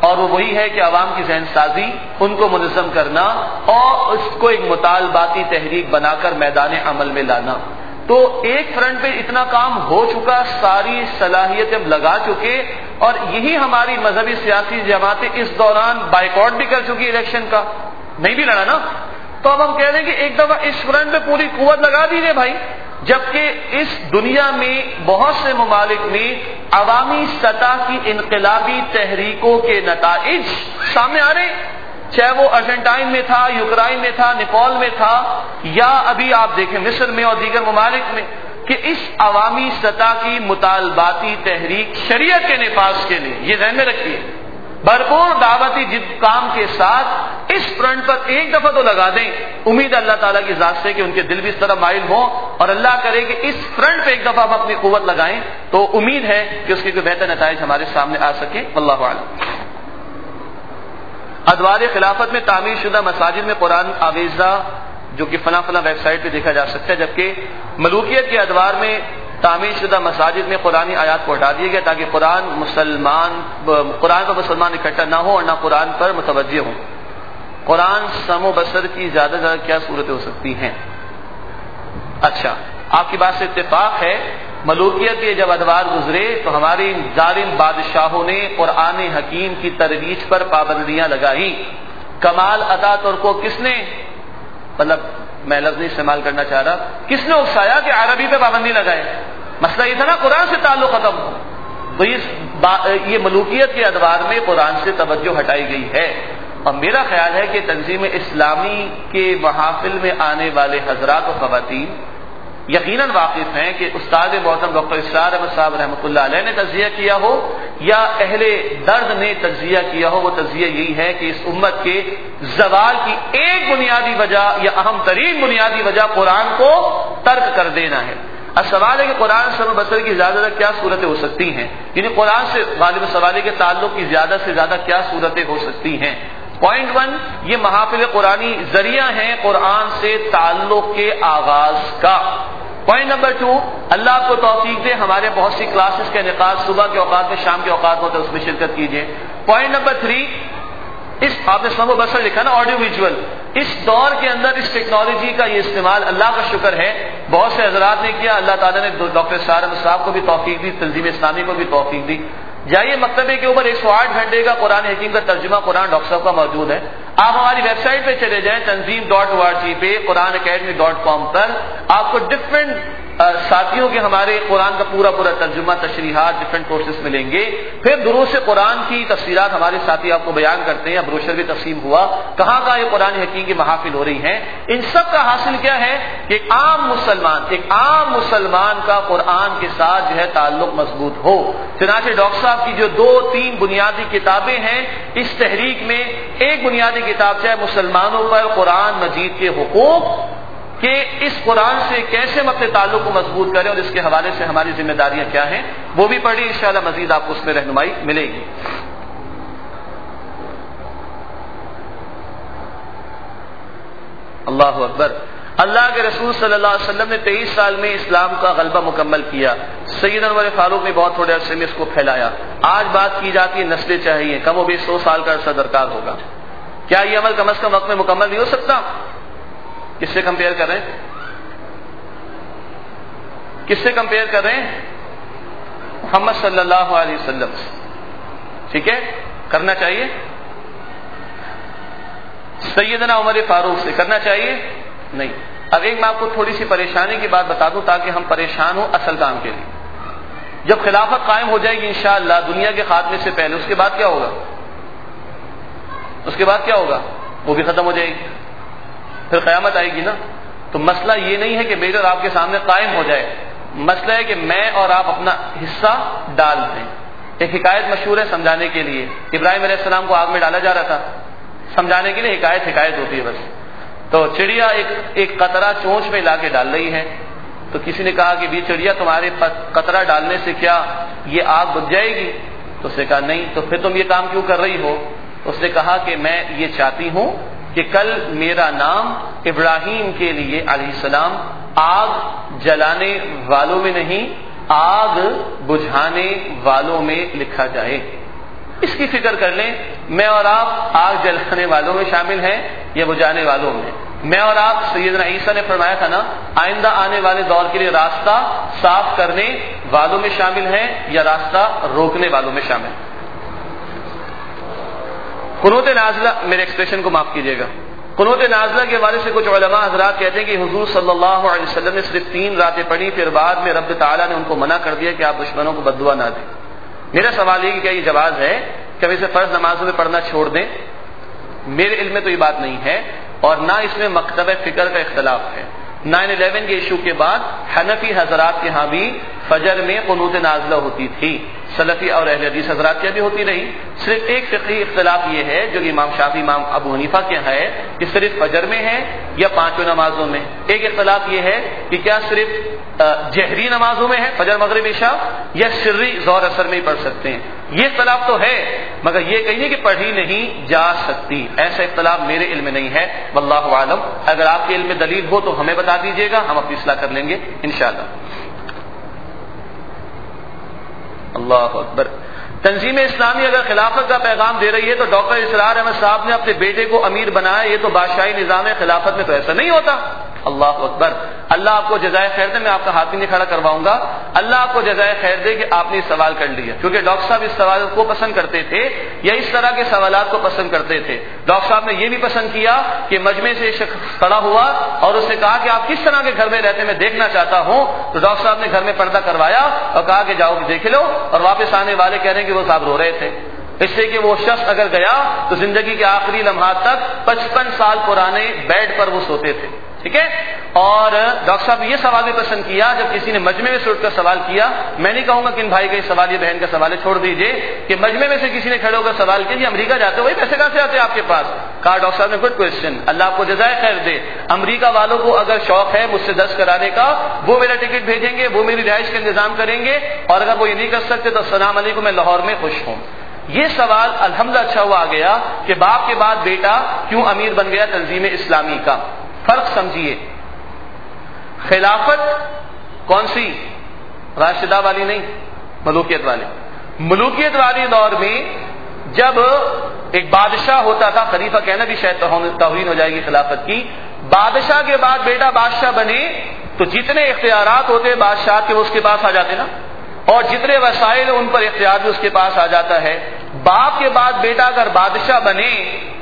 اور وہ وہی ہے کہ عوام کی ذہن سازی، ان کو منظم کرنا اور اس کو ایک مطالباتی تحریک بنا کر میدان عمل میں لانا۔ تو ایک فرنٹ پہ اتنا کام ہو چکا، ساری صلاحیتیں لگا چکے، اور یہی ہماری مذہبی سیاسی جماعتیں اس دوران بائیکاٹ بھی کر چکی الیکشن کا، نہیں بھی لڑا نا۔ تو اب ہم کہہ رہے ہیں کہ ایک دفعہ اس فرنٹ پہ پوری قوت لگا دیجیے بھائی، جبکہ اس دنیا میں بہت سے ممالک میں عوامی سطح کی انقلابی تحریکوں کے نتائج سامنے آ رہے ہیں، چاہے وہ ارجنٹائن میں تھا، یوکرائن میں تھا، نیپال میں تھا، یا ابھی آپ دیکھیں مصر میں اور دیگر ممالک میں، کہ اس عوامی سطح کی مطالباتی تحریک شریعت کے نفاذ کے لیے، یہ ذہن میں رکھیے، بھرپور دعوتی جد کام کے ساتھ اس فرنٹ پر ایک دفعہ تو لگا دیں۔ امید اللہ تعالیٰ کی ذات سے کہ ان کے دل بھی اس طرح مائل ہوں، اور اللہ کرے کہ اس فرنٹ پہ ایک دفعہ ہم اپنی قوت لگائیں تو امید ہے کہ اس کے کوئی بہتر نتائج ہمارے سامنے آ سکے۔ واللہ اعلم۔ ادوار خلافت میں تعمیر شدہ مساجد میں قرآن آویزہ جو کہ فلاں فلاں ویب سائٹ پہ دیکھا جا سکتا ہے، جبکہ ملوکیت کے ادوار میں تعمیر شدہ مساجد میں قرآنی آیات کو ہٹا دیا گیا تاکہ قرآن مسلمان قرآن پر مسلمان اکٹھا نہ ہو اور نہ قرآن پر متوجہ ہوں۔ قرآن سم و بصر کی زیادہ زیادہ کیا صورتیں ہو سکتی ہیں؟ اچھا، آپ کی بات سے اتفاق ہے، ملوکیت کے جب ادوار گزرے تو ہمارے ظالم بادشاہوں نے قرآن حکیم کی ترویج پر پابندیاں لگائی۔ کمال اتاترک کو کس نے، مطلب میں لفظ نہیں استعمال کرنا چاہ رہا، کس نے اکسایا کہ عربی پہ پابندی لگائے؟ مسئلہ یہ تھا نا قرآن سے تعلق ختم ہو، تو یہ ملوکیت کے ادوار میں قرآن سے توجہ ہٹائی گئی ہے۔ اور میرا خیال ہے کہ تنظیم اسلامی کے محافل میں آنے والے حضرات و خواتین یقیناً واقف ہیں کہ استاد محترم ڈاکٹر اسرار احمد صاحب رحمۃ اللہ علیہ نے تجزیہ کیا ہو یا اہل درد نے تجزیہ کیا ہو، وہ تجزیہ یہی ہے کہ اس امت کے زوال کی ایک بنیادی وجہ یا اہم ترین بنیادی وجہ قرآن کو ترک کر دینا ہے۔ اب سوال ہے کہ قرآن سم و بصر کی زیادہ زیادہ کیا صورتیں ہو سکتی ہیں، یعنی قرآن سے غالب سوالی کے تعلق کی زیادہ سے زیادہ کیا صورتیں ہو سکتی ہیں۔ پوائنٹ ون، یہ محافل قرآنی ذریعہ ہیں قرآن سے تعلق کے آغاز کا۔ پوائنٹ نمبر ٹو، اللہ آپ کو توفیق دے، ہمارے بہت سی کلاسز کے انعقاد صبح کے اوقات میں، شام کے اوقات ہوتے ہیں، اس میں شرکت کیجیے۔ پوائنٹ نمبر تھری، اس آپ نے سم و بصر لکھا نا، آڈیو ویژول، اس دور کے اندر اس ٹیکنالوجی کا یہ استعمال اللہ کا شکر ہے بہت سے حضرات نے کیا، اللہ تعالیٰ نے ڈاکٹر اسرار احمد صاحب کو بھی توفیق دی، تنظیم اسلامی کو بھی توفیق دی۔ جائیے مکتبے کے اوپر ایک سو آٹھ گھنٹے کا قرآن حکیم کا ترجمہ قرآن ڈاکٹر صاحب کا موجود ہے۔ آپ ہماری ویب سائٹ پہ چلے جائیں تنظیم ڈاٹ او آر جی پہ، قرآن اکیڈمی ڈاٹ کام پر، آپ کو ڈفرینٹ ساتھیوں کے ہمارے قرآن کا پورا پورا ترجمہ، تشریحات، ڈفرینٹ کورسز ملیں گے۔ پھر دروس قرآن کی تفسیرات ہمارے ساتھی آپ کو بیان کرتے ہیں، بروشر بھی تقسیم ہوا، کہاں کہاں یہ قرآن حکیم کی محافل ہو رہی ہیں۔ ان سب کا حاصل کیا ہے کہ ایک عام مسلمان ایک عام مسلمان کا قرآن کے ساتھ جو ہے تعلق مضبوط ہو۔ چنانچہ ڈاکٹر صاحب کی جو دو تین بنیادی کتابیں ہیں اس تحریک میں، ایک بنیادی کتاب ہے مسلمانوں پر قرآن مجید کے حقوق، کہ اس قرآن سے کیسے ہم اپنے تعلق کو مضبوط کریں اور اس کے حوالے سے ہماری ذمہ داریاں کیا ہیں، وہ بھی پڑھی، انشاءاللہ مزید آپ کو اس میں رہنمائی ملے گی۔ اللہ اکبر۔ اللہ کے رسول صلی اللہ علیہ وسلم نے تیئیس سال میں اسلام کا غلبہ مکمل کیا، سیدنا عمر فاروق نے بہت تھوڑے عرصے میں اس کو پھیلایا۔ آج بات کی جاتی ہے نسلیں چاہیے، کم و بیش سو سال کا عرصہ درکار ہوگا۔ کیا یہ عمل کم از کم وقت میں مکمل نہیں ہو سکتا؟ کس سے کمپیئر کر رہے ہیں؟ کس سے کمپیئر کر رہے ہیں؟ محمد صلی اللہ علیہ وسلم۔ ٹھیک ہے، کرنا چاہیے؟ سیدنا عمر فاروق سے کرنا چاہیے؟ نہیں۔ اب ایک میں آپ کو تھوڑی سی پریشانی کی بات بتا دوں تاکہ ہم پریشان ہوں اصل کام کے لیے۔ جب خلافت قائم ہو جائے گی انشاءاللہ دنیا کے خاتمے سے پہلے، اس کے بعد کیا ہوگا؟ اس کے بعد کیا ہوگا؟ وہ بھی ختم ہو جائے گی، پھر قیامت آئے گی نا۔ تو مسئلہ یہ نہیں ہے کہ میرے اور آپ کے سامنے قائم ہو جائے، مسئلہ ہے کہ میں اور آپ اپنا حصہ ڈال دیں۔ ایک حکایت مشہور ہے سمجھانے کے لیے، ابراہیم علیہ السلام کو آگ میں ڈالا جا رہا تھا، سمجھانے کے لیے حکایت حکایت ہوتی ہے بس۔ تو چڑیا ایک ایک قطرہ چونچ میں لا کے ڈال رہی ہے، تو کسی نے کہا کہ بھی چڑیا تمہارے قطرہ ڈالنے سے کیا یہ آگ بجھ جائے گی؟ تو اس نے کہا نہیں۔ تو پھر تم یہ کام کیوں کر رہی ہو؟ اس نے کہا کہ میں یہ چاہتی ہوں کہ کل میرا نام ابراہیم کے لیے علیہ السلام آگ جلانے والوں میں نہیں، آگ بجھانے والوں میں لکھا جائے۔ اس کی فکر کر لیں میں اور آپ آگ جلانے والوں میں شامل ہیں یا بجھانے والوں میں. میں اور آپ سیدنا عیسیٰ نے فرمایا تھا نا آئندہ آنے والے دور کے لیے راستہ صاف کرنے والوں میں شامل ہیں یا راستہ روکنے والوں میں شامل. قنوت نازلہ، میرے ایکسپریشن کو معاف کیجیے گا، قنوت نازلہ کے حوالے سے کچھ علماء حضرات کہتے ہیں کہ حضور صلی اللہ علیہ وسلم نے صرف تین راتیں پڑھی، پھر بعد میں رب تعالیٰ نے ان کو منع کر دیا کہ آپ دشمنوں کو بد دعا نہ دیں. میرا سوال یہ کہ کیا یہ جواز ہے کہ ہم اسے فرض نمازوں میں پڑھنا چھوڑ دیں؟ میرے علم میں تو یہ بات نہیں ہے، اور نہ اس میں مکتب فکر کا اختلاف ہے. نائن الیون کے ایشو کے بعد حنفی حضرات کے ہاں بھی فجر میں قنوت نازلہ ہوتی تھی، سلفی اور اہل حدیث حضرات کے بھی ہوتی رہی. صرف ایک فقہی اختلاف یہ ہے جو کہ امام شافعی امام ابو حنیفہ کے ہے کہ صرف فجر میں ہے یا پانچوں نمازوں میں. ایک اختلاف یہ ہے کہ کیا صرف جہری نمازوں میں ہے فجر مغرب عشاء یا سری ظہر اثر میں ہی پڑھ سکتے ہیں. یہ اختلاف تو ہے مگر یہ کہیے کہ پڑھی نہیں جا سکتی، ایسا اختلاف میرے علم میں نہیں ہے. واللہ عالم. اگر آپ کے علم میں دلیل ہو تو ہمیں بتا دیجیے گا، ہم اپنی اصلاح کر لیں گے انشاءاللہ. اللہ اکبر. تنظیم اسلامی اگر خلافت کا پیغام دے رہی ہے تو ڈاکٹر اسرار احمد صاحب نے اپنے بیٹے کو امیر بنایا، یہ تو بادشاہی نظام ہے، خلافت میں تو ایسا نہیں ہوتا. اللہ اکبر. اللہ آپ کو جزائے خیر دے. میں آپ کا ہاتھ بھی نہیں کھڑا کرواؤں گا. اللہ آپ کو جزائے خیر دے کہ آپ نے اس سوال کر لیا، کیونکہ ڈاکٹر صاحب اس سوال کو پسند کرتے تھے یا اس طرح کے سوالات کو پسند کرتے تھے. ڈاکٹر صاحب نے یہ بھی پسند کیا کہ مجمع سے شخص کھڑا ہوا اور اس نے کہا کہ آپ کس طرح کے گھر میں رہتے ہیں میں دیکھنا چاہتا ہوں. تو ڈاکٹر صاحب نے گھر میں پردہ کروایا اور کہا کہ جاؤ دیکھ لو، اور واپس آنے والے کہہ رہے ہیں کہ وہ صاحب رو رہے تھے، اس سے کہ وہ شخص اگر گیا تو زندگی کے آخری لمحات تک پچپن سال پرانے بیڈ پر وہ سوتے تھے. ٹھیک ہے. اور ڈاکٹر صاحب یہ سوال بھی پسند کیا جب کسی نے مجمع میں سے اٹھ کر سوال کیا. میں نہیں کہوں گا کہ ان بھائی کا یہ سوال یہ بہن کا سوال ہے، چھوڑ دیجئے کہ مجمع میں سے کسی نے کھڑے ہو کر سوال کیا کہ امریکہ جاتے ہو، وہی پیسے کہاں سے آتے ہیں آپ کے پاس؟ کہا ڈاکٹر صاحب نے گڈ کوشچن، اللہ آپ کو جزائے خیر دے. امریکہ والوں کو اگر شوق ہے مجھ سے درس کرانے کا وہ میرا ٹکٹ بھیجیں گے، وہ میری رہائش کا انتظام کریں گے، اور اگر وہ یہ نہیں کر سکتے تو السلام علیکم، میں لاہور میں خوش ہوں. یہ سوال الحمدللہ اچھا ہوا آ گیا کہ باپ کے بعد بیٹا کیوں امیر بن گیا تنظیم اسلامی کا. فرق سمجھیے، خلافت کون سی؟ راشدہ والی نہیں، ملوکیت والی. ملوکیت والی دور میں جب ایک بادشاہ ہوتا تھا، خلیفہ کہنا بھی شاید توہین ہو جائے گی خلافت کی، بادشاہ کے بعد بیٹا بادشاہ بنے تو جتنے اختیارات ہوتے بادشاہ کے وہ اس کے پاس آ جاتے نا، اور جتنے وسائل ان پر اختیار بھی اس کے پاس آ جاتا ہے. باپ کے بعد بیٹا اگر بادشاہ بنے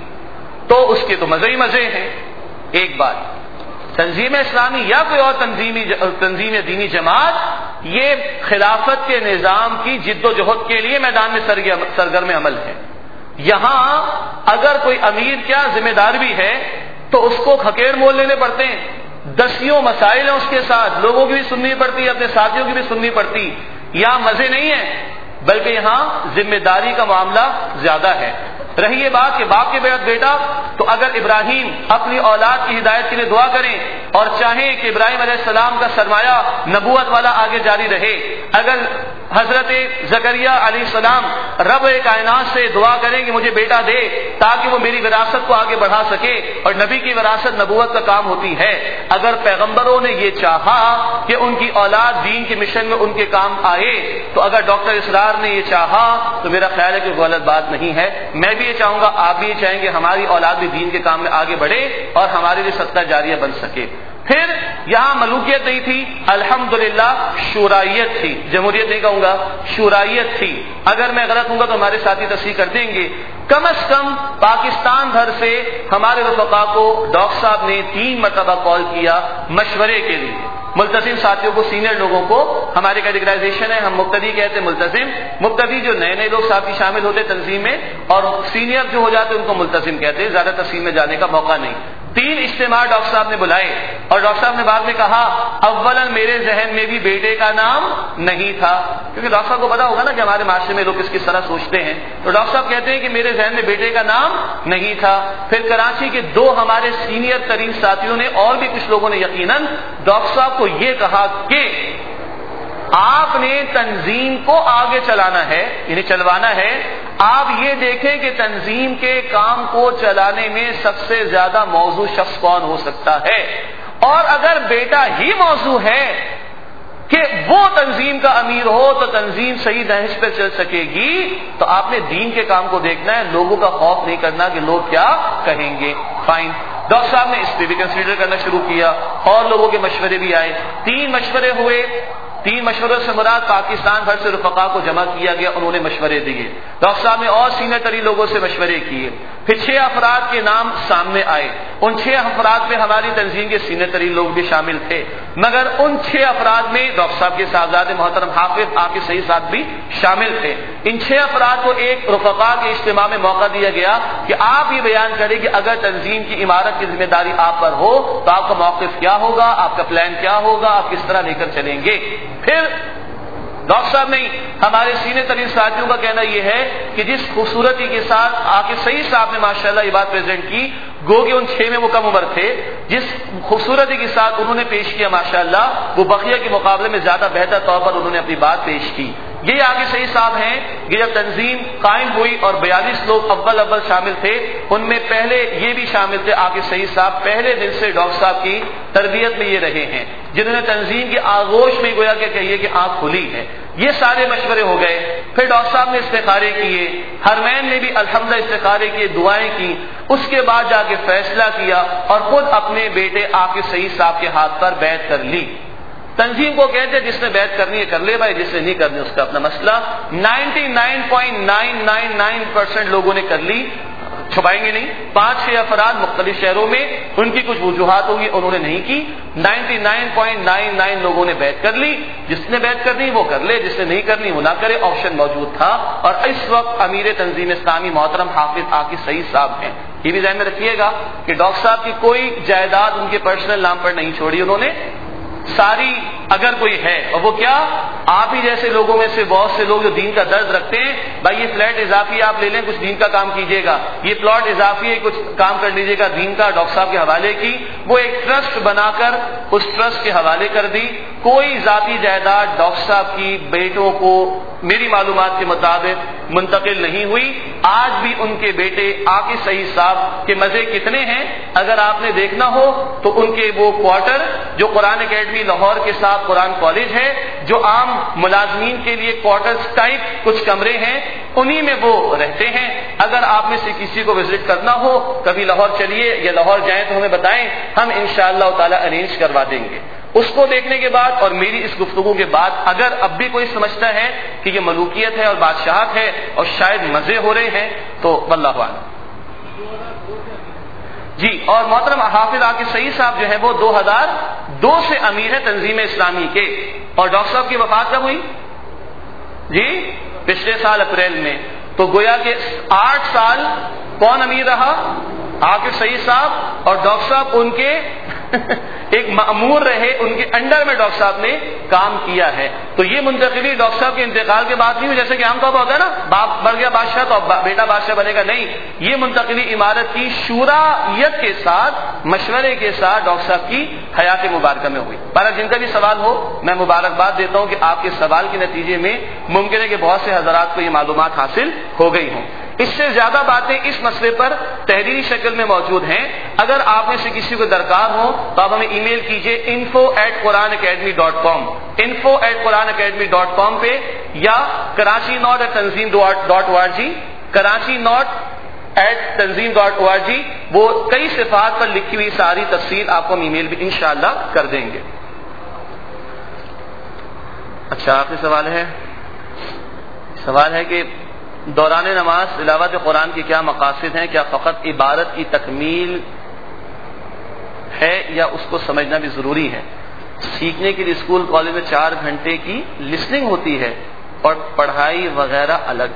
تو اس کے تو مزے ہی مزے ہیں. ایک بات، تنظیم اسلامی یا کوئی اور تنظیمی تنظیم دینی جماعت یہ خلافت کے نظام کی جد و جہد کے لیے میدان میں سرگرم عمل ہے. یہاں اگر کوئی امیر کیا ذمہ دار بھی ہے تو اس کو کھکیڑ مول لینے پڑتے ہیں، دسیوں مسائل ہیں اس کے ساتھ، لوگوں کی بھی سننی پڑتی ہے، اپنے ساتھیوں کی بھی سننی پڑتی. یہاں مزے نہیں ہیں بلکہ یہاں ذمہ داری کا معاملہ زیادہ ہے. رہی یہ بات کہ باپ کے بعد بیٹا، تو اگر ابراہیم اپنی اولاد کی ہدایت کے لیے دعا کریں اور چاہیں کہ ابراہیم علیہ السلام کا سرمایہ نبوت والا آگے جاری رہے، اگر حضرت زکریا علیہ السلام رب کائنات سے دعا کریں کہ مجھے بیٹا دے تاکہ وہ میری وراثت کو آگے بڑھا سکے، اور نبی کی وراثت نبوت کا کام ہوتی ہے. اگر پیغمبروں نے یہ چاہا کہ ان کی اولاد دین کے مشن میں ان کے کام آئے، تو اگر ڈاکٹر اسرار نے یہ چاہا تو میرا خیال ہے کہ غلط بات نہیں ہے. میں بھی یہ چاہوں گا، آپ بھی یہ چاہیں گے ہماری اولاد بھی دین کے کام میں آگے بڑھے اور ہمارے لیے صدقہ جاریہ بن سکے. پھر یہاں ملوکیت نہیں تھی، الحمدللہ شورائیت تھی. جمہوریت نہیں کہوں گا، شورائیت تھی. اگر میں غلط ہوں گا تو ہمارے ساتھی تصحیح کر دیں گے. کم از کم پاکستان بھر سے ہمارے رفقا کو ڈاکٹر صاحب نے تین مرتبہ کال کیا مشورے کے لیے. ملتزم ساتھیوں کو، سینئر لوگوں کو، ہماری کیٹیگرائزیشن ہے، ہم مقتدی کہتے ہیں ملتزم. مقتدی جو نئے نئے لوگ ساتھی شامل ہوتے تنظیم میں، اور سینئر جو ہو جاتے ان کو ملتزم کہتے ہیں. زیادہ تفصیل میں جانے کا موقع نہیں. تین اجتماع ڈاکٹر صاحب نے بلائے اور ڈاکٹر صاحب نے بعد میں کہا اولاً میرے ذہن میں بھی بیٹے کا نام نہیں تھا، کیونکہ ڈاکٹر صاحب کو پتا ہوگا نا کہ ہمارے معاشرے میں لوگ کس کس طرح سوچتے ہیں. تو ڈاکٹر صاحب کہتے ہیں کہ میرے ذہن میں بیٹے کا نام نہیں تھا. پھر کراچی کے دو ہمارے سینئر ترین ساتھیوں نے اور بھی کچھ لوگوں نے یقیناً ڈاکٹر صاحب کو یہ کہا کہ آپ نے تنظیم کو آگے چلانا ہے، یعنی چلوانا ہے. آپ یہ دیکھیں کہ تنظیم کے کام کو چلانے میں سب سے زیادہ موضوع شخص کون ہو سکتا ہے، اور اگر بیٹا ہی موضوع ہے کہ وہ تنظیم کا امیر ہو تو تنظیم صحیح نہج پہ چل سکے گی. تو آپ نے دین کے کام کو دیکھنا ہے, لوگوں کا خوف نہیں کرنا کہ لوگ کیا کہیں گے. فائن. ڈاکٹر صاحب نے اس پہ بھی کنسیڈر کرنا شروع کیا اور لوگوں کے مشورے بھی آئے. تین مشورے ہوئے. تین مشوروں سے مراد پاکستان بھر سے رفقا کو جمع کیا گیا, انہوں نے مشورے دیے. ڈاکٹر صاحب نے اور سینئر ترین لوگوں سے مشورے کیے. پھر چھ افراد کے نام سامنے آئے. ان چھ افراد میں ہماری تنظیم کے سینئر ترین لوگ بھی شامل تھے, مگر ان چھ افراد میں ڈاکٹر صاحب کے صاحبزاد محترم حافظ آپ کے صحیح ساتھ بھی شامل تھے. ان چھ افراد کو ایک رفقا کے اجتماع میں موقع دیا گیا کہ آپ یہ بیان کریں کہ اگر تنظیم کی عمارت کی ذمہ داری آپ پر ہو تو آپ کا موقف کیا ہوگا, آپ کا پلان کیا ہوگا, آپ کس طرح لے کر چلیں گے. پھر ڈاکٹر صاحب نہیں, ہمارے سینئر ترین ساتھیوں کا کہنا یہ ہے کہ جس خوبصورتی کے ساتھ آکے صحیح صاحب نے ماشاءاللہ یہ بات پریزنٹ کی, گو کہ ان چھ میں وہ کم عمر تھے, جس خوبصورتی کے ساتھ انہوں نے پیش کیا ماشاءاللہ وہ بقیہ کے مقابلے میں زیادہ بہتر طور پر انہوں نے اپنی بات پیش کی. یہ آگے صحیح صاحب ہیں کہ جب تنظیم قائم ہوئی اور بیالیس لوگ اول اول شامل تھے, ان میں پہلے یہ بھی شامل تھے آگے صحیح صاحب پہلے دن سے ڈاکٹر صاحب کی تربیت میں یہ رہے ہیں, جنہوں نے تنظیم کی آغوش میں گویا کہ کہیے کہ آنکھ کھلی ہے. یہ سارے مشورے ہو گئے. پھر ڈاکٹر صاحب نے استخارے کیے, حرمین نے بھی الحمدللہ استخارے کیے, دعائیں کی. اس کے بعد جا کے فیصلہ کیا اور خود اپنے بیٹے آقی صحیح صاحب کے ہاتھ پر بیعت کر لی. تنظیم کو کہتے ہیں جس نے بیعت کرنی ہے کر لے بھائی, جس نے نہیں کرنی اس کا اپنا مسئلہ. Ninety nine point nine nine nine percent لوگوں نے کر لی, چھپائیں گے نہیں. پانچ چھ افراد مختلف شہروں میں, ان کی کچھ وجوہات ہوگی, انہوں نے نہیں کی. Ninety nine point nine nine لوگوں نے بیعت کر لی. جس نے بیعت کرنی وہ کر لے, جس نے نہیں کرنی وہ نہ کرے. آپشن موجود تھا. اور اس وقت امیر تنظیم اسلامی محترم حافظ آقی صحیح صاحب ہیں. یہ بھی ذہن میں رکھیے گا کہ ڈاکٹر صاحب کی کوئی جائیداد ان کے پرسنل نام پر نہیں چھوڑی انہوں نے, ساری اگر کوئی ہے, اور وہ کیا, آپ ہی جیسے لوگوں میں سے بہت سے لوگ جو دین کا درد رکھتے ہیں, بھائی یہ فلیٹ اضافی آپ لے لیں, کچھ دین کا کام کیجیے گا, یہ پلاٹ اضافی ہے کچھ کام کر لیجیے گا دین کا, ڈاکٹر صاحب کے حوالے کی. وہ ایک ٹرسٹ بنا کر اس ٹرسٹ کے حوالے کر دی. کوئی ذاتی جائیداد ڈاکٹر صاحب کی بیٹوں کو میری معلومات کے مطابق منتقل نہیں ہوئی. آج بھی ان کے بیٹے آقی صحیح صاحب کے مزے کتنے ہیں اگر آپ نے دیکھنا ہو تو ان کے وہ کوارٹر جو قرآن اکیڈمی لاہور کے ساتھ قرآن کالج ہے, جو عام ملازمین کے لیے کوارٹرز ٹائپ کچھ کمرے ہیں, انہی میں وہ رہتے ہیں. اگر آپ میں سے کسی کو وزٹ کرنا ہو کبھی لاہور چلیے یا لاہور جائیں تو ہمیں بتائیں, ہم انشاءاللہ تعالی ارینج کروا دیں گے. اس کو دیکھنے کے بعد اور میری اس گفتگو کے بعد اگر اب بھی کوئی سمجھتا ہے کہ یہ ملوکیت ہے اور بادشاہت ہے اور شاید مزے ہو رہے ہیں تو واللہ اعلم. جی, اور محترم حافظ آقی صحیح صاحب جو ہے وہ دو ہزار دو سے امیر ہے تنظیم اسلامی کے. اور ڈاکٹر صاحب کی وفات کب ہوئی؟ جی پچھلے سال اپریل میں. تو گویا کہ آٹھ سال کون امیر رہا؟ آقی صحیح صاحب. اور ڈاکٹر صاحب ان کے ایک مأمور رہے, ان کے انڈر میں ڈاکٹر صاحب نے کام کیا ہے. تو یہ منتقلی ڈاکٹر صاحب کے انتقال کے بعد نہیں ہوئی جیسے کہ عام طور پر ہوتا ہے نا, باپ مر گیا بادشاہ تو بیٹا بادشاہ بنے گا. نہیں, یہ منتقلی عمارت کی شورائیت کے ساتھ مشورے کے ساتھ ڈاکٹر صاحب کی حیات مبارکہ میں ہوئی. پر جن کا بھی سوال ہو میں مبارکباد دیتا ہوں کہ آپ کے سوال کے نتیجے میں ممکن ہے کہ بہت سے حضرات کو یہ معلومات حاصل ہو گئی ہوں. اس سے زیادہ باتیں اس مسئلے پر تحریری شکل میں موجود ہیں. اگر آپ میں سے کسی کو درکار ہو تو آپ ہمیں ای میل کیجئے info at quran academy dot com info at quran academy dot com پہ, یا Karachi not at Tanzeem dot O R G Karachi not at Tanzeem dot O R G وہ کئی صفحات پر لکھی ہوئی ساری تفصیل آپ کو ہم ای میل بھی انشاءاللہ کر دیں گے. اچھا, آخری سوال ہے. سوال ہے کہ دوران نماز تلاوت قرآن کے کیا مقاصد ہیں؟ کیا فقط عبارت کی تکمیل ہے یا اس کو سمجھنا بھی ضروری ہے؟ سیکھنے کے لیے اسکول کالج میں چار گھنٹے کی لسننگ ہوتی ہے اور پڑھائی وغیرہ الگ.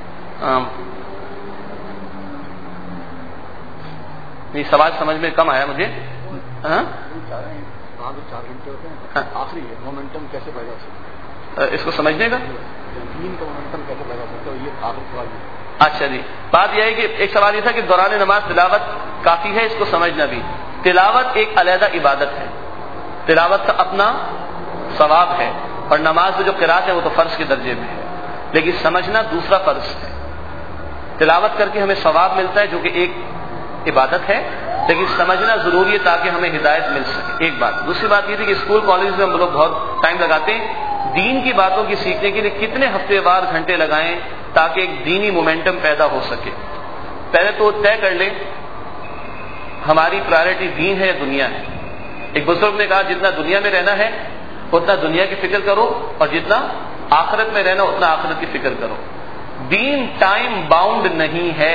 یہ سوال سمجھ میں کم آیا مجھے. ہاں چار گھنٹے ہوتے ہیں, آخری ہے مومنٹم کیسے پیدا ہو سکتا ہے اس کو سمجھنے کا؟ دین کا مومنٹم کیسے پیدا ہو سکتا ہے, یہ آخری سوال ہے. اچھا جی, بات یہ ہے کہ ایک سوال یہ تھا کہ دوران نماز تلاوت کافی ہے, اس کو سمجھنا بھی. تلاوت ایک علیحدہ عبادت ہے, تلاوت کا اپنا ثواب ہے, اور نماز میں جو قرات ہے وہ تو فرض کے درجے میں ہے, لیکن سمجھنا دوسرا فرض ہے. تلاوت کر کے ہمیں ثواب ملتا ہے جو کہ ایک عبادت ہے, لیکن سمجھنا ضروری ہے تاکہ ہمیں ہدایت مل سکے. ایک بات. دوسری بات یہ تھی کہ اسکول کالج میں ہم لوگ بہت ٹائم لگاتے ہیں. دین کی باتوں کی سیکھنے کے لیے کتنے ہفتے وار گھنٹے لگائیں تاکہ ایک دینی مومنٹم پیدا ہو سکے. پہلے تو طے کر لیں ہماری پرائرٹی دین ہے یا دنیا ہے. ایک بزرگ نے کہا جتنا دنیا میں رہنا ہے اتنا دنیا کی فکر کرو اور جتنا آخرت میں رہنا اتنا آخرت کی فکر کرو. دین ٹائم باؤنڈ نہیں ہے,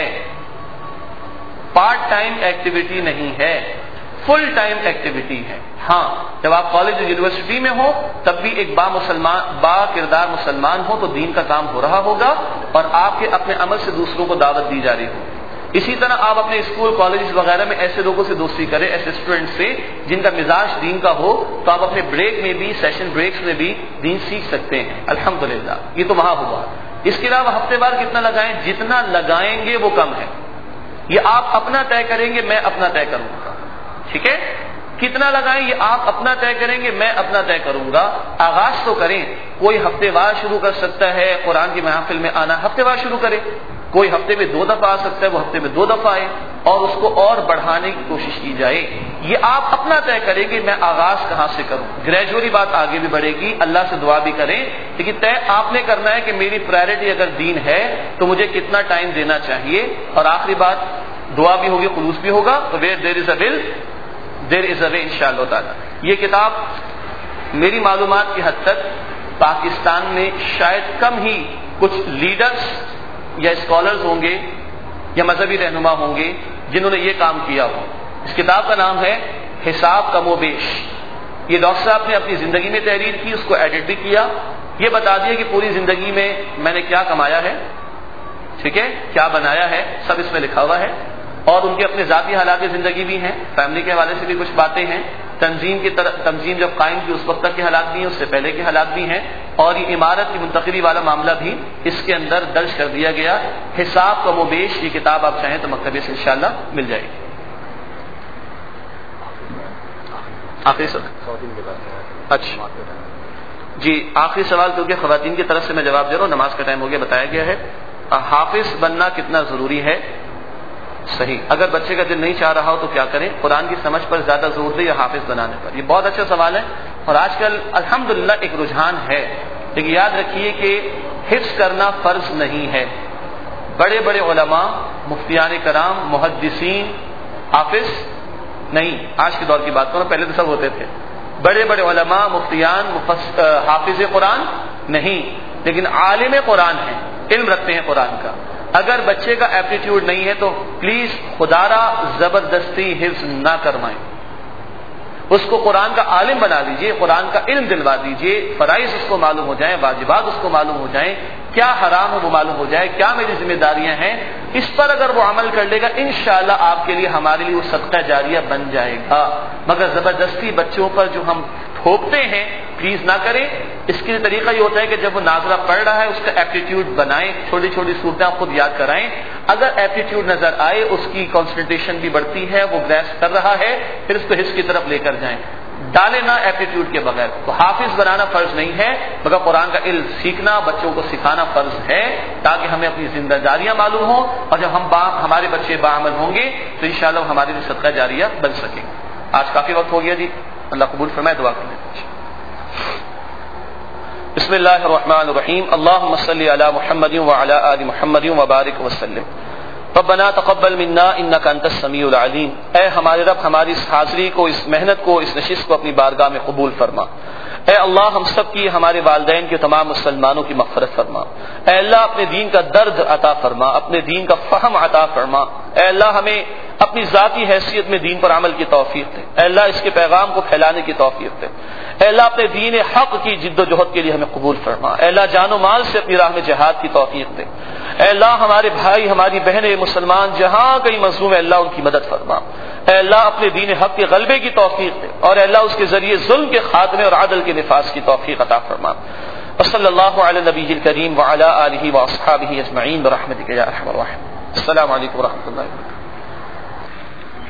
پارٹ ٹائم ایکٹیویٹی نہیں ہے, فل ٹائم ایکٹیویٹی ہے. ہاں جب آپ کالج اور یونیورسٹی میں ہو تب بھی ایک با مسلمان با کردار مسلمان ہو تو دین کا کام ہو رہا ہوگا اور آپ کے اپنے عمل سے دوسروں کو دعوت دی جا رہی ہوگی. اسی طرح آپ اپنے اسکول کالج وغیرہ میں ایسے لوگوں سے دوستی کریں, ایسے اسٹوڈنٹ سے جن کا مزاج دین کا ہو, تو آپ اپنے بریک میں بھی سیشن بریکس میں بھی دین سیکھ سکتے ہیں. الحمدللہ یہ تو وہاں ہوا. اس کے علاوہ ہفتے بار کتنا لگائیں, جتنا لگائیں گے وہ کم ہے. یہ آپ اپنا طے کریں گے, میں اپنا طے کروں گا. ٹھیک ہے, کتنا لگائیں یہ آپ اپنا طے کریں گے, میں اپنا طے کروں گا. آغاز تو کریں. کوئی ہفتے وار شروع کر سکتا ہے قرآن کی محافل میں آنا, ہفتے وار شروع کرے. کوئی ہفتے میں دو دفعہ آ سکتا ہے, وہ ہفتے میں دو دفعہ آئے اور اس کو اور بڑھانے کی کوشش کی جائے. یہ آپ اپنا طے کریں گے میں آغاز کہاں سے کروں. گریجولی بات آگے بھی بڑھے گی, اللہ سے دعا بھی کریں, لیکن طے آپ نے کرنا ہے کہ میری پرائرٹی اگر دین ہے تو مجھے کتنا ٹائم دینا چاہیے. اور آخری بات دعا بھی ہوگی, خلوص بھی ہوگا. تو ویئر دیر از اے ول دیر از اے وے انشاءاللہ تعالی. یہ کتاب میری معلومات کی حد تک پاکستان میں شاید کم ہی کچھ لیڈرز یا اسکالرز ہوں گے یا مذہبی رہنما ہوں گے جنہوں نے یہ کام کیا ہو. اس کتاب کا نام ہے حساب کم و بیش. یہ ڈاکٹر صاحب نے اپنی زندگی میں تحریر کی, اس کو ایڈٹ بھی کیا, یہ بتا دیا کہ پوری زندگی میں میں نے کیا کمایا ہے, ٹھیک ہے, کیا بنایا ہے, سب اس میں لکھا ہوا ہے. اور ان کے اپنے ذاتی حالات زندگی بھی ہیں, فیملی کے حوالے سے بھی کچھ باتیں ہیں. تنظیم کی طرح تنظیم جب قائم کی اس وقت تک کے حالات بھی ہیں, اس سے پہلے کے حالات بھی ہیں. اور یہ عمارت کی منتقلی والا معاملہ بھی اس کے اندر درج کر دیا گیا. حساب کم و بیش یہ کتاب آپ چاہیں تو مکتبے سے انشاءاللہ مل جائے گی. آخری سوال. اچھا جی, آخری سوال کیونکہ خواتین کی طرف سے میں جواب دے رہا ہوں, نماز کا ٹائم ہو گیا. بتایا گیا ہے حافظ بننا کتنا ضروری ہے. صحیح, اگر بچے کا دل نہیں چاہ رہا ہو تو کیا کریں, قرآن کی سمجھ پر زیادہ زور دے یا حافظ بنانے پر. یہ بہت اچھا سوال ہے اور آج کل الحمدللہ ایک رجحان ہے. لیکن یاد رکھیے کہ حفظ کرنا فرض نہیں ہے. بڑے بڑے علماء, مفتیان کرام, محدثین حافظ نہیں. آج کے دور کی بات کروں, پہلے تو سب ہوتے تھے. بڑے بڑے علماء, مفتیان, حافظ قرآن نہیں, لیکن عالم قرآن ہیں, علم رکھتے ہیں قرآن کا. اگر بچے کا ایپٹیٹیوڈ نہیں ہے تو پلیز خدارا زبردستی حفظ نہ کروائیں. اس کو قرآن کا عالم بنا دیجئے, قرآن کا علم دلوا دیجئے, فرائض اس کو معلوم ہو جائیں, واجبات اس کو معلوم ہو جائیں, کیا حرام ہے وہ معلوم ہو جائے, کیا میری ذمہ داریاں ہیں. اس پر اگر وہ عمل کر لے گا انشاءاللہ آپ کے لیے ہمارے لیے وہ صدقہ جاریہ بن جائے گا. مگر زبردستی بچوں پر جو ہم تھوپتے ہیں پلیز نہ کریں. اس کے طریقہ یہ ہوتا ہے کہ جب وہ ناظرہ پڑھ رہا ہے اس کا ایپٹیٹیوڈ بنائیں, چھوٹی چھوٹی صورتیں آپ خود یاد کرائیں. اگر ایپٹیٹیوڈ نظر آئے, اس کی کنسنٹریشن بھی بڑھتی ہے, وہ گریس کر رہا ہے, پھر اس کو حفظ کی طرف لے کر جائیں. ڈالے نہ ایپٹیٹیوڈ کے بغیر. تو حافظ بنانا فرض نہیں ہے, مگر قرآن کا علم سیکھنا, بچوں کو سکھانا فرض ہے تاکہ ہمیں اپنی ذمہ داریاں معلوم ہوں, اور جب ہم با ہمارے بچے باعمل ہوں گے تو انشاءاللہ ہمارے لیے صدقہ جاریہ بن سکیں. آج کافی وقت ہو گیا جی, اللہ قبول فرمائے. دعا کر لیں. بسم اللہ الرحمن الرحیم. اللهم صل علی محمد وعلی آل محمد وبارک وسلم. ربنا تقبل منا انك انت السمیع العلیم. اے ہمارے رب, ہماری اس حاضری کو, اس محنت کو, اس نشست کو اپنی بارگاہ میں قبول فرما. اے اللہ ہم سب کی, ہمارے والدین کے, تمام مسلمانوں کی مغفرت فرما. اے اللہ اپنے دین کا درد عطا فرما, اپنے دین کا فہم عطا فرما. اے اللہ ہمیں اپنی ذاتی حیثیت میں دین پر عمل کی توفیق دے. اے اللہ اس کے پیغام کو پھیلانے کی توفیق دے. اے اللہ اپنے دین حق کی جد و جہد کے لیے ہمیں قبول فرما. اے اللہ جان و مال سے اپنی راہ میں جہاد کی توفیق دے. اے اللہ ہمارے بھائی, ہماری بہنیں مسلمان جہاں کہیں مظلوم ہے, اللہ ان کی مدد فرما. اے اللہ اپنے دین حق کے غلبے کی توفیق دے, اور اے اللہ اس کے ذریعے ظلم کے خاتمے اور عدل کے نفاذ کی توفیق عطا فرما. وصلی اللہ علی نبی الکریم وعلی آلہ واصحابہ اجمعین برحمتک یا ارحم الراحمین. السلام علیکم ورحمۃ اللہ وبرکاتہ.